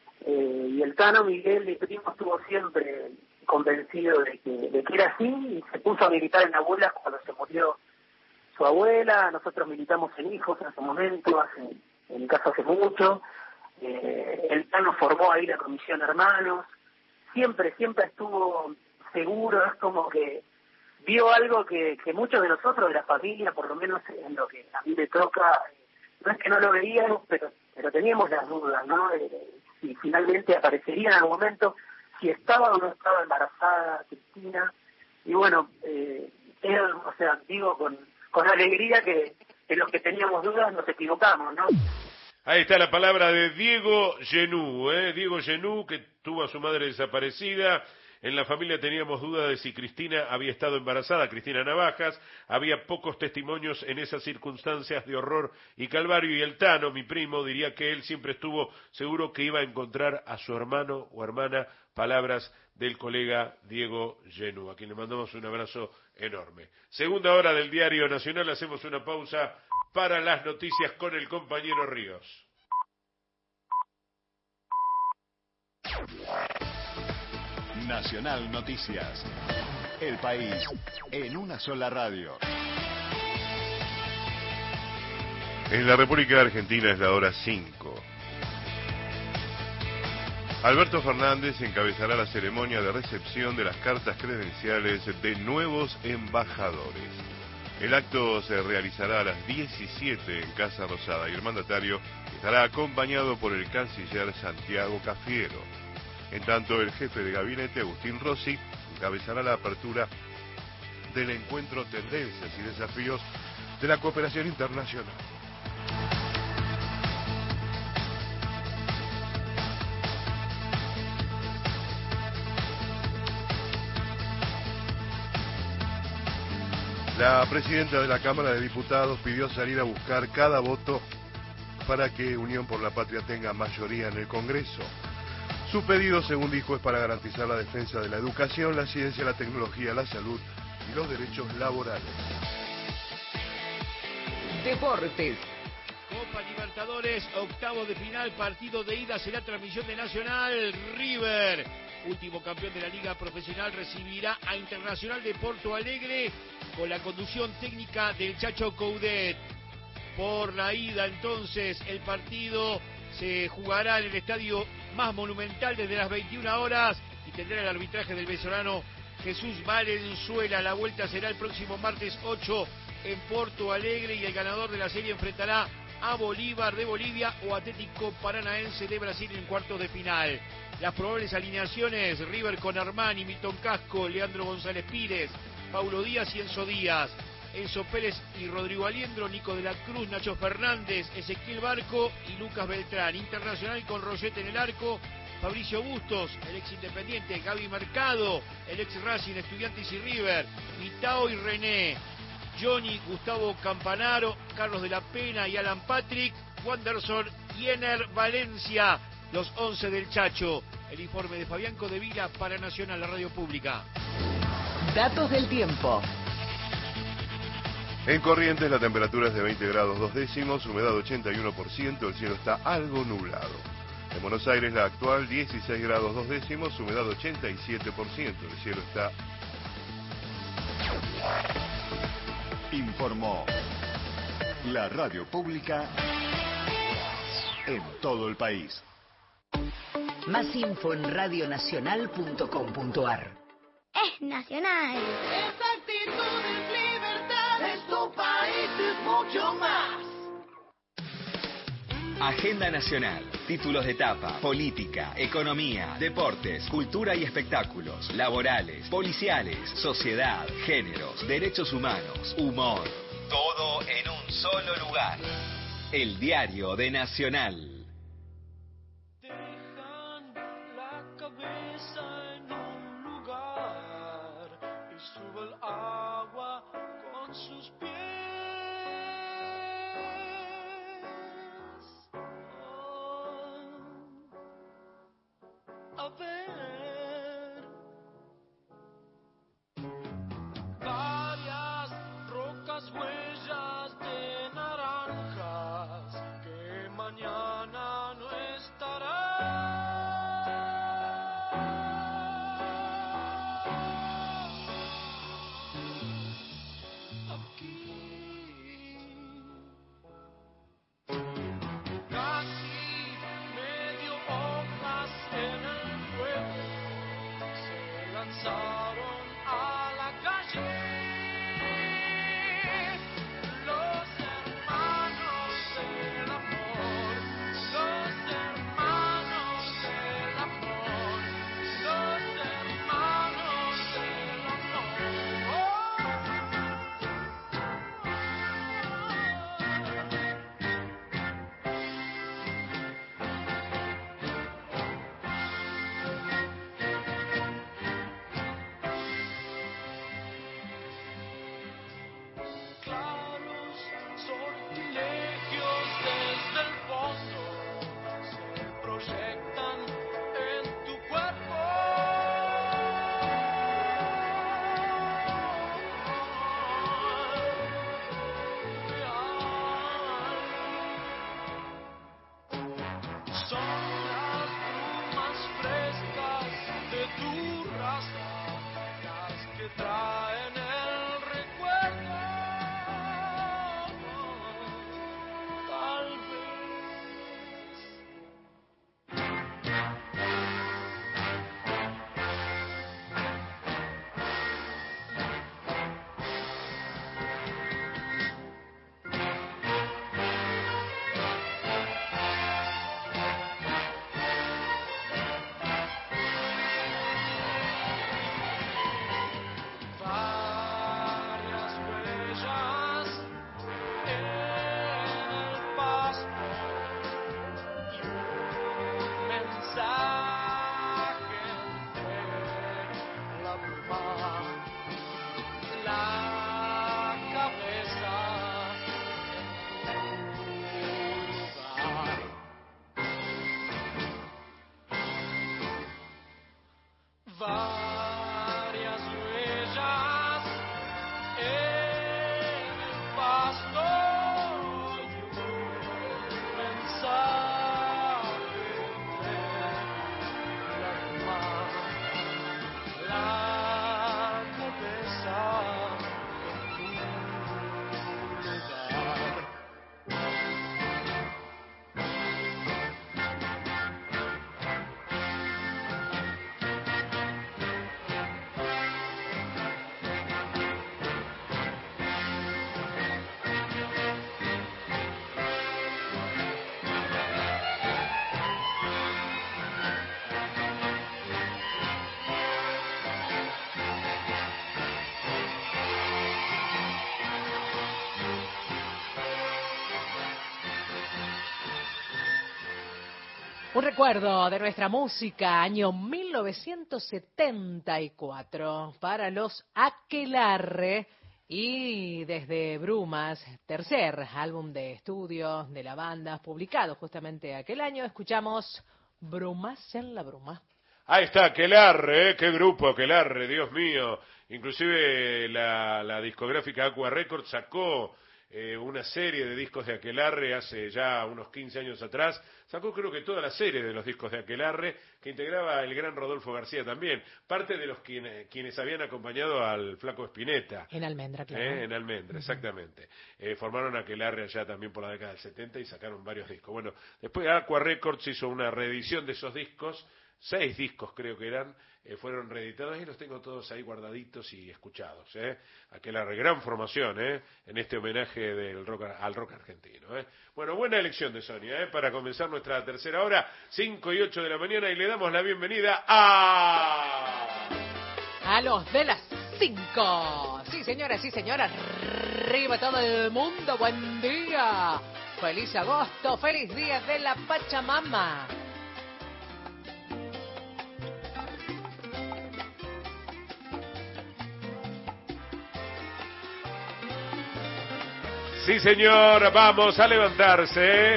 eh, y el Tano Miguel, mi primo, estuvo siempre convencido de que, de que era así, y se puso a militar en Abuelas cuando se murió su abuela. Nosotros militamos en Hijos en ese momento, hace, en mi caso hace mucho. Eh, el Tano formó ahí la comisión Hermanos, siempre, siempre estuvo seguro, es como que vio algo que, que muchos de nosotros, de la familia, por lo menos en lo que a mí me toca, no es que no lo veíamos, pero pero teníamos las dudas, ¿no? Eh, si finalmente aparecería en algún momento, si estaba o no estaba embarazada Cristina. Y bueno, eh, era, o sea, digo con, con alegría que en los que teníamos dudas nos equivocamos, ¿no? Ahí está la palabra de Diego Genú, ¿eh? Diego Genú, que tuvo a su madre desaparecida. En la familia teníamos dudas de si Cristina había estado embarazada, Cristina Navajas. Había pocos testimonios en esas circunstancias de horror y calvario. Y el Tano, mi primo, diría que él siempre estuvo seguro que iba a encontrar a su hermano o hermana. Palabras del colega Diego Genú, a quien le mandamos un abrazo enorme. Segunda hora del Diario Nacional, hacemos una pausa para las noticias con el compañero Ríos. Nacional Noticias. El país en una sola radio. En la República Argentina es la hora cinco. Alberto Fernández encabezará la ceremonia de recepción de las cartas credenciales de nuevos embajadores. El acto se realizará a las diecisiete en Casa Rosada y el mandatario estará acompañado por el canciller Santiago Cafiero. En tanto, el jefe de gabinete, Agustín Rossi, encabezará la apertura del encuentro Tendencias y Desafíos de la Cooperación Internacional. La presidenta de la Cámara de Diputados pidió salir a buscar cada voto para que Unión por la Patria tenga mayoría en el Congreso. Su pedido, según dijo, es para garantizar la defensa de la educación, la ciencia, la tecnología, la salud y los derechos laborales. Deportes. Copa Libertadores, octavo de final, partido de ida, será transmisión de Nacional. River, último campeón de la Liga Profesional, recibirá a Internacional de Porto Alegre con la conducción técnica del Chacho Coudet. Por la ida, entonces, el partido se jugará en el estadio más monumental desde las veintiuna horas y tendrá el arbitraje del venezolano Jesús Valenzuela. La vuelta será el próximo martes ocho en Porto Alegre y el ganador de la serie enfrentará a Bolívar de Bolivia o Atlético Paranaense de Brasil en cuartos de final. Las probables alineaciones: River con Armani, Milton Casco, Leandro González Pires, Paulo Díaz y Enzo Díaz, Enzo Pérez y Rodrigo Aliendro, Nico de la Cruz, Nacho Fernández, Ezequiel Barco y Lucas Beltrán. Internacional con Royete en el arco, Fabricio Bustos, el ex Independiente, Gaby Mercado, el ex Racing, Estudiantes y River, Vitao y René, Johnny, Gustavo Campanaro, Carlos de la Pena y Alan Patrick, Wanderson y Ener Valencia, los once del Chacho. El informe de Fabián Codevila para Nacional, la radio pública. Datos del tiempo. En Corrientes la temperatura es de veinte grados dos décimos, humedad ochenta y uno por ciento, el cielo está algo nublado. En Buenos Aires la actual dieciséis grados dos décimos, humedad ochenta y siete por ciento, el cielo está... Informó la radio pública en todo el país. Más info en radio nacional punto com punto a r. Es nacional. Esa actitud es libertad, es tu país, es mucho más. Agenda Nacional, títulos de etapa, política, economía, deportes, cultura y espectáculos, laborales, policiales, sociedad, géneros, derechos humanos, humor. Todo en un solo lugar. El Diario de Nacional. Dejan la cabeza en un lugar y sube el agua con sus pies. A ver, varias rocas, huellas de naranjas que mañana no estarán aquí. Casi medio hojas en el fuego. Un recuerdo de nuestra música, año mil novecientos setenta y cuatro, para los Aquelarre, y desde Brumas, tercer álbum de estudio de la banda, publicado justamente aquel año, escuchamos Brumas en la Bruma. Ahí está, Aquelarre, ¿eh? Qué grupo Aquelarre, Dios mío. Inclusive la, la discográfica Aqua Records sacó eh, una serie de discos de Aquelarre hace ya unos quince años atrás. Sacó creo que toda la serie de los discos de Aquelarre, que integraba el gran Rodolfo García también. Parte de los quienes, quienes habían acompañado al Flaco Spinetta. En Almendra, claro. Eh, en Almendra, exactamente. Eh, formaron Aquelarre allá también por la década del setenta y sacaron varios discos. Bueno, después Aqua Records hizo una reedición de esos discos. Seis discos creo que eran, eh, fueron reeditados y los tengo todos ahí guardaditos y escuchados. ¿eh? Aquelarre, gran formación ¿eh? en este homenaje del rock, al rock argentino. ¿eh? Bueno, buena elección de Sonia ¿eh? para comenzar nuestra tercera hora, cinco y ocho de la mañana, y le damos la bienvenida a... A los de las cinco. Sí, señoras, sí, señoras. Arriba todo el mundo, buen día. Feliz agosto, feliz día de la Pachamama. Sí, señor, vamos a levantarse.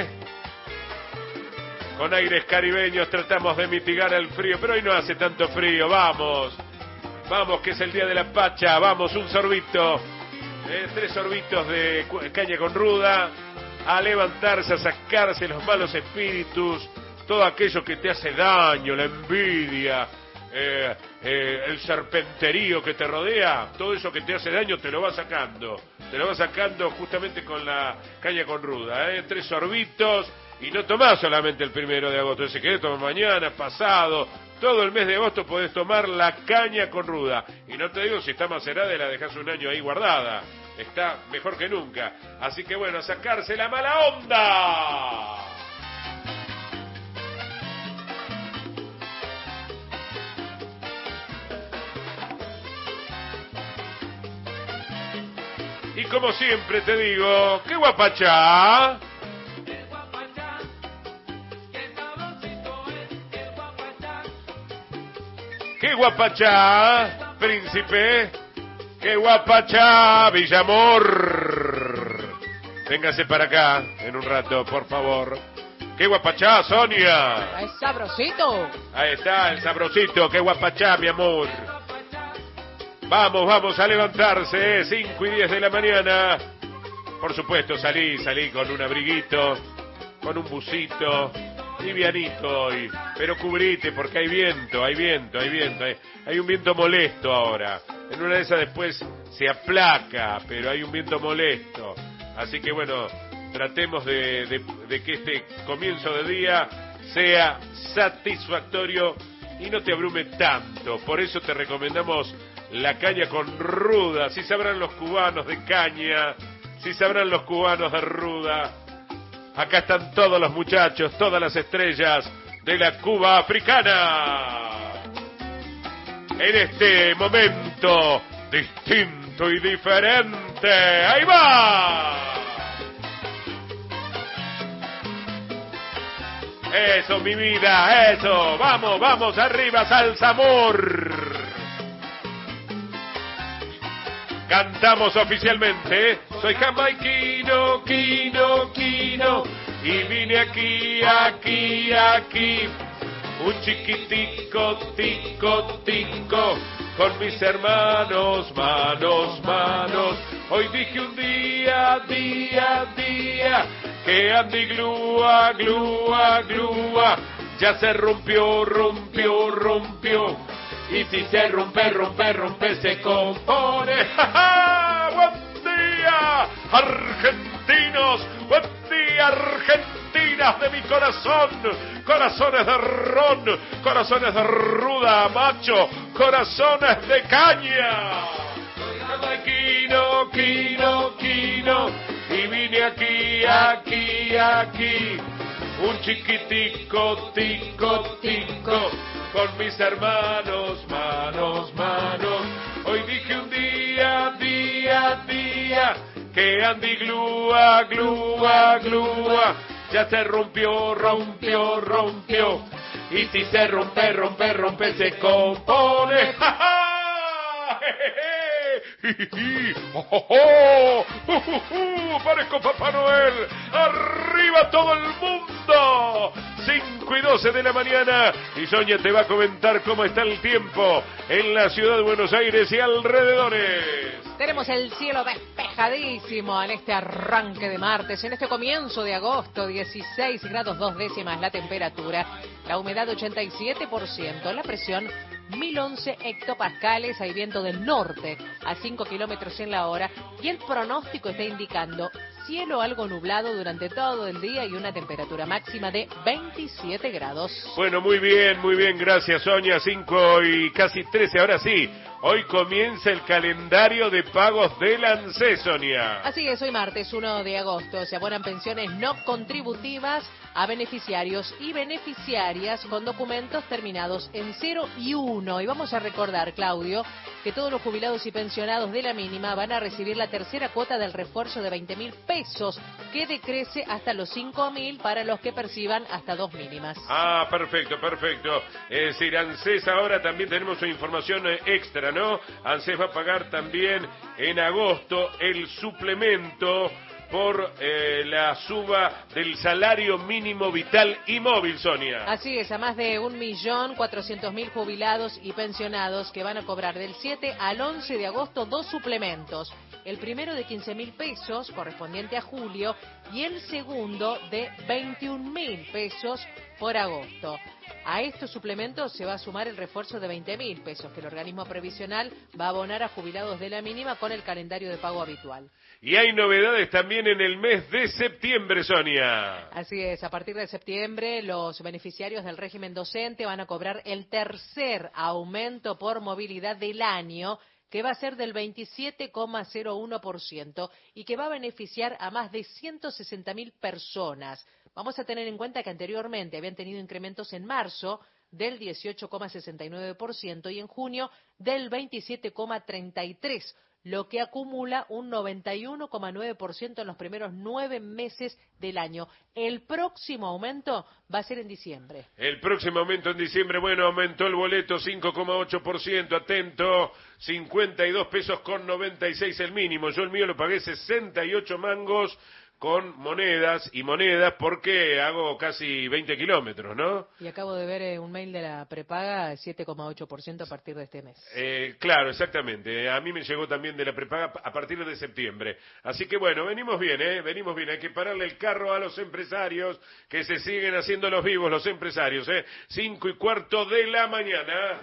Con aires caribeños tratamos de mitigar el frío, pero hoy no hace tanto frío, vamos. Vamos, que es el día de la Pacha, vamos, un sorbito. Eh, tres sorbitos de caña con ruda. A levantarse, a sacarse los malos espíritus, todo aquello que te hace daño, la envidia, eh, eh, el serpenterío que te rodea, todo eso que te hace daño te lo va sacando. Te lo va sacando justamente con la caña con ruda, ¿eh? Tres sorbitos, y no tomás solamente el primero de agosto. Si querés tomar mañana, pasado, todo el mes de agosto podés tomar la caña con ruda. Y no te digo si está macerada y la dejás un año ahí guardada. Está mejor que nunca. Así que bueno, a sacarse la mala onda. Y como siempre te digo, ¡qué guapachá! ¡Qué guapachá, príncipe! ¡Qué guapachá, Villamor! Véngase para acá en un rato, por favor. ¡Qué guapachá, Sonia! ¡Es sabrosito! Ahí está, el sabrosito, qué guapachá, mi amor. Vamos, vamos a levantarse, cinco y diez de la mañana. Por supuesto, salí, salí con un abriguito, con un busito, livianito hoy. Pero cubrite porque hay viento, hay viento, hay viento. Hay, hay un viento molesto ahora. En una de esas después se aplaca, pero hay un viento molesto. Así que bueno, tratemos de, de, de que este comienzo de día sea satisfactorio y no te abrume tanto. Por eso te recomendamos la caña con ruda. Si sabrán los cubanos de caña, si sabrán los cubanos de ruda. Acá están todos los muchachos, todas las estrellas de la Cuba africana. En este momento distinto y diferente. ¡Ahí va! Eso, mi vida, eso. Vamos, vamos, arriba, salsa amor. Cantamos oficialmente. Soy jamaiquino, quino, quino, y vine aquí, aquí, aquí. Un chiquitico, tico, tico, con mis hermanos, manos, manos. Hoy dije un día, día, día, que Andy glúa, glúa, glúa, ya se rompió, rompió, rompió. Y si se rompe, rompe, rompe, se compone. ¡Ja, ja! ¡Buen día, argentinos! ¡Buen día, argentinas de mi corazón! Corazones de ron, corazones de ruda, macho, corazones de caña. Quino, quino, quino, y vine aquí, aquí, aquí. Un chiquitico, tico, tico, con mis hermanos, manos, manos. Hoy dije un día, día, día, que Andy glúa, glúa, glúa, ya se rompió, rompió, rompió. Y si se rompe, rompe, rompe, se compone. ¡Ja, ja! ¡Oh, oh, oh! ¡Uh, uh, uh! ¡Parezco Papá Noel! ¡Arriba todo el mundo! cinco y doce de la mañana. Y Sonia te va a comentar cómo está el tiempo en la ciudad de Buenos Aires y alrededores. Tenemos el cielo despejadísimo en este arranque de martes, en este comienzo de agosto, dieciséis grados dos décimas la temperatura, la humedad ochenta y siete por ciento, la presión mil once hectopascales, hay viento del norte a cinco kilómetros en la hora y el pronóstico está indicando cielo algo nublado durante todo el día y una temperatura máxima de veintisiete grados. Bueno, muy bien, muy bien, gracias Sonia, cinco y casi trece, ahora sí, hoy comienza el calendario de pagos del ANSES, Sonia. Así es, hoy martes uno de agosto se abonan pensiones no contributivas a beneficiarios y beneficiarias con documentos terminados en cero y uno. Y vamos a recordar, Claudio, que todos los jubilados y pensionados de la mínima van a recibir la tercera cuota del refuerzo de veinte mil pesos, que decrece hasta los cinco mil para los que perciban hasta dos mínimas. Ah, perfecto, perfecto. Es decir, ANSES ahora también tenemos una información extra, ¿no? ANSES va a pagar también en agosto el suplemento por eh, la suba del salario mínimo vital y móvil, Sonia. Así es, a más de un millón cuatrocientos mil jubilados y pensionados que van a cobrar del siete al once de agosto dos suplementos. El primero de quince mil pesos, correspondiente a julio, y el segundo de veintiún mil pesos por agosto. A estos suplementos se va a sumar el refuerzo de veinte mil pesos que el organismo previsional va a abonar a jubilados de la mínima con el calendario de pago habitual. Y hay novedades también en el mes de septiembre, Sonia. Así es, a partir de septiembre los beneficiarios del régimen docente van a cobrar el tercer aumento por movilidad del año, que va a ser del veintisiete coma cero uno por ciento y que va a beneficiar a más de ciento sesenta mil personas. Vamos a tener en cuenta que anteriormente habían tenido incrementos en marzo del dieciocho coma sesenta y nueve por ciento y en junio del veintisiete coma treinta y tres por ciento, lo que acumula un noventa y uno coma nueve por ciento en los primeros nueve meses del año. El próximo aumento va a ser en diciembre. El próximo aumento en diciembre, bueno, aumentó el boleto cinco coma ocho por ciento, atento, cincuenta y dos pesos con noventa y seis el mínimo. Yo el mío lo pagué sesenta y ocho mangos con monedas y monedas porque hago casi veinte kilómetros, ¿no? Y acabo de ver eh, un mail de la prepaga, siete coma ocho por ciento a partir de este mes. Eh, claro, exactamente. A mí me llegó también de la prepaga a partir de septiembre. Así que bueno, venimos bien, ¿eh? Venimos bien. Hay que pararle el carro a los empresarios que se siguen haciendo los vivos, los empresarios, ¿eh? Cinco y cuarto de la mañana.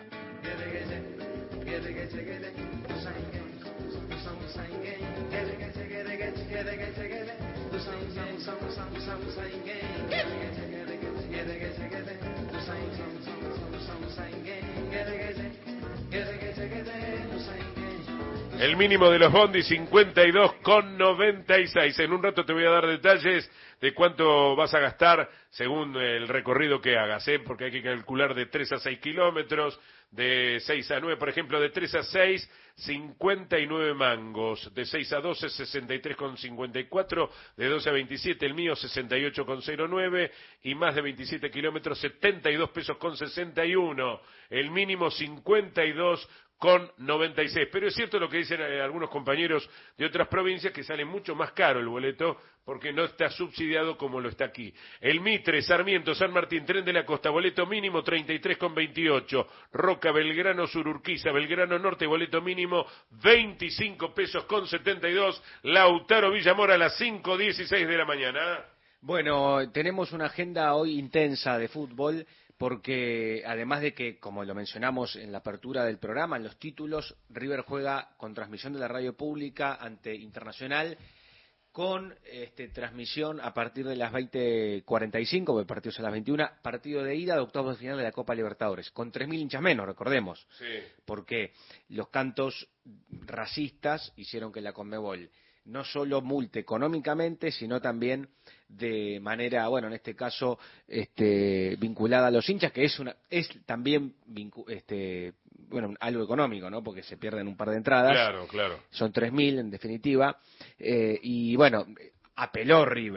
El mínimo de los bondis cincuenta y dos con noventa y seis. En un rato te voy a dar detalles de cuánto vas a gastar según el recorrido que hagas, ¿eh? Porque hay que calcular de tres a seis kilómetros, de seis a nueve, por ejemplo, de tres a seis, cincuenta y nueve mangos, de seis a doce, sesenta y tres con cincuenta y cuatro, de doce a veintisiete, el mío sesenta y ocho con cero nueve, y más de veintisiete kilómetros, setenta y dos pesos con sesenta y uno, el mínimo cincuenta y dos con noventa y seis. Pero es cierto lo que dicen eh, algunos compañeros de otras provincias, que sale mucho más caro el boleto porque no está subsidiado como lo está aquí. El Mitre, Sarmiento, San Martín, Tren de la Costa, boleto mínimo treinta y tres con veintiocho. Roca, Belgrano, Sur, Urquiza, Belgrano Norte, boleto mínimo veinticinco pesos con setenta y dos. Lautaro, Villamor a las cinco dieciséis de la mañana. Bueno, tenemos una agenda hoy intensa de fútbol, porque además de que, como lo mencionamos en la apertura del programa, en los títulos, River juega con transmisión de la radio pública ante Internacional, con este, transmisión a partir de las veinte cuarenta y cinco, porque el partido es a las veintiuna, partido de ida de octavos de final de la Copa Libertadores, con tres mil hinchas menos, recordemos, sí, porque los cantos racistas hicieron que la Conmebol no solo multe económicamente, sino también de manera, bueno, en este caso, este, vinculada a los hinchas, que es una, es también, vincu- este, bueno, algo económico, ¿no? Porque se pierden un par de entradas. Claro, claro. Son tres mil en definitiva. Eh, y bueno, apeló River.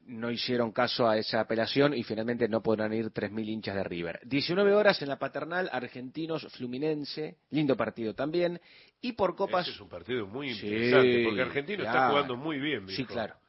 no hicieron caso a esa apelación y finalmente no podrán ir tres mil hinchas de River. diecinueve horas en la Paternal, Argentinos Fluminense, lindo partido también. Y por Copas... Ese es un partido muy Sí, interesante, porque Argentino claro. está jugando muy bien, Sí, viejo. claro.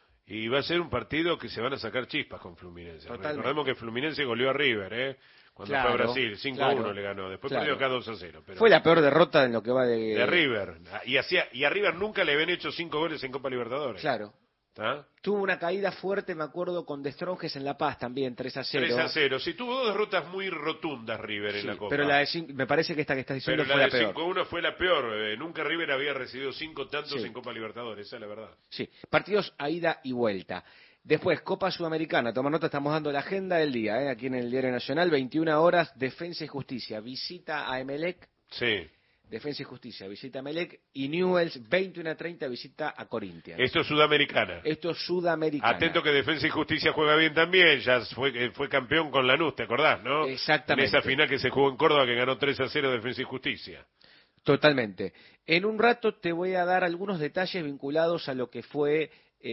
Y va a ser un partido que se van a sacar chispas con Fluminense. Totalmente. Recordemos que Fluminense goleó a River, ¿eh? Cuando Claro, fue a Brasil, cinco a uno claro, le ganó. Después claro. perdió acá dos a cero. Pero Fue la peor derrota en lo que va de... de River. Y, hacía, y a River nunca le habían hecho cinco goles en Copa Libertadores. Claro. ¿Está? Tuvo una caída fuerte, me acuerdo, con Destronges en La Paz también, tres a cero. tres a cero. Sí, tuvo dos derrotas muy rotundas River en Sí, la Copa. pero la de cin- me parece que esta que estás diciendo Pero fue la la de peor. cinco a uno fue la peor. Eh, nunca River había recibido cinco tantos Sí. en Copa Libertadores, esa es la verdad. Sí, partidos a ida y vuelta. Después, Copa Sudamericana, toma nota, estamos dando la agenda del día, ¿eh? Aquí en el Diario Nacional, veintiuna horas, Defensa y Justicia, visita a Emelec, Sí. Defensa y Justicia, visita a Emelec, y Newell's, veintiuno a treinta, visita a Corinthians. Esto es Sudamericana. Esto es Sudamericana. Atento que Defensa y Justicia juega bien también, ya fue, eh, fue campeón con Lanús, ¿te acordás, no? Exactamente. En esa final que se jugó en Córdoba que ganó tres a cero Defensa y Justicia. Totalmente. En un rato te voy a dar algunos detalles vinculados a lo que fue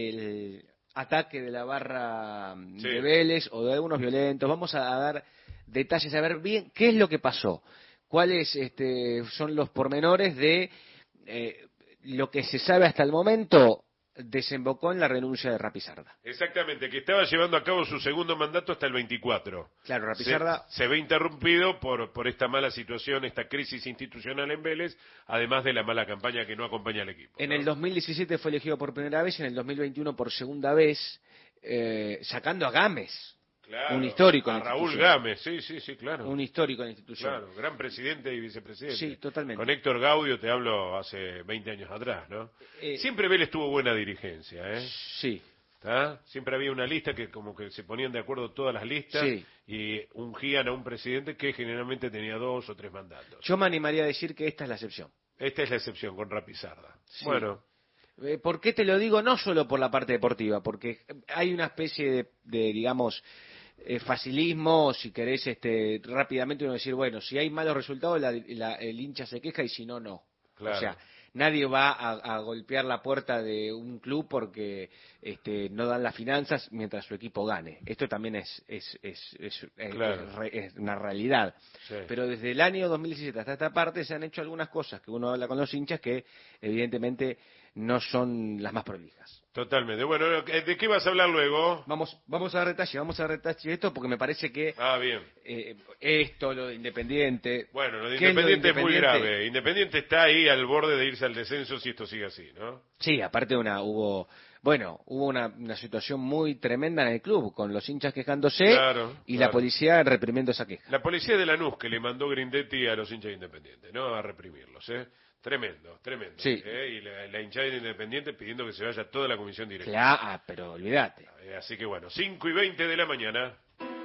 el ataque de la barra Sí. de Vélez o de algunos violentos. Vamos a dar detalles, a ver bien qué es lo que pasó, cuáles este, son los pormenores de eh, lo que se sabe hasta el momento. Desembocó en la renuncia de Rapizarda. Exactamente, que estaba llevando a cabo su segundo mandato hasta el veinticuatro. Claro, Rapizarda... Se, se ve interrumpido por, por esta mala situación, esta crisis institucional en Vélez, además de la mala campaña que no acompaña al equipo. En el dos mil diecisiete fue elegido por primera vez, en el dos mil veintiuno por segunda vez, eh, sacando a Gámez, Claro, un histórico a en la Raúl institución. Gámez, sí, sí, sí, claro. Un histórico en la institución. Claro, gran presidente y vicepresidente. Sí, totalmente. Con Héctor Gaudio te hablo hace veinte años atrás, ¿no? Eh, Siempre Vélez tuvo buena dirigencia, ¿eh? Sí. ¿Está? Siempre había una lista que como que se ponían de acuerdo todas las listas Sí. y ungían a un presidente que generalmente tenía dos o tres mandatos. Yo me animaría a decir que esta es la excepción. Esta es la excepción con Rapizarda. Sí. Bueno, Eh, ¿Por qué te lo digo? No solo por la parte deportiva, porque hay una especie de, de digamos, eh, facilismo, si querés, este, rápidamente uno decir, bueno, si hay malos resultados, la- la- el hincha se queja y si no, no. Claro. O sea, nadie va a, a golpear la puerta de un club porque este, no dan las finanzas mientras su equipo gane. Esto también es, es, es, es, es- Claro. es re- es una realidad. sí. Pero desde el año dos mil diecisiete hasta esta parte se han hecho algunas cosas que uno habla con los hinchas que evidentemente no son las más prolijas. Totalmente. Bueno, ¿de qué vas a hablar luego? Vamos, vamos a dar detalle, vamos a dar detalle de esto porque me parece que Ah, bien. eh, esto, lo de Independiente... Bueno, lo de ¿qué es lo de Independiente es muy Independiente? grave. Independiente está ahí al borde de irse al descenso si esto sigue así, ¿no? Sí, aparte una, hubo, bueno, hubo una, una situación muy tremenda en el club, con los hinchas quejándose Claro, y claro. la policía reprimiendo esa queja. La policía de Lanús que le mandó Grindetti a los hinchas de Independiente, ¿no? A reprimirlos, ¿eh? Tremendo, tremendo. Sí. ¿eh? Y la, la hinchada de Independiente pidiendo que se vaya toda la comisión directiva. Claro, ah, pero olvídate. Eh, Así que bueno, cinco y veinte de la mañana.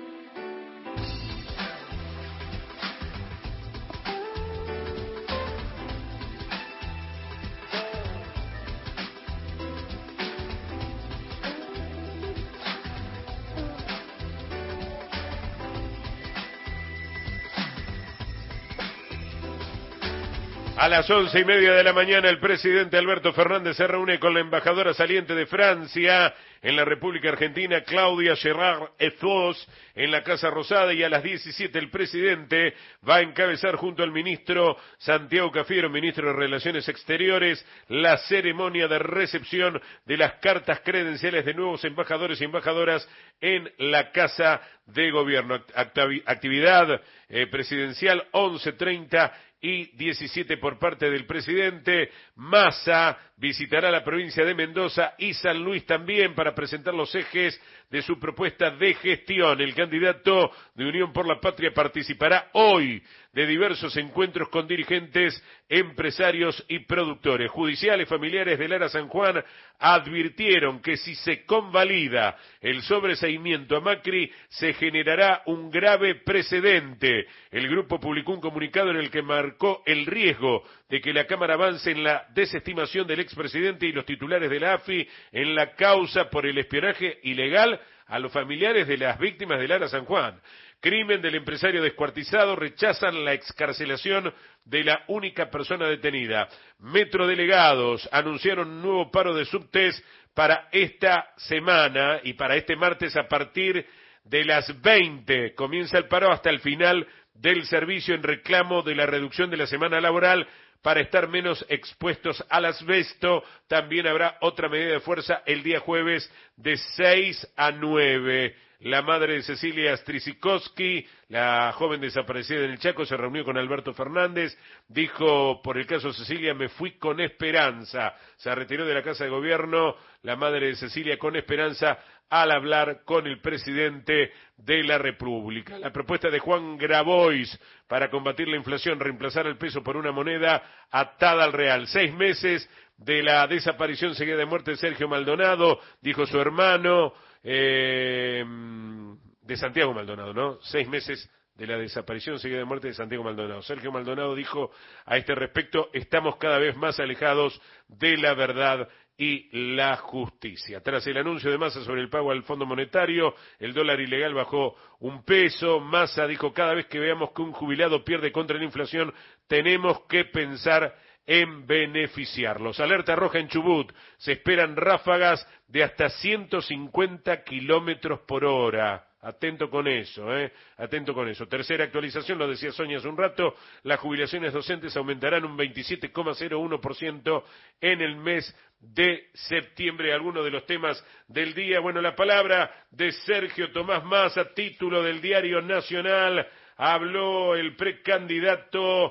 A las once y media de la mañana el presidente Alberto Fernández se reúne con la embajadora saliente de Francia en la República Argentina, Claudia Gerard Efos, en la Casa Rosada, y a las diecisiete el presidente va a encabezar junto al ministro Santiago Cafiero, ministro de Relaciones Exteriores, la ceremonia de recepción de las cartas credenciales de nuevos embajadores y embajadoras en la Casa de Gobierno. Actavi- actividad eh, presidencial once treinta y diecisiete por parte del presidente. Massa visitará la provincia de Mendoza y San Luis también para presentar los ejes de su propuesta de gestión. El candidato de Unión por la Patria participará hoy de diversos encuentros con dirigentes, empresarios y productores. Judiciales familiares de Lara San Juan advirtieron que si se convalida el sobreseimiento a Macri, se generará un grave precedente. El grupo publicó un comunicado en el que marcó el riesgo de que la Cámara avance en la desestimación del expresidente y los titulares de la A F I en la causa por el espionaje ilegal a los familiares de las víctimas de Lara San Juan. Crimen del empresario descuartizado, rechazan la excarcelación de la única persona detenida. Metrodelegados anunciaron un nuevo paro de subtes para esta semana y para este martes a partir de las veinte. Comienza el paro hasta el final del servicio en reclamo de la reducción de la semana laboral para estar menos expuestos al asbesto. También habrá otra medida de fuerza el día jueves de seis a nueve. La madre de Cecilia Strizikowski, la joven desaparecida en el Chaco, se reunió con Alberto Fernández, dijo, por el caso Cecilia, me fui con esperanza. Se retiró de la Casa de Gobierno la madre de Cecilia con esperanza al hablar con el presidente de la República. La propuesta de Juan Grabois para combatir la inflación, reemplazar el peso por una moneda atada al real. Seis meses de la desaparición seguida de muerte de Sergio Maldonado, dijo su hermano, eh, de Santiago Maldonado, ¿no? Seis meses de la desaparición seguida de muerte de Santiago Maldonado. Sergio Maldonado dijo a este respecto, estamos cada vez más alejados de la verdad y la justicia. Tras el anuncio de Massa sobre el pago al Fondo Monetario, el dólar ilegal bajó un peso. Massa dijo, cada vez que veamos que un jubilado pierde contra la inflación, tenemos que pensar en beneficiarlos. Alerta roja en Chubut, se esperan ráfagas de hasta ciento cincuenta kilómetros por hora. Atento con eso, ¿eh? Atento con eso. Tercera actualización, lo decía Sonia hace un rato, las jubilaciones docentes aumentarán un veintisiete coma cero uno por ciento en el mes de septiembre. Algunos de los temas del día. Bueno, la palabra de Sergio Tomás Massa, título del Diario Nacional. Habló el precandidato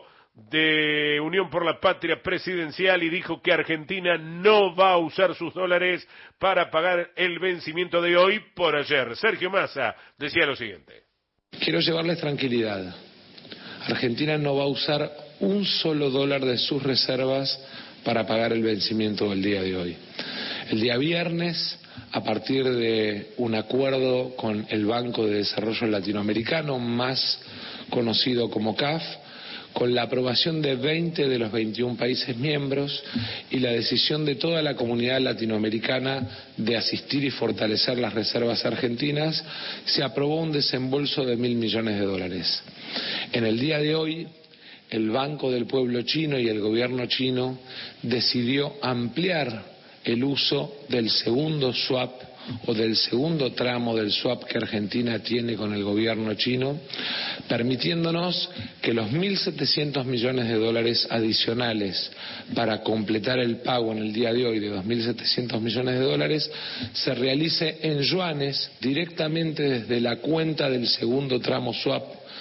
de Unión por la Patria presidencial y dijo que Argentina no va a usar sus dólares para pagar el vencimiento de hoy por ayer. Sergio Massa decía lo siguiente. Quiero llevarles tranquilidad. Argentina no va a usar un solo dólar de sus reservas para pagar el vencimiento del día de hoy. El día viernes, a partir de un acuerdo con el Banco de Desarrollo Latinoamericano, más conocido como C A F, con la aprobación de veinte de los veintiún países miembros y la decisión de toda la comunidad latinoamericana de asistir y fortalecer las reservas argentinas, se aprobó un desembolso de mil millones de dólares. En el día de hoy, el Banco del Pueblo Chino y el gobierno chino decidió ampliar el uso del segundo swap o del segundo tramo del swap que Argentina tiene con el gobierno chino, permitiéndonos que los mil setecientos millones de dólares adicionales para completar el pago en el día de hoy de dos mil setecientos millones de dólares se realice en yuanes directamente desde la cuenta del segundo tramo swap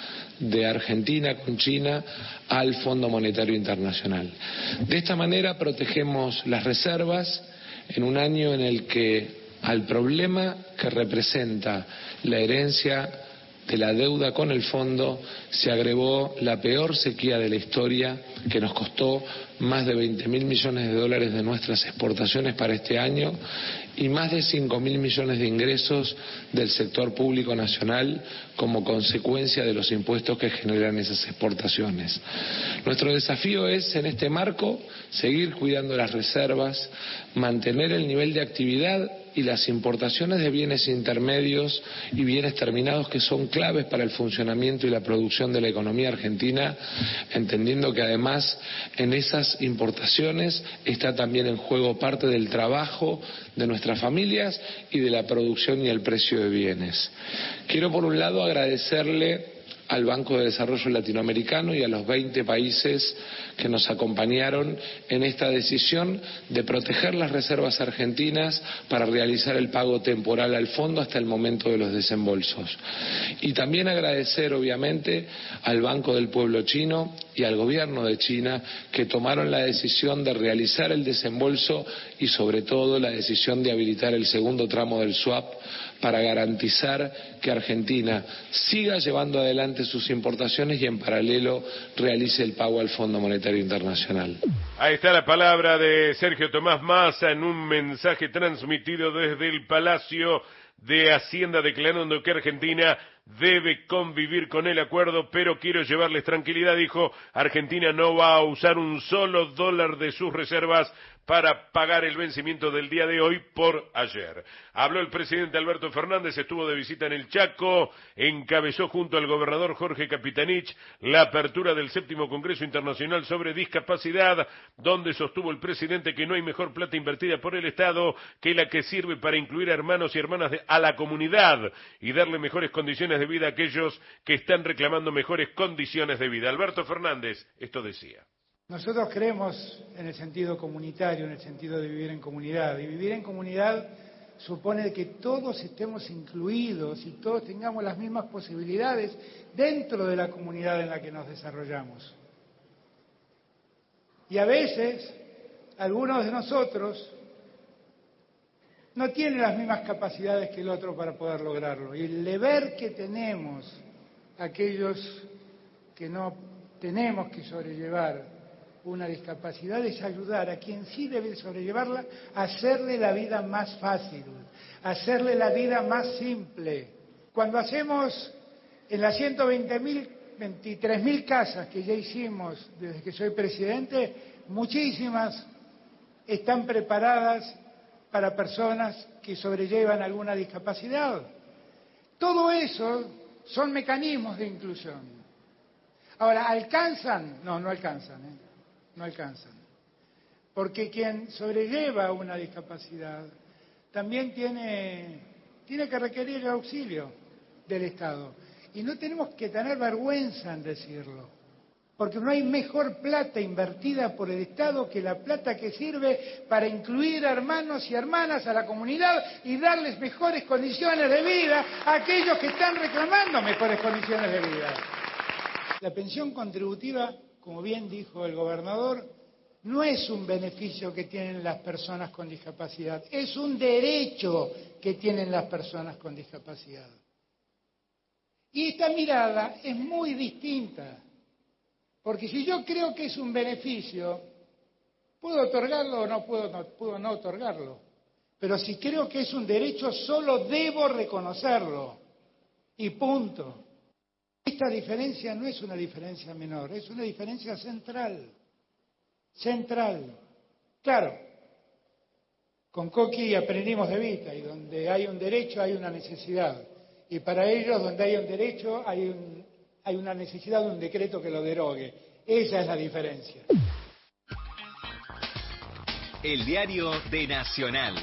de Argentina con China al Fondo Monetario Internacional. De esta manera protegemos las reservas en un año en el que al problema que representa la herencia de la deuda con el fondo se agregó la peor sequía de la historia, que nos costó más de veinte mil millones de dólares de nuestras exportaciones para este año y más de cinco mil millones de ingresos del sector público nacional como consecuencia de los impuestos que generan esas exportaciones. Nuestro desafío es, en este marco, seguir cuidando las reservas, mantener el nivel de actividad y las importaciones de bienes intermedios y bienes terminados que son claves para el funcionamiento y la producción de la economía argentina, entendiendo que además en esas importaciones está también en juego parte del trabajo de nuestras familias y de la producción y el precio de bienes. Quiero por un lado agradecerle al Banco de Desarrollo Latinoamericano y a los veinte países que nos acompañaron en esta decisión de proteger las reservas argentinas para realizar el pago temporal al fondo hasta el momento de los desembolsos. Y también agradecer, obviamente, al Banco del Pueblo Chino y al gobierno de China que tomaron la decisión de realizar el desembolso y, sobre todo, la decisión de habilitar el segundo tramo del swap para garantizar que Argentina siga llevando adelante sus importaciones y en paralelo realice el pago al Fondo Monetario Internacional. Ahí está la palabra de Sergio Tomás Massa en un mensaje transmitido desde el Palacio de Hacienda, declarando que Argentina debe convivir con el acuerdo, pero quiero llevarles tranquilidad, dijo, Argentina no va a usar un solo dólar de sus reservas para pagar el vencimiento del día de hoy por ayer. Habló el presidente Alberto Fernández, estuvo de visita en el Chaco, encabezó junto al gobernador Jorge Capitanich la apertura del séptimo Congreso Internacional sobre Discapacidad, donde sostuvo el presidente que no hay mejor plata invertida por el Estado que la que sirve para incluir a hermanos y hermanas de, a la comunidad y darle mejores condiciones de vida a aquellos que están reclamando mejores condiciones de vida. Alberto Fernández, esto decía. Nosotros creemos en el sentido comunitario, en el sentido de vivir en comunidad. Y vivir en comunidad supone que todos estemos incluidos y todos tengamos las mismas posibilidades dentro de la comunidad en la que nos desarrollamos. Y a veces, algunos de nosotros no tienen las mismas capacidades que el otro para poder lograrlo. Y el deber que tenemos, aquellos que no tenemos que sobrellevar una discapacidad, es ayudar a quien sí debe sobrellevarla, a hacerle la vida más fácil, a hacerle la vida más simple. Cuando hacemos en las ciento veinte mil, veintitrés mil casas que ya hicimos desde que soy presidente, muchísimas están preparadas para personas que sobrellevan alguna discapacidad. Todo eso son mecanismos de inclusión. Ahora, ¿alcanzan? No, no alcanzan, ¿eh? No alcanzan. Porque quien sobrelleva una discapacidad también tiene, tiene que requerir el auxilio del Estado. Y no tenemos que tener vergüenza en decirlo. Porque no hay mejor plata invertida por el Estado que la plata que sirve para incluir a hermanos y hermanas a la comunidad y darles mejores condiciones de vida a aquellos que están reclamando mejores condiciones de vida. La pensión contributiva, como bien dijo el gobernador, no es un beneficio que tienen las personas con discapacidad, es un derecho que tienen las personas con discapacidad. Y esta mirada es muy distinta, porque si yo creo que es un beneficio, puedo otorgarlo o no puedo no, puedo no otorgarlo, pero si creo que es un derecho, solo debo reconocerlo, y punto. Esta diferencia no es una diferencia menor, es una diferencia central, central. Claro, con Coqui aprendimos de Vita, y donde hay un derecho hay una necesidad, y para ellos donde hay un derecho hay, un, hay una necesidad de un decreto que lo derogue. Esa es la diferencia. El diario de Nacional.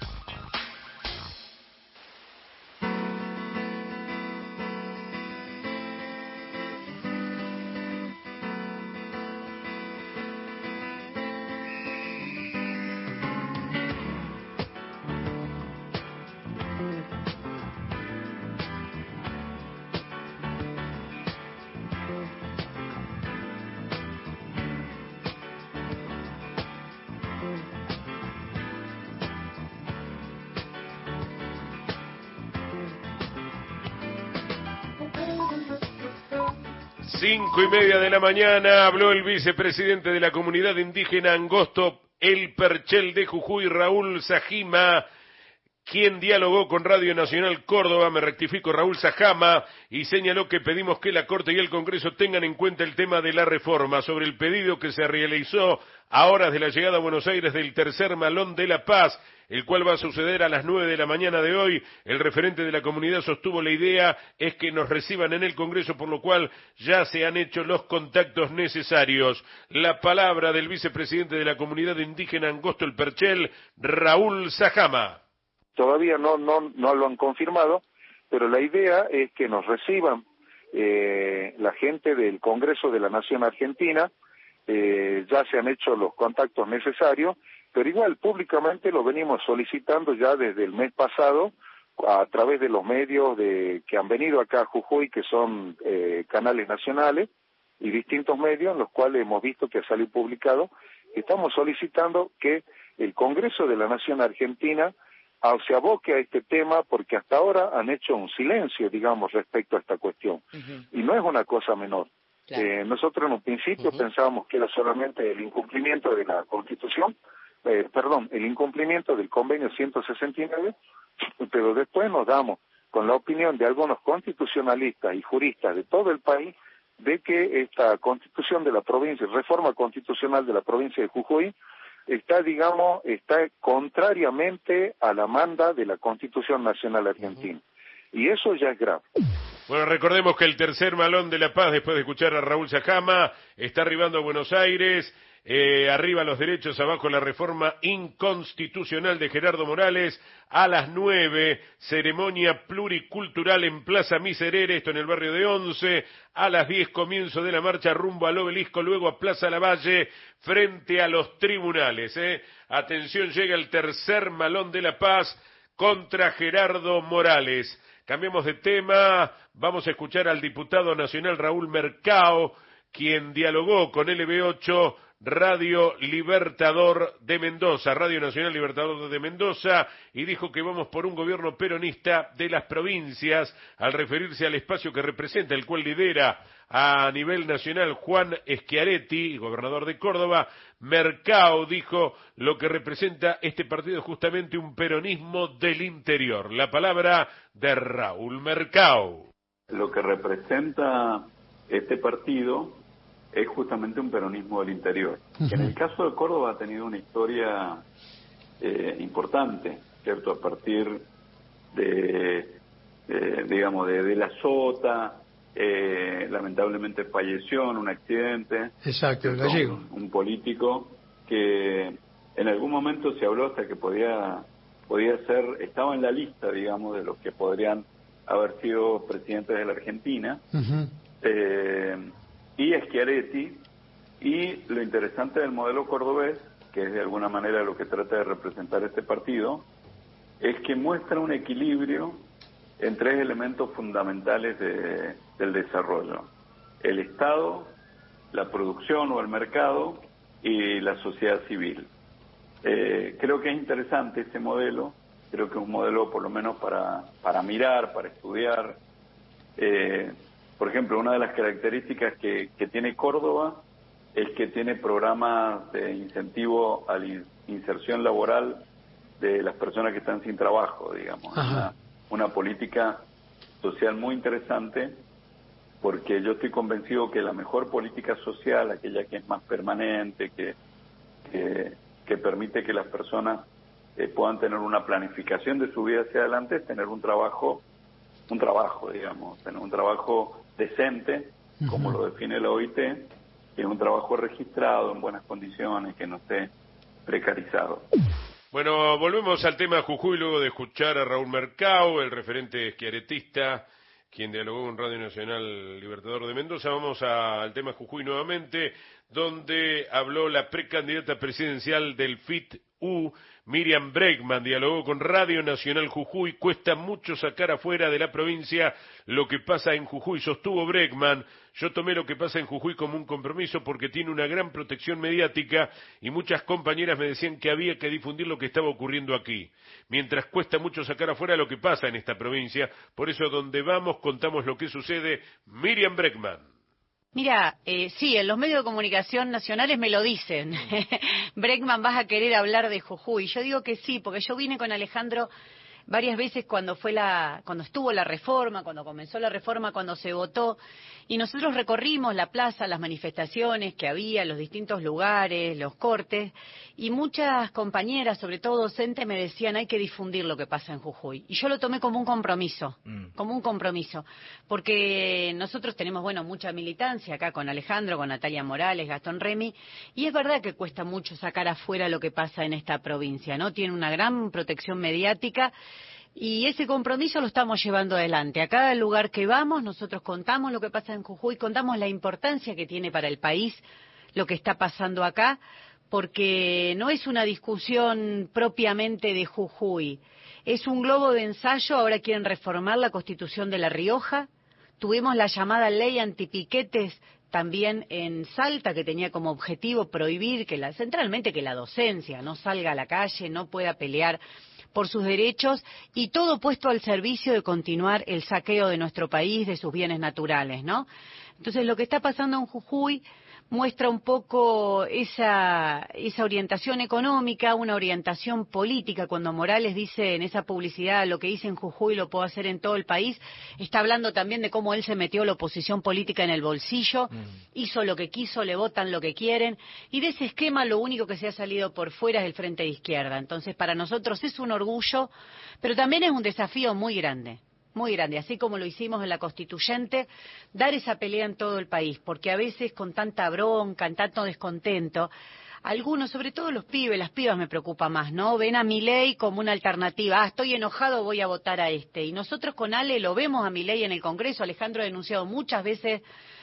Cinco y media de la mañana habló el vicepresidente de la comunidad indígena Angosto El Perchel de Jujuy, Raúl Sajima, quien dialogó con Radio Nacional Córdoba, me rectifico, Raúl Sajama, y señaló que pedimos que la Corte y el Congreso tengan en cuenta el tema de la reforma sobre el pedido que se realizó a horas de la llegada a Buenos Aires del tercer Malón de la Paz, el cual va a suceder a las nueve de la mañana de hoy. El referente de la comunidad sostuvo la idea es que nos reciban en el Congreso, por lo cual ya se han hecho los contactos necesarios. La palabra del vicepresidente de la comunidad indígena Angosto El Perchel, Raúl Sajama. Todavía no, no, no lo han confirmado, pero la idea es que nos reciban eh, la gente del Congreso de la Nación Argentina. Eh, ya se han hecho los contactos necesarios, pero igual públicamente lo venimos solicitando ya desde el mes pasado a través de los medios de, que han venido acá a Jujuy, que son eh, canales nacionales y distintos medios, en los cuales hemos visto que ha salido publicado. Estamos solicitando que el Congreso de la Nación Argentina se aboque a este tema, porque hasta ahora han hecho un silencio, digamos, respecto a esta cuestión. Uh-huh. Y no es una cosa menor. Claro. Eh, nosotros en un principio uh-huh. pensábamos que era solamente el incumplimiento de la Constitución, eh, perdón, el incumplimiento del convenio ciento sesenta y nueve, pero después nos damos con la opinión de algunos constitucionalistas y juristas de todo el país de que esta constitución de la provincia, reforma constitucional de la provincia de Jujuy, está, digamos, está contrariamente a la manda de la Constitución Nacional Argentina. Y eso ya es grave. Bueno, recordemos que el tercer Malón de la Paz, después de escuchar a Raúl Sajama, está arribando a Buenos Aires. Eh, arriba los derechos, abajo la reforma inconstitucional de Gerardo Morales. A las nueve, ceremonia pluricultural en Plaza Miserere, esto en el barrio de Once. A las diez, comienzo de la marcha rumbo al Obelisco, luego a Plaza Lavalle, frente a los tribunales. Eh. Atención, llega el tercer Malón de la Paz contra Gerardo Morales. Cambiamos de tema, vamos a escuchar al diputado nacional Raúl Mercado, quien dialogó con L B ocho, Radio Libertador de Mendoza, Radio Nacional Libertador de Mendoza, y dijo que vamos por un gobierno peronista de las provincias, al referirse al espacio que representa, el cual lidera a nivel nacional Juan Schiaretti, gobernador de Córdoba. Mercado dijo lo que representa este partido es justamente un peronismo del interior. La palabra de Raúl Mercado. Lo que representa este partido es justamente un peronismo del interior, que en el caso de Córdoba ha tenido una historia eh, importante, ¿cierto? A partir de, de digamos, de, de la Sota, eh, lamentablemente falleció en un accidente. Exacto, el gallego. Un, un político que en algún momento se habló hasta que podía, podía ser, estaba en la lista, digamos, de los que podrían haber sido presidentes de la Argentina. Uh-huh. eh, y Schiaretti, y lo interesante del modelo cordobés, que es de alguna manera lo que trata de representar este partido, es que muestra un equilibrio en tres elementos fundamentales de, del desarrollo: el Estado, la producción o el mercado y la sociedad civil. Eh, creo que es interesante este modelo, creo que es un modelo por lo menos para, para mirar, para estudiar. Eh, Por ejemplo, una de las características que, que tiene Córdoba es que tiene programas de incentivo a la inserción laboral de las personas que están sin trabajo, digamos. Una, una política social muy interesante, porque yo estoy convencido que la mejor política social, aquella que es más permanente, que, que, que permite que las personas eh, puedan tener una planificación de su vida hacia adelante, es tener un trabajo, un trabajo, digamos, tener un trabajo decente, como lo define la O I T, que es un trabajo registrado en buenas condiciones, que no esté precarizado. Bueno, volvemos al tema Jujuy luego de escuchar a Raúl Mercado, el referente schiarettista, quien dialogó con Radio Nacional Libertador de Mendoza. Vamos a, al tema Jujuy nuevamente, donde habló la precandidata presidencial del F I T U, Miriam Bregman, dialogó con Radio Nacional Jujuy. Cuesta mucho sacar afuera de la provincia lo que pasa en Jujuy, sostuvo Bregman. Yo tomé lo que pasa en Jujuy como un compromiso porque tiene una gran protección mediática y muchas compañeras me decían que había que difundir lo que estaba ocurriendo aquí. Mientras cuesta mucho sacar afuera lo que pasa en esta provincia, por eso donde vamos contamos lo que sucede. Miriam Bregman. Mira, eh, sí, en los medios de comunicación nacionales me lo dicen. Bregman, vas a querer hablar de Jujuy. Yo digo que sí, porque yo vine con Alejandro varias veces cuando fue la, cuando estuvo la reforma, cuando comenzó la reforma, cuando se votó, y nosotros recorrimos la plaza, las manifestaciones que había, los distintos lugares, los cortes, y muchas compañeras, sobre todo docentes, me decían hay que difundir lo que pasa en Jujuy. Y yo lo tomé como un compromiso, mm. como un compromiso, porque nosotros tenemos, bueno, mucha militancia acá con Alejandro, con Natalia Morales, Gastón Remy, y es verdad que cuesta mucho sacar afuera lo que pasa en esta provincia, ¿no? Tiene una gran protección mediática, y ese compromiso lo estamos llevando adelante. A cada lugar que vamos, nosotros contamos lo que pasa en Jujuy, contamos la importancia que tiene para el país lo que está pasando acá, porque no es una discusión propiamente de Jujuy, es un globo de ensayo. Ahora quieren reformar la Constitución de La Rioja, tuvimos la llamada ley antipiquetes también en Salta, que tenía como objetivo prohibir que la, centralmente que la docencia no salga a la calle, no pueda pelear por sus derechos, y todo puesto al servicio de continuar el saqueo de nuestro país, de sus bienes naturales, ¿no? Entonces, lo que está pasando en Jujuy muestra un poco esa, esa orientación económica, una orientación política. Cuando Morales dice en esa publicidad, lo que hice en Jujuy lo puedo hacer en todo el país, está hablando también de cómo él se metió la oposición política en el bolsillo, mm. hizo lo que quiso, le votan lo que quieren, y de ese esquema lo único que se ha salido por fuera es el Frente de Izquierda. Entonces, para nosotros es un orgullo, pero también es un desafío muy grande. Muy grande, así como lo hicimos en la Constituyente, dar esa pelea en todo el país, porque a veces con tanta bronca, en tanto descontento, algunos, sobre todo los pibes, las pibas me preocupa más, ¿no? Ven a Milei como una alternativa, ah, estoy enojado, voy a votar a este. Y nosotros con Ale lo vemos a Milei en el Congreso, Alejandro ha denunciado muchas veces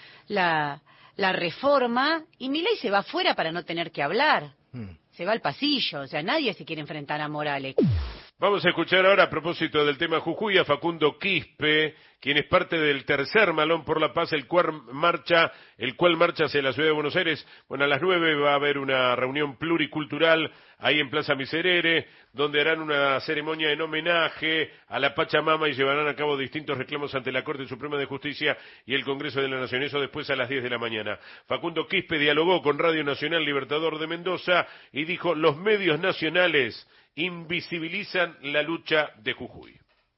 la, la reforma, y Milei se va afuera para no tener que hablar, mm. se va al pasillo, o sea, nadie se quiere enfrentar a Morales. Vamos a escuchar ahora, a propósito del tema Jujuy, a Facundo Quispe, quien es parte del tercer Malón por la Paz, el cual marcha, el cual marcha hacia la ciudad de Buenos Aires. Bueno, a las nueve va a haber una reunión pluricultural ahí en Plaza Miserere, donde harán una ceremonia en homenaje a la Pachamama y llevarán a cabo distintos reclamos ante la Corte Suprema de Justicia y el Congreso de la Nación. Eso después a las diez de la mañana. Facundo Quispe dialogó con Radio Nacional Libertador de Mendoza y dijo: los medios nacionales invisibilizan la lucha de Jujuy.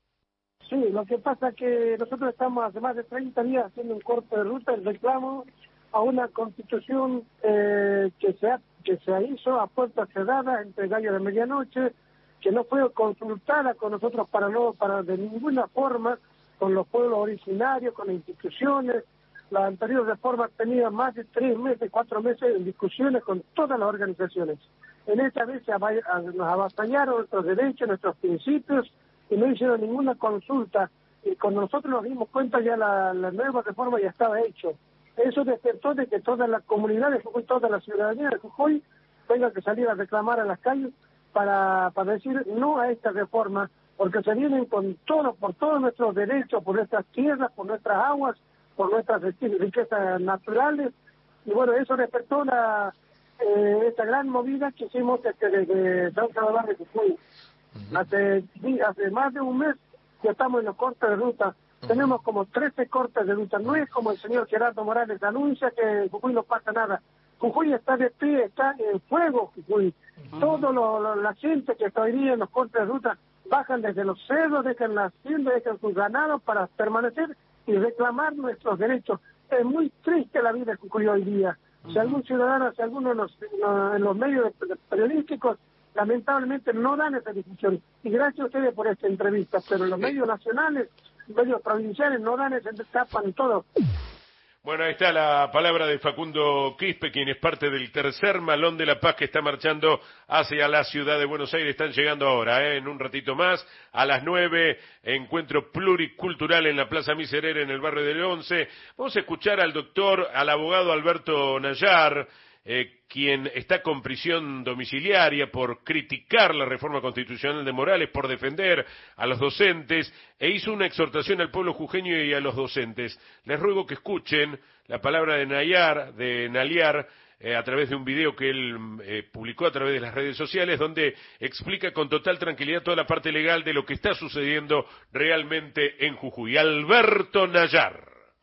Sí, lo que pasa es que nosotros estamos hace más de treinta días haciendo un corte de ruta en reclamo a una constitución eh, que se ha, que se hizo a puertas cerradas entre gallos de medianoche, que no fue consultada con nosotros para no, para de ninguna forma con los pueblos originarios, con las instituciones. La anterior reforma tenía más de tres meses, cuatro meses en discusiones con todas las organizaciones. En esta vez nos avasallaron nuestros derechos, nuestros principios, y no hicieron ninguna consulta. Y cuando nosotros nos dimos cuenta ya la, la nueva reforma ya estaba hecho. Eso despertó de que toda la comunidad de Jujuy, toda la ciudadanía de Jujuy tenga que salir a reclamar a las calles para, para decir no a esta reforma, porque se vienen con todo, por todos nuestros derechos, por nuestras tierras, por nuestras aguas, por nuestras riquezas naturales. Y bueno, eso despertó la... Eh, esta gran movida que hicimos desde, desde San Salvador de Jujuy. Uh-huh. Hace, sí, hace más de un mes ya estamos en los cortes de ruta. Uh-huh. Tenemos como trece cortes de ruta. No es como el señor Gerardo Morales anuncia que en Jujuy no pasa nada. Jujuy está de pie, está en fuego Jujuy. Uh-huh. Todo lo, lo, la gente que está hoy día en los cortes de ruta bajan desde los cerros, dejan las tiendas, dejan sus ganados para permanecer y reclamar nuestros derechos. Es muy triste la vida de Jujuy hoy día. Si algún ciudadano, si alguno en los, en los medios periodísticos, lamentablemente no dan esa difusión. Y gracias a ustedes por esta entrevista, pero los medios nacionales, medios provinciales no dan esa, tapan todo. Bueno, ahí está la palabra de Facundo Quispe, quien es parte del tercer Malón de la Paz que está marchando hacia la ciudad de Buenos Aires. Están llegando ahora, ¿eh? en un ratito más, a las nueve, encuentro pluricultural en la Plaza Miserere, en el barrio del Once. Vamos a escuchar al doctor, al abogado Alberto Nayar, eh, quien está con prisión domiciliaria por criticar la reforma constitucional de Morales, por defender a los docentes, e hizo una exhortación al pueblo jujeño y a los docentes. Les ruego que escuchen la palabra de Nayar, de Naliar, eh, a través de un video que él eh, publicó a través de las redes sociales, donde explica con total tranquilidad toda la parte legal de lo que está sucediendo realmente en Jujuy. Alberto Nayar.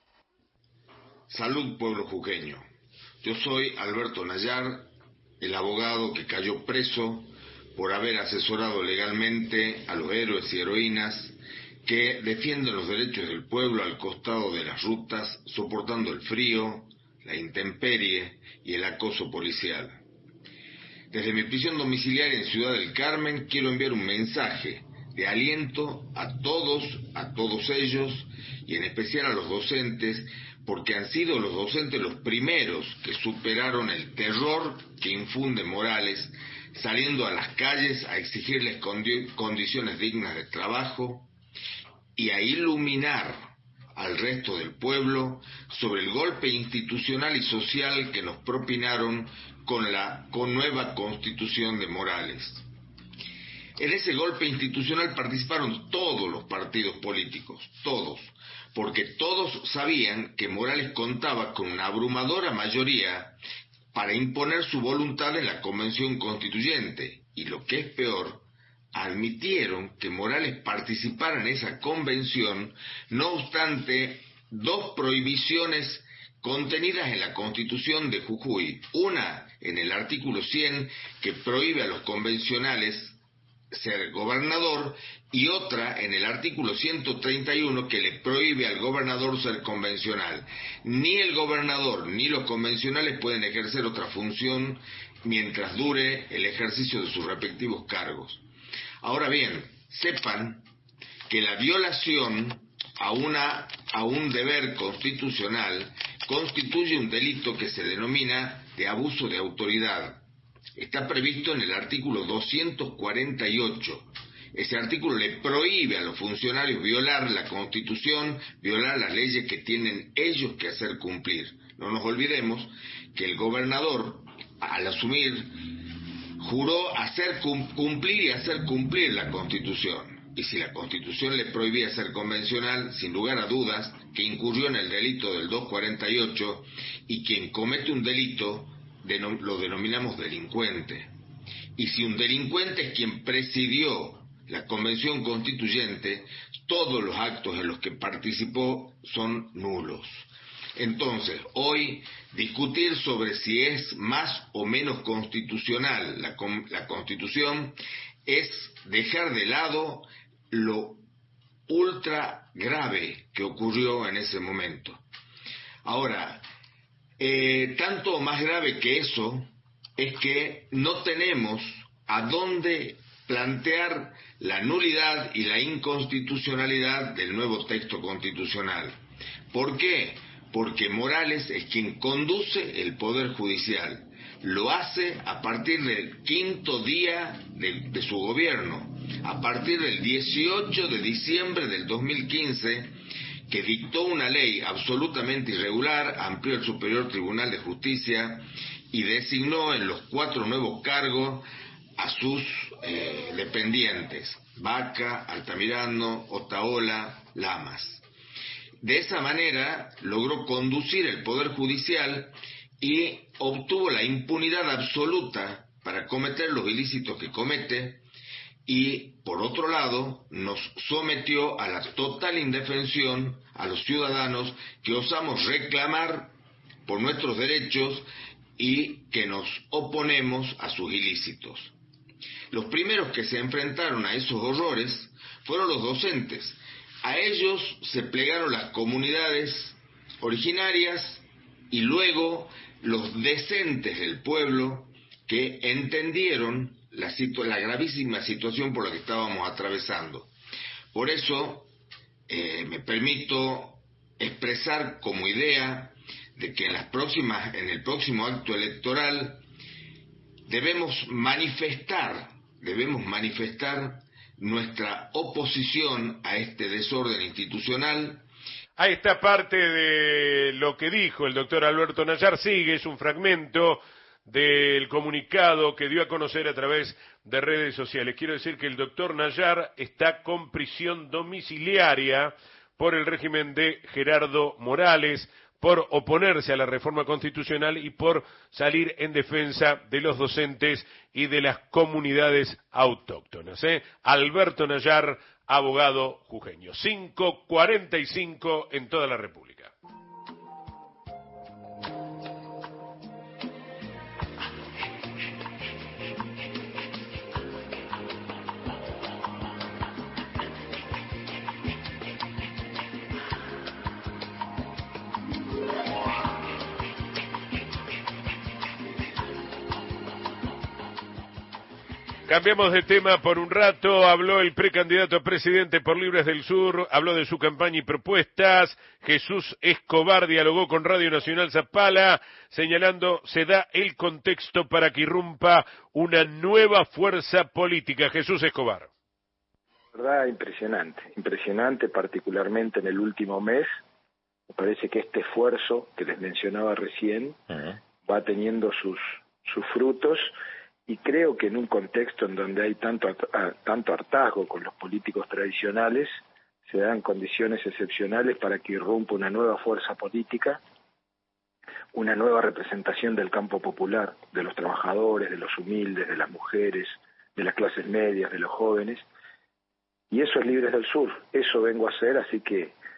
Salud, pueblo jujeño. Yo soy Alberto Nayar, el abogado que cayó preso por haber asesorado legalmente a los héroes y heroínas que defienden los derechos del pueblo al costado de las rutas, soportando el frío, la intemperie y el acoso policial. Desde mi prisión domiciliaria en Ciudad del Carmen quiero enviar un mensaje de aliento a todos, a todos ellos, y en especial a los docentes, porque han sido los docentes los primeros que superaron el terror que infunde Morales, saliendo a las calles a exigirles condi- condiciones dignas de trabajo y a iluminar al resto del pueblo sobre el golpe institucional y social que nos propinaron con la con nueva Constitución de Morales. En ese golpe institucional participaron todos los partidos políticos, todos, porque todos sabían que Morales contaba con una abrumadora mayoría para imponer su voluntad en la Convención Constituyente, y lo que es peor, admitieron que Morales participara en esa convención, no obstante dos prohibiciones contenidas en la Constitución de Jujuy. Una en el artículo cien, que prohíbe a los convencionales ser gobernador, y otra en el artículo ciento treinta y uno, que le prohíbe al gobernador ser convencional. Ni el gobernador ni los convencionales pueden ejercer otra función mientras dure el ejercicio de sus respectivos cargos. Ahora bien, sepan que la violación a, una, a un deber constitucional constituye un delito que se denomina de abuso de autoridad. Está previsto en el artículo doscientos cuarenta y ocho. Ese artículo le prohíbe a los funcionarios violar la Constitución, violar las leyes que tienen ellos que hacer cumplir. No nos olvidemos que el gobernador, al asumir, juró hacer cumplir y hacer cumplir la Constitución. Y si la Constitución le prohibía ser convencional, sin lugar a dudas, que incurrió en el delito del doscientos cuarenta y ocho, y quien comete un delito lo denominamos delincuente. Y si un delincuente es quien presidió la Convención Constituyente, todos los actos en los que participó son nulos. Entonces, hoy discutir sobre si es más o menos constitucional la, la Constitución es dejar de lado lo ultra grave que ocurrió en ese momento. Ahora, eh, tanto más grave que eso es que no tenemos a dónde plantear la nulidad y la inconstitucionalidad del nuevo texto constitucional. ¿Por qué? Porque Morales es quien conduce el Poder Judicial. Lo hace a partir del quinto día de, de su gobierno, a partir del dieciocho de diciembre del dos mil quince, que dictó una ley absolutamente irregular, amplió el Superior Tribunal de Justicia y designó en los cuatro nuevos cargos a sus eh, dependientes: Vaca, Altamirano, Otaola, Lamas. De esa manera logró conducir el Poder Judicial y obtuvo la impunidad absoluta para cometer los ilícitos que comete, y por otro lado nos sometió a la total indefensión a los ciudadanos que osamos reclamar por nuestros derechos y que nos oponemos a sus ilícitos. Los primeros que se enfrentaron a esos horrores fueron los docentes. A ellos se plegaron las comunidades originarias y luego los decentes del pueblo, que entendieron la, situ- la gravísima situación por la que estábamos atravesando. Por eso eh, me permito expresar como idea de que en las próximas, en el próximo acto electoral debemos manifestar, debemos manifestar nuestra oposición a este desorden institucional. A esta parte de lo que dijo el doctor Alberto Nayar sigue, es un fragmento del comunicado que dio a conocer a través de redes sociales. Quiero decir que el doctor Nayar está con prisión domiciliaria por el régimen de Gerardo Morales, por oponerse a la reforma constitucional y por salir en defensa de los docentes y de las comunidades autóctonas. ¿eh? Alberto Nayar, abogado jujeño. cinco cuarenta y cinco en toda la República. Cambiamos de tema por un rato. Habló el precandidato a presidente por Libres del Sur, habló de su campaña y propuestas. Jesús Escobar dialogó con Radio Nacional Zapala, señalando se da el contexto para que irrumpa una nueva fuerza política. Jesús Escobar. Verdad, impresionante, impresionante, particularmente en el último mes. Me parece que este esfuerzo que les mencionaba recién uh-huh. va teniendo sus sus frutos. Y creo que en un contexto en donde hay tanto tanto hartazgo con los políticos tradicionales, se dan condiciones excepcionales para que irrumpa una nueva fuerza política, una nueva representación del campo popular, de los trabajadores, de los humildes, de las mujeres, de las clases medias, de los jóvenes. Y eso es Libres del Sur, eso vengo a hacer, así que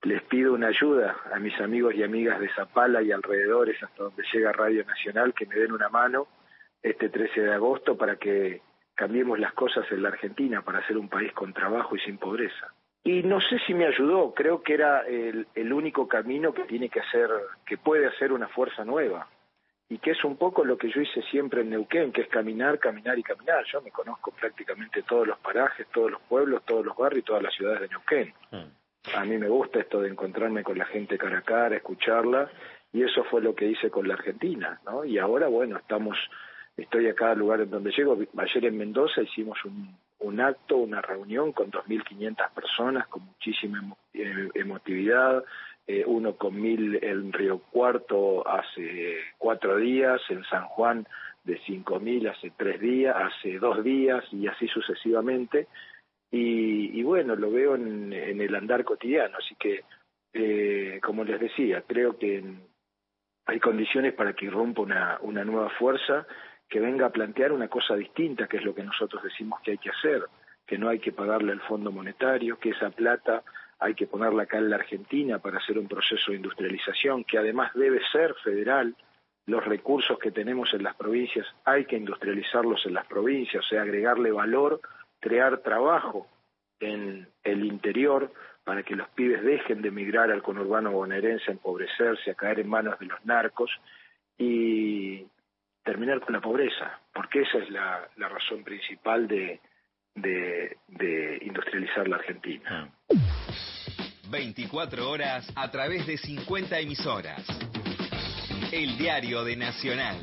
les pido una ayuda a mis amigos y amigas de Zapala y alrededores, hasta donde llega Radio Nacional, que me den una mano este trece de agosto para que cambiemos las cosas en la Argentina, para ser un país con trabajo y sin pobreza. Y no sé si me ayudó, creo que era el, el único camino que tiene que hacer, que puede hacer una fuerza nueva, y que es un poco lo que yo hice siempre en Neuquén, que es caminar, caminar y caminar. Yo me conozco prácticamente todos los parajes, todos los pueblos, todos los barrios y todas las ciudades de Neuquén. A mí me gusta esto de encontrarme con la gente cara a cara, escucharla, y eso fue lo que hice con la Argentina, ¿no? Y ahora, bueno, estamos, estoy a cada lugar en donde llego. Ayer en Mendoza hicimos un, un acto, una reunión con dos mil quinientas personas, con muchísima emo, eh, emotividad, eh, uno con mil en Río Cuarto hace cuatro días, en San Juan de cinco mil hace tres días, hace dos días, y así sucesivamente. Y, y bueno, lo veo en, en el andar cotidiano, así que, eh, como les decía, creo que hay condiciones para que irrumpa una, una nueva fuerza que venga a plantear una cosa distinta, que es lo que nosotros decimos que hay que hacer, que no hay que pagarle al Fondo Monetario, que esa plata hay que ponerla acá en la Argentina para hacer un proceso de industrialización, que además debe ser federal. Los recursos que tenemos en las provincias hay que industrializarlos en las provincias, o sea, agregarle valor, crear trabajo en el interior para que los pibes dejen de emigrar al conurbano bonaerense, a empobrecerse, a caer en manos de los narcos y terminar con la pobreza, porque esa es la, la razón principal de, de, de industrializar la Argentina. veinticuatro horas a través de cincuenta emisoras. El diario de Nacional.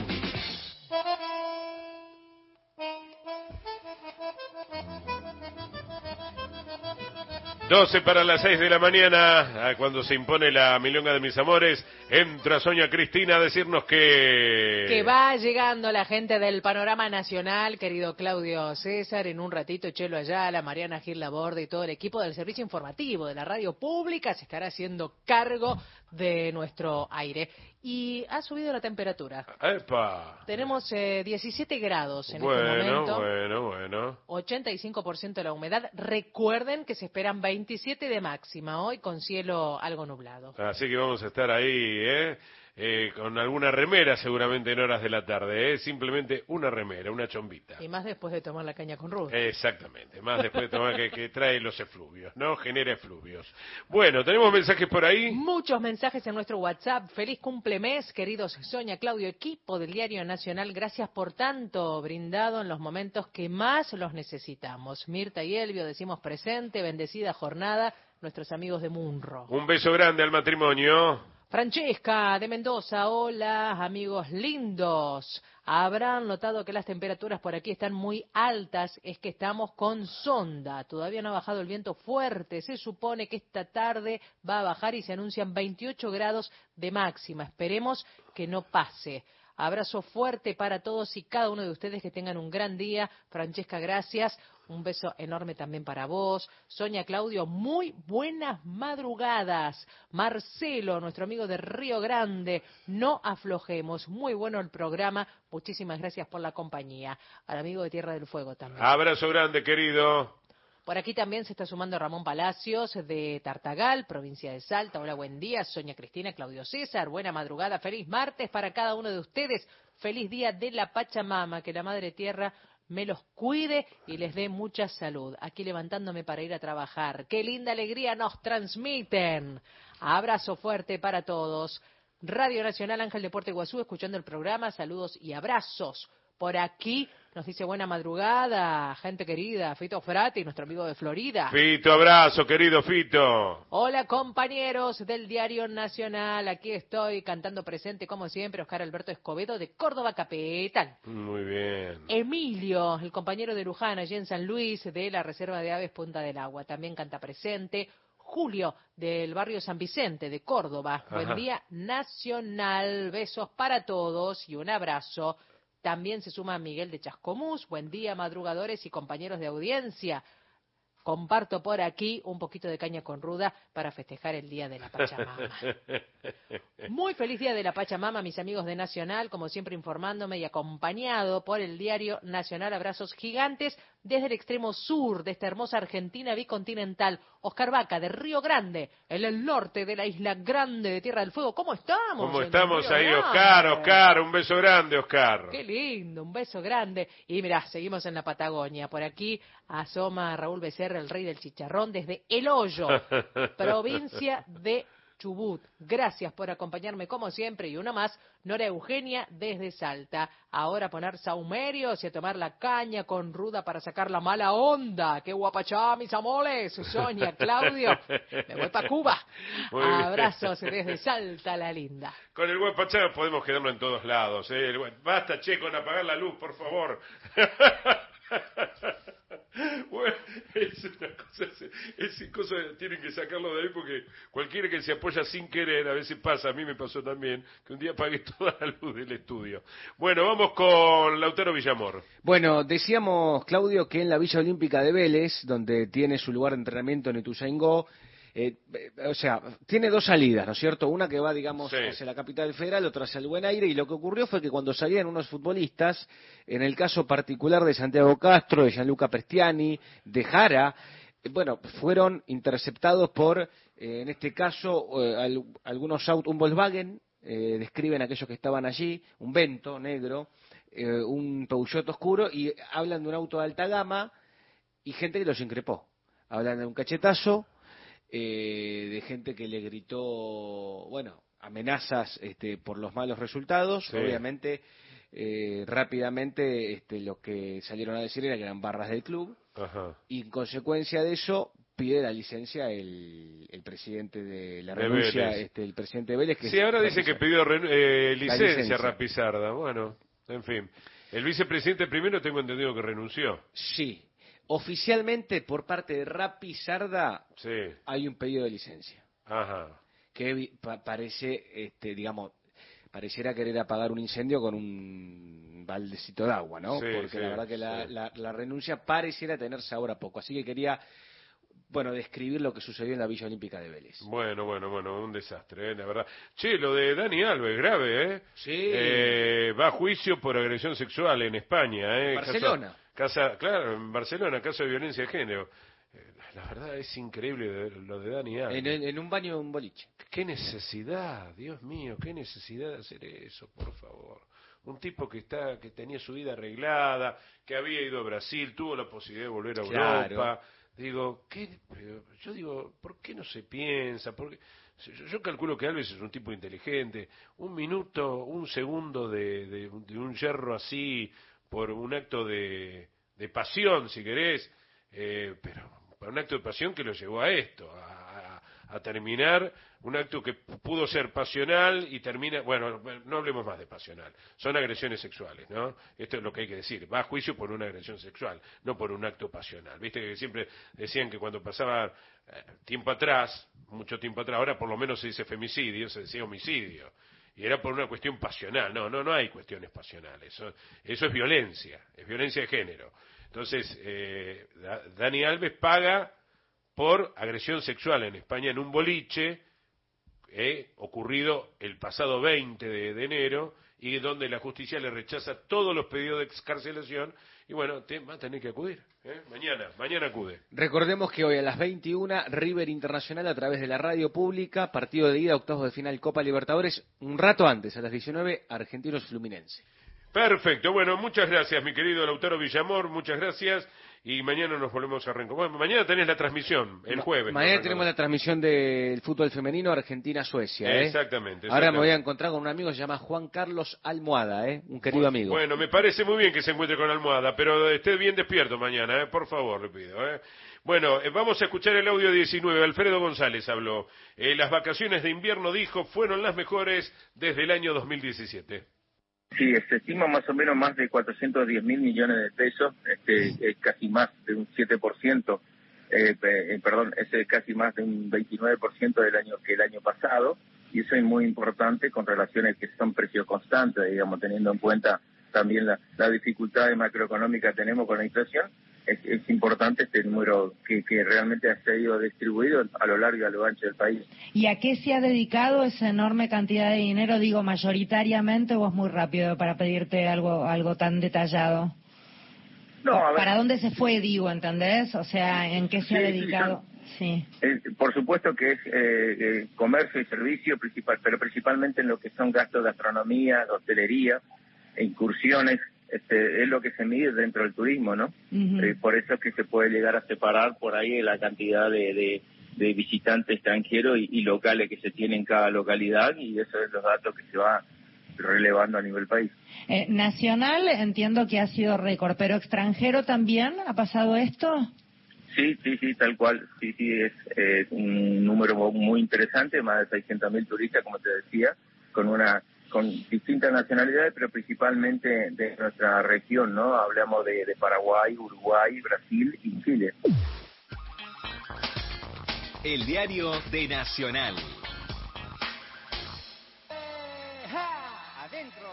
doce para las seis de la mañana, cuando se impone la milonga de mis amores, entra Sonia Cristina a decirnos que... Que va llegando la gente del panorama nacional, querido Claudio César, en un ratito Chelo Ayala, Mariana Gil Laborde y todo el equipo del servicio informativo de la radio pública se estará haciendo cargo de nuestro aire. Y ha subido la temperatura. ¡Epa! Tenemos eh, diecisiete grados en bueno, este momento. Bueno, bueno, ochenta y cinco por ciento de la humedad. Recuerden que se esperan veintisiete de máxima hoy con cielo algo nublado. Así que vamos a estar ahí, ¿eh? Eh, con alguna remera seguramente en horas de la tarde, ¿eh? Simplemente una remera, una chombita. Y más después de tomar la caña con ruda. Exactamente, más después de tomar que, que trae los efluvios, ¿no? Genera efluvios. Bueno, ¿tenemos mensajes por ahí? Muchos mensajes en nuestro WhatsApp. Feliz cumplemes, queridos Sonia, Claudio, equipo del Diario Nacional. Gracias por tanto brindado en los momentos que más los necesitamos. Mirta y Elvio, decimos presente, bendecida jornada, nuestros amigos de Munro. Un beso grande al matrimonio. Francesca de Mendoza, hola amigos lindos. Habrán notado que las temperaturas por aquí están muy altas, es que estamos con sonda. Todavía no ha bajado el viento fuerte, se supone que esta tarde va a bajar y se anuncian veintiocho grados de máxima. Esperemos que no pase. Abrazo fuerte para todos y cada uno de ustedes, que tengan un gran día. Francesca, gracias. Un beso enorme también para vos. Sonia, Claudio, muy buenas madrugadas. Marcelo, nuestro amigo de Río Grande, no aflojemos. Muy bueno el programa. Muchísimas gracias por la compañía. Al amigo de Tierra del Fuego también. Abrazo grande, querido. Por aquí también se está sumando Ramón Palacios de Tartagal, provincia de Salta. Hola, buen día. Sonia Cristina, Claudio César, buena madrugada. Feliz martes para cada uno de ustedes. Feliz día de la Pachamama. Que la Madre Tierra me los cuide y les dé mucha salud. Aquí levantándome para ir a trabajar. ¡Qué linda alegría nos transmiten! Abrazo fuerte para todos. Radio Nacional Ángel de Puerto Iguazú, escuchando el programa. Saludos y abrazos. Por aquí nos dice buena madrugada, gente querida, Fito Frati, nuestro amigo de Florida. Fito, abrazo, querido Fito. Hola, compañeros del Diario Nacional. Aquí estoy cantando presente, como siempre, Oscar Alberto Escobedo de Córdoba Capital. Muy bien. Emilio, el compañero de Luján, allí en San Luis, de la Reserva de Aves Punta del Agua, también canta presente. Julio, del barrio San Vicente, de Córdoba. Ajá. Buen día nacional. Besos para todos y un abrazo. También se suma Miguel de Chascomús. Buen día, madrugadores y compañeros de audiencia. Comparto por aquí un poquito de caña con ruda para festejar el Día de la Pachamama. Muy feliz Día de la Pachamama, mis amigos de Nacional, como siempre informándome y acompañado por el Diario Nacional. Abrazos gigantes desde el extremo sur de esta hermosa Argentina bicontinental. Oscar Vaca, de Río Grande, en el norte de la isla grande de Tierra del Fuego. ¿Cómo estamos? ¿Cómo en estamos Río ahí, Grande? Oscar? Oscar, un beso grande, Oscar. Qué lindo, un beso grande. Y mirá, seguimos en la Patagonia. Por aquí asoma Raúl Becerra, el rey del chicharrón, desde El Hoyo, provincia de Chubut. Gracias por acompañarme como siempre. Y uno más, Nora Eugenia desde Salta. Ahora a poner saumerios y a tomar la caña con ruda para sacar la mala onda. ¡Qué guapachá, mis amores! Sonia, Claudio, me voy para Cuba. Muy bien. Abrazos desde Salta, la linda. Con el guapachá podemos quedarnos en todos lados. ¿eh? El gua- Basta, che, con apagar la luz, por favor. Bueno, es una cosa, es, es cosa, tienen que sacarlo de ahí porque cualquiera que se apoya sin querer, a veces pasa, a mí me pasó también, que un día apagué toda la luz del estudio. Bueno, vamos con Lautaro Villamor. Bueno, decíamos, Claudio, que en la Villa Olímpica de Vélez, donde tiene su lugar de entrenamiento en Ituzaingó, eh, eh, o sea, tiene dos salidas, ¿no es cierto? Una que va, digamos, Sí. hacia la capital federal, otra hacia el Buen Aire, y lo que ocurrió fue que cuando salían unos futbolistas, en el caso particular de Santiago Castro, de Gianluca Prestiani, de Jara, eh, bueno, fueron interceptados por, eh, en este caso, eh, al- algunos autos, un Volkswagen, eh, describen aquellos que estaban allí, un Vento negro, eh, un Peugeot oscuro, y hablan de un auto de alta gama y gente que los increpó. Hablan de un cachetazo, eh, de gente que le gritó, bueno, amenazas este, por los malos resultados. Sí. Obviamente, eh, rápidamente este, lo que salieron a decir era que eran barras del club, Ajá. y en consecuencia de eso pide la licencia el, el presidente de la De renuncia, Vélez. este, el presidente de Vélez. Que Sí, es ahora dice que Rapizarda. pidió ren- eh, La licencia, licencia. Rapizarda. Bueno, en fin. El vicepresidente primero tengo entendido que renunció. Sí. Oficialmente, por parte de Rapizarda, Sí. hay un pedido de licencia. Ajá. Que vi- pa- parece, este, digamos, pareciera querer apagar un incendio con un baldecito de agua, ¿no? Sí, Porque sí, la verdad que la, sí. la- la renuncia pareciera tenerse ahora poco. Así que quería, bueno, describir lo que sucedió en la Villa Olímpica de Vélez. Bueno, bueno, bueno, un desastre, ¿eh? La verdad. Che, lo de Dani Alves, grave, ¿eh? Sí. Eh, va a juicio por agresión sexual en España, ¿eh? En Barcelona. Caso- casa, claro, en Barcelona, caso de violencia de género. Eh, La verdad es increíble de- lo de Dani Alves. En, en- en un baño de un boliche. Qué necesidad, Dios mío, qué necesidad de hacer eso, por favor. Un tipo que está, que tenía su vida arreglada, que había ido a Brasil, tuvo la posibilidad de volver a Claro. Europa. Digo, ¿qué? Pero yo digo, ¿por qué no se piensa? ¿Por qué? Yo, yo calculo que Alves es un tipo inteligente. Un minuto, un segundo de, de, de un yerro así, por un acto de, de pasión, si querés, eh, pero por un acto de pasión que lo llevó a esto, a, a- a terminar un acto que pudo ser pasional y termina, bueno, no hablemos más de pasional, son agresiones sexuales, ¿no? Esto es lo que hay que decir, va a juicio por una agresión sexual, no por un acto pasional. Viste que siempre decían que cuando pasaba eh, tiempo atrás, mucho tiempo atrás, ahora por lo menos se dice femicidio, se decía homicidio. Y era por una cuestión pasional. No, no, no hay cuestiones pasionales. Eso, eso es violencia, es violencia de género. Entonces, eh, Da- Dani Alves paga por agresión sexual en España en un boliche eh, ocurrido el pasado veinte de, de enero y donde la justicia le rechaza todos los pedidos de excarcelación y bueno, te, va a tener que acudir. ¿eh? Mañana, mañana acude. Recordemos que hoy a las veintiuna, River Internacional a través de la radio pública, partido de ida, octavos de final Copa Libertadores, un rato antes, a las diecinueve, Argentinos Fluminense. Perfecto, bueno, muchas gracias mi querido Lautaro Villamor, muchas gracias y mañana nos volvemos a reencontrar. Bueno, mañana tenés la transmisión, el Ma- jueves. Mañana ¿no? tenemos la transmisión del fútbol femenino Argentina-Suecia. ¿eh? Exactamente, Ahora me voy a exactamente. encontrar con un amigo que se llama Juan Carlos Almohada, ¿eh? Un querido amigo. Bueno, me parece muy bien que se encuentre con Almohada, pero esté bien despierto mañana, ¿eh? Por favor, le pido. ¿eh? Bueno, eh, vamos a escuchar el audio diecinueve. Alfredo González habló. Eh, las vacaciones de invierno, dijo, fueron las mejores desde el año dos mil diecisiete. Sí, se estima más o menos más de cuatrocientos diez mil millones de pesos, este, es casi más de un siete por ciento, eh, pe- eh, perdón, es eh, casi más de un veintinueve por ciento del año que el año pasado, y eso es muy importante con relaciones que son precios constantes, digamos, teniendo en cuenta también la, la dificultad macroeconómica que tenemos con la inflación. Es, es importante este número que, que realmente ha sido distribuido a lo largo y a lo ancho del país. ¿Y a qué se ha dedicado esa enorme cantidad de dinero? Digo, mayoritariamente, o es muy rápido para pedirte algo, algo tan detallado. No, a ver. ¿Para dónde se fue, digo, entendés? O sea, ¿en qué se Sí, ha sí, dedicado? Sí. Eh, por supuesto que es eh, eh, comercio y servicio principal, pero principalmente en lo que son gastos de gastronomía, de hostelería, e incursiones, este, es lo que se mide dentro del turismo, ¿no? Ujú. Eh, por eso es que se puede llegar a separar por ahí la cantidad de, de, de visitantes extranjeros y, y locales que se tiene en cada localidad, y eso es los datos que se va relevando a nivel país. Eh, nacional, entiendo que ha sido récord, pero extranjero también, ¿ha pasado esto? Sí, sí, sí, tal cual. Sí, sí, es eh, un número muy interesante, más de seiscientos mil turistas, como te decía, con una con distintas nacionalidades, pero principalmente de nuestra región, ¿no? Hablamos de, de Paraguay, Uruguay, Brasil y Chile. El diario de Nacional. Adentro.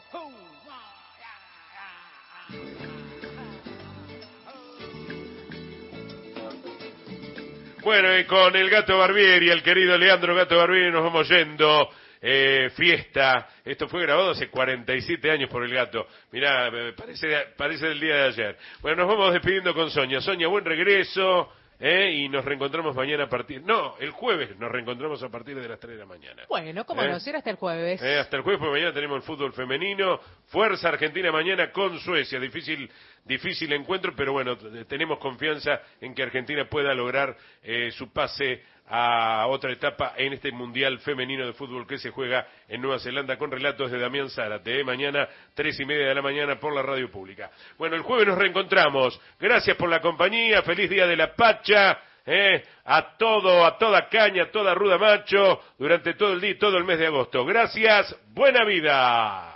Bueno, y con el Gato Barbieri, el querido Leandro Gato Barbieri, nos vamos yendo. Eh, fiesta, esto fue grabado hace cuarenta y siete años por el Gato. Mirá, parece, parece del día de ayer. Bueno, nos vamos despidiendo con Sonia. Sonia, buen regreso. ¿Eh? Y nos reencontramos mañana a partir... No, el jueves nos reencontramos a partir de las tres de la mañana. Bueno, como ¿Eh? no, será hasta el jueves. Eh, hasta el jueves, porque mañana tenemos el fútbol femenino. Fuerza Argentina mañana con Suecia. Difícil difícil encuentro, pero bueno, tenemos confianza en que Argentina pueda lograr eh, su pase a otra etapa en este Mundial Femenino de Fútbol que se juega en Nueva Zelanda, con relatos de Damián Zárate, ¿eh? Mañana, tres y media de la mañana por la radio pública. Bueno, el jueves nos reencontramos. Gracias por la compañía, feliz día de la Pacha, ¿eh? A todo, a toda caña, a toda ruda macho, durante todo el día y todo el mes de agosto. Gracias, buena vida.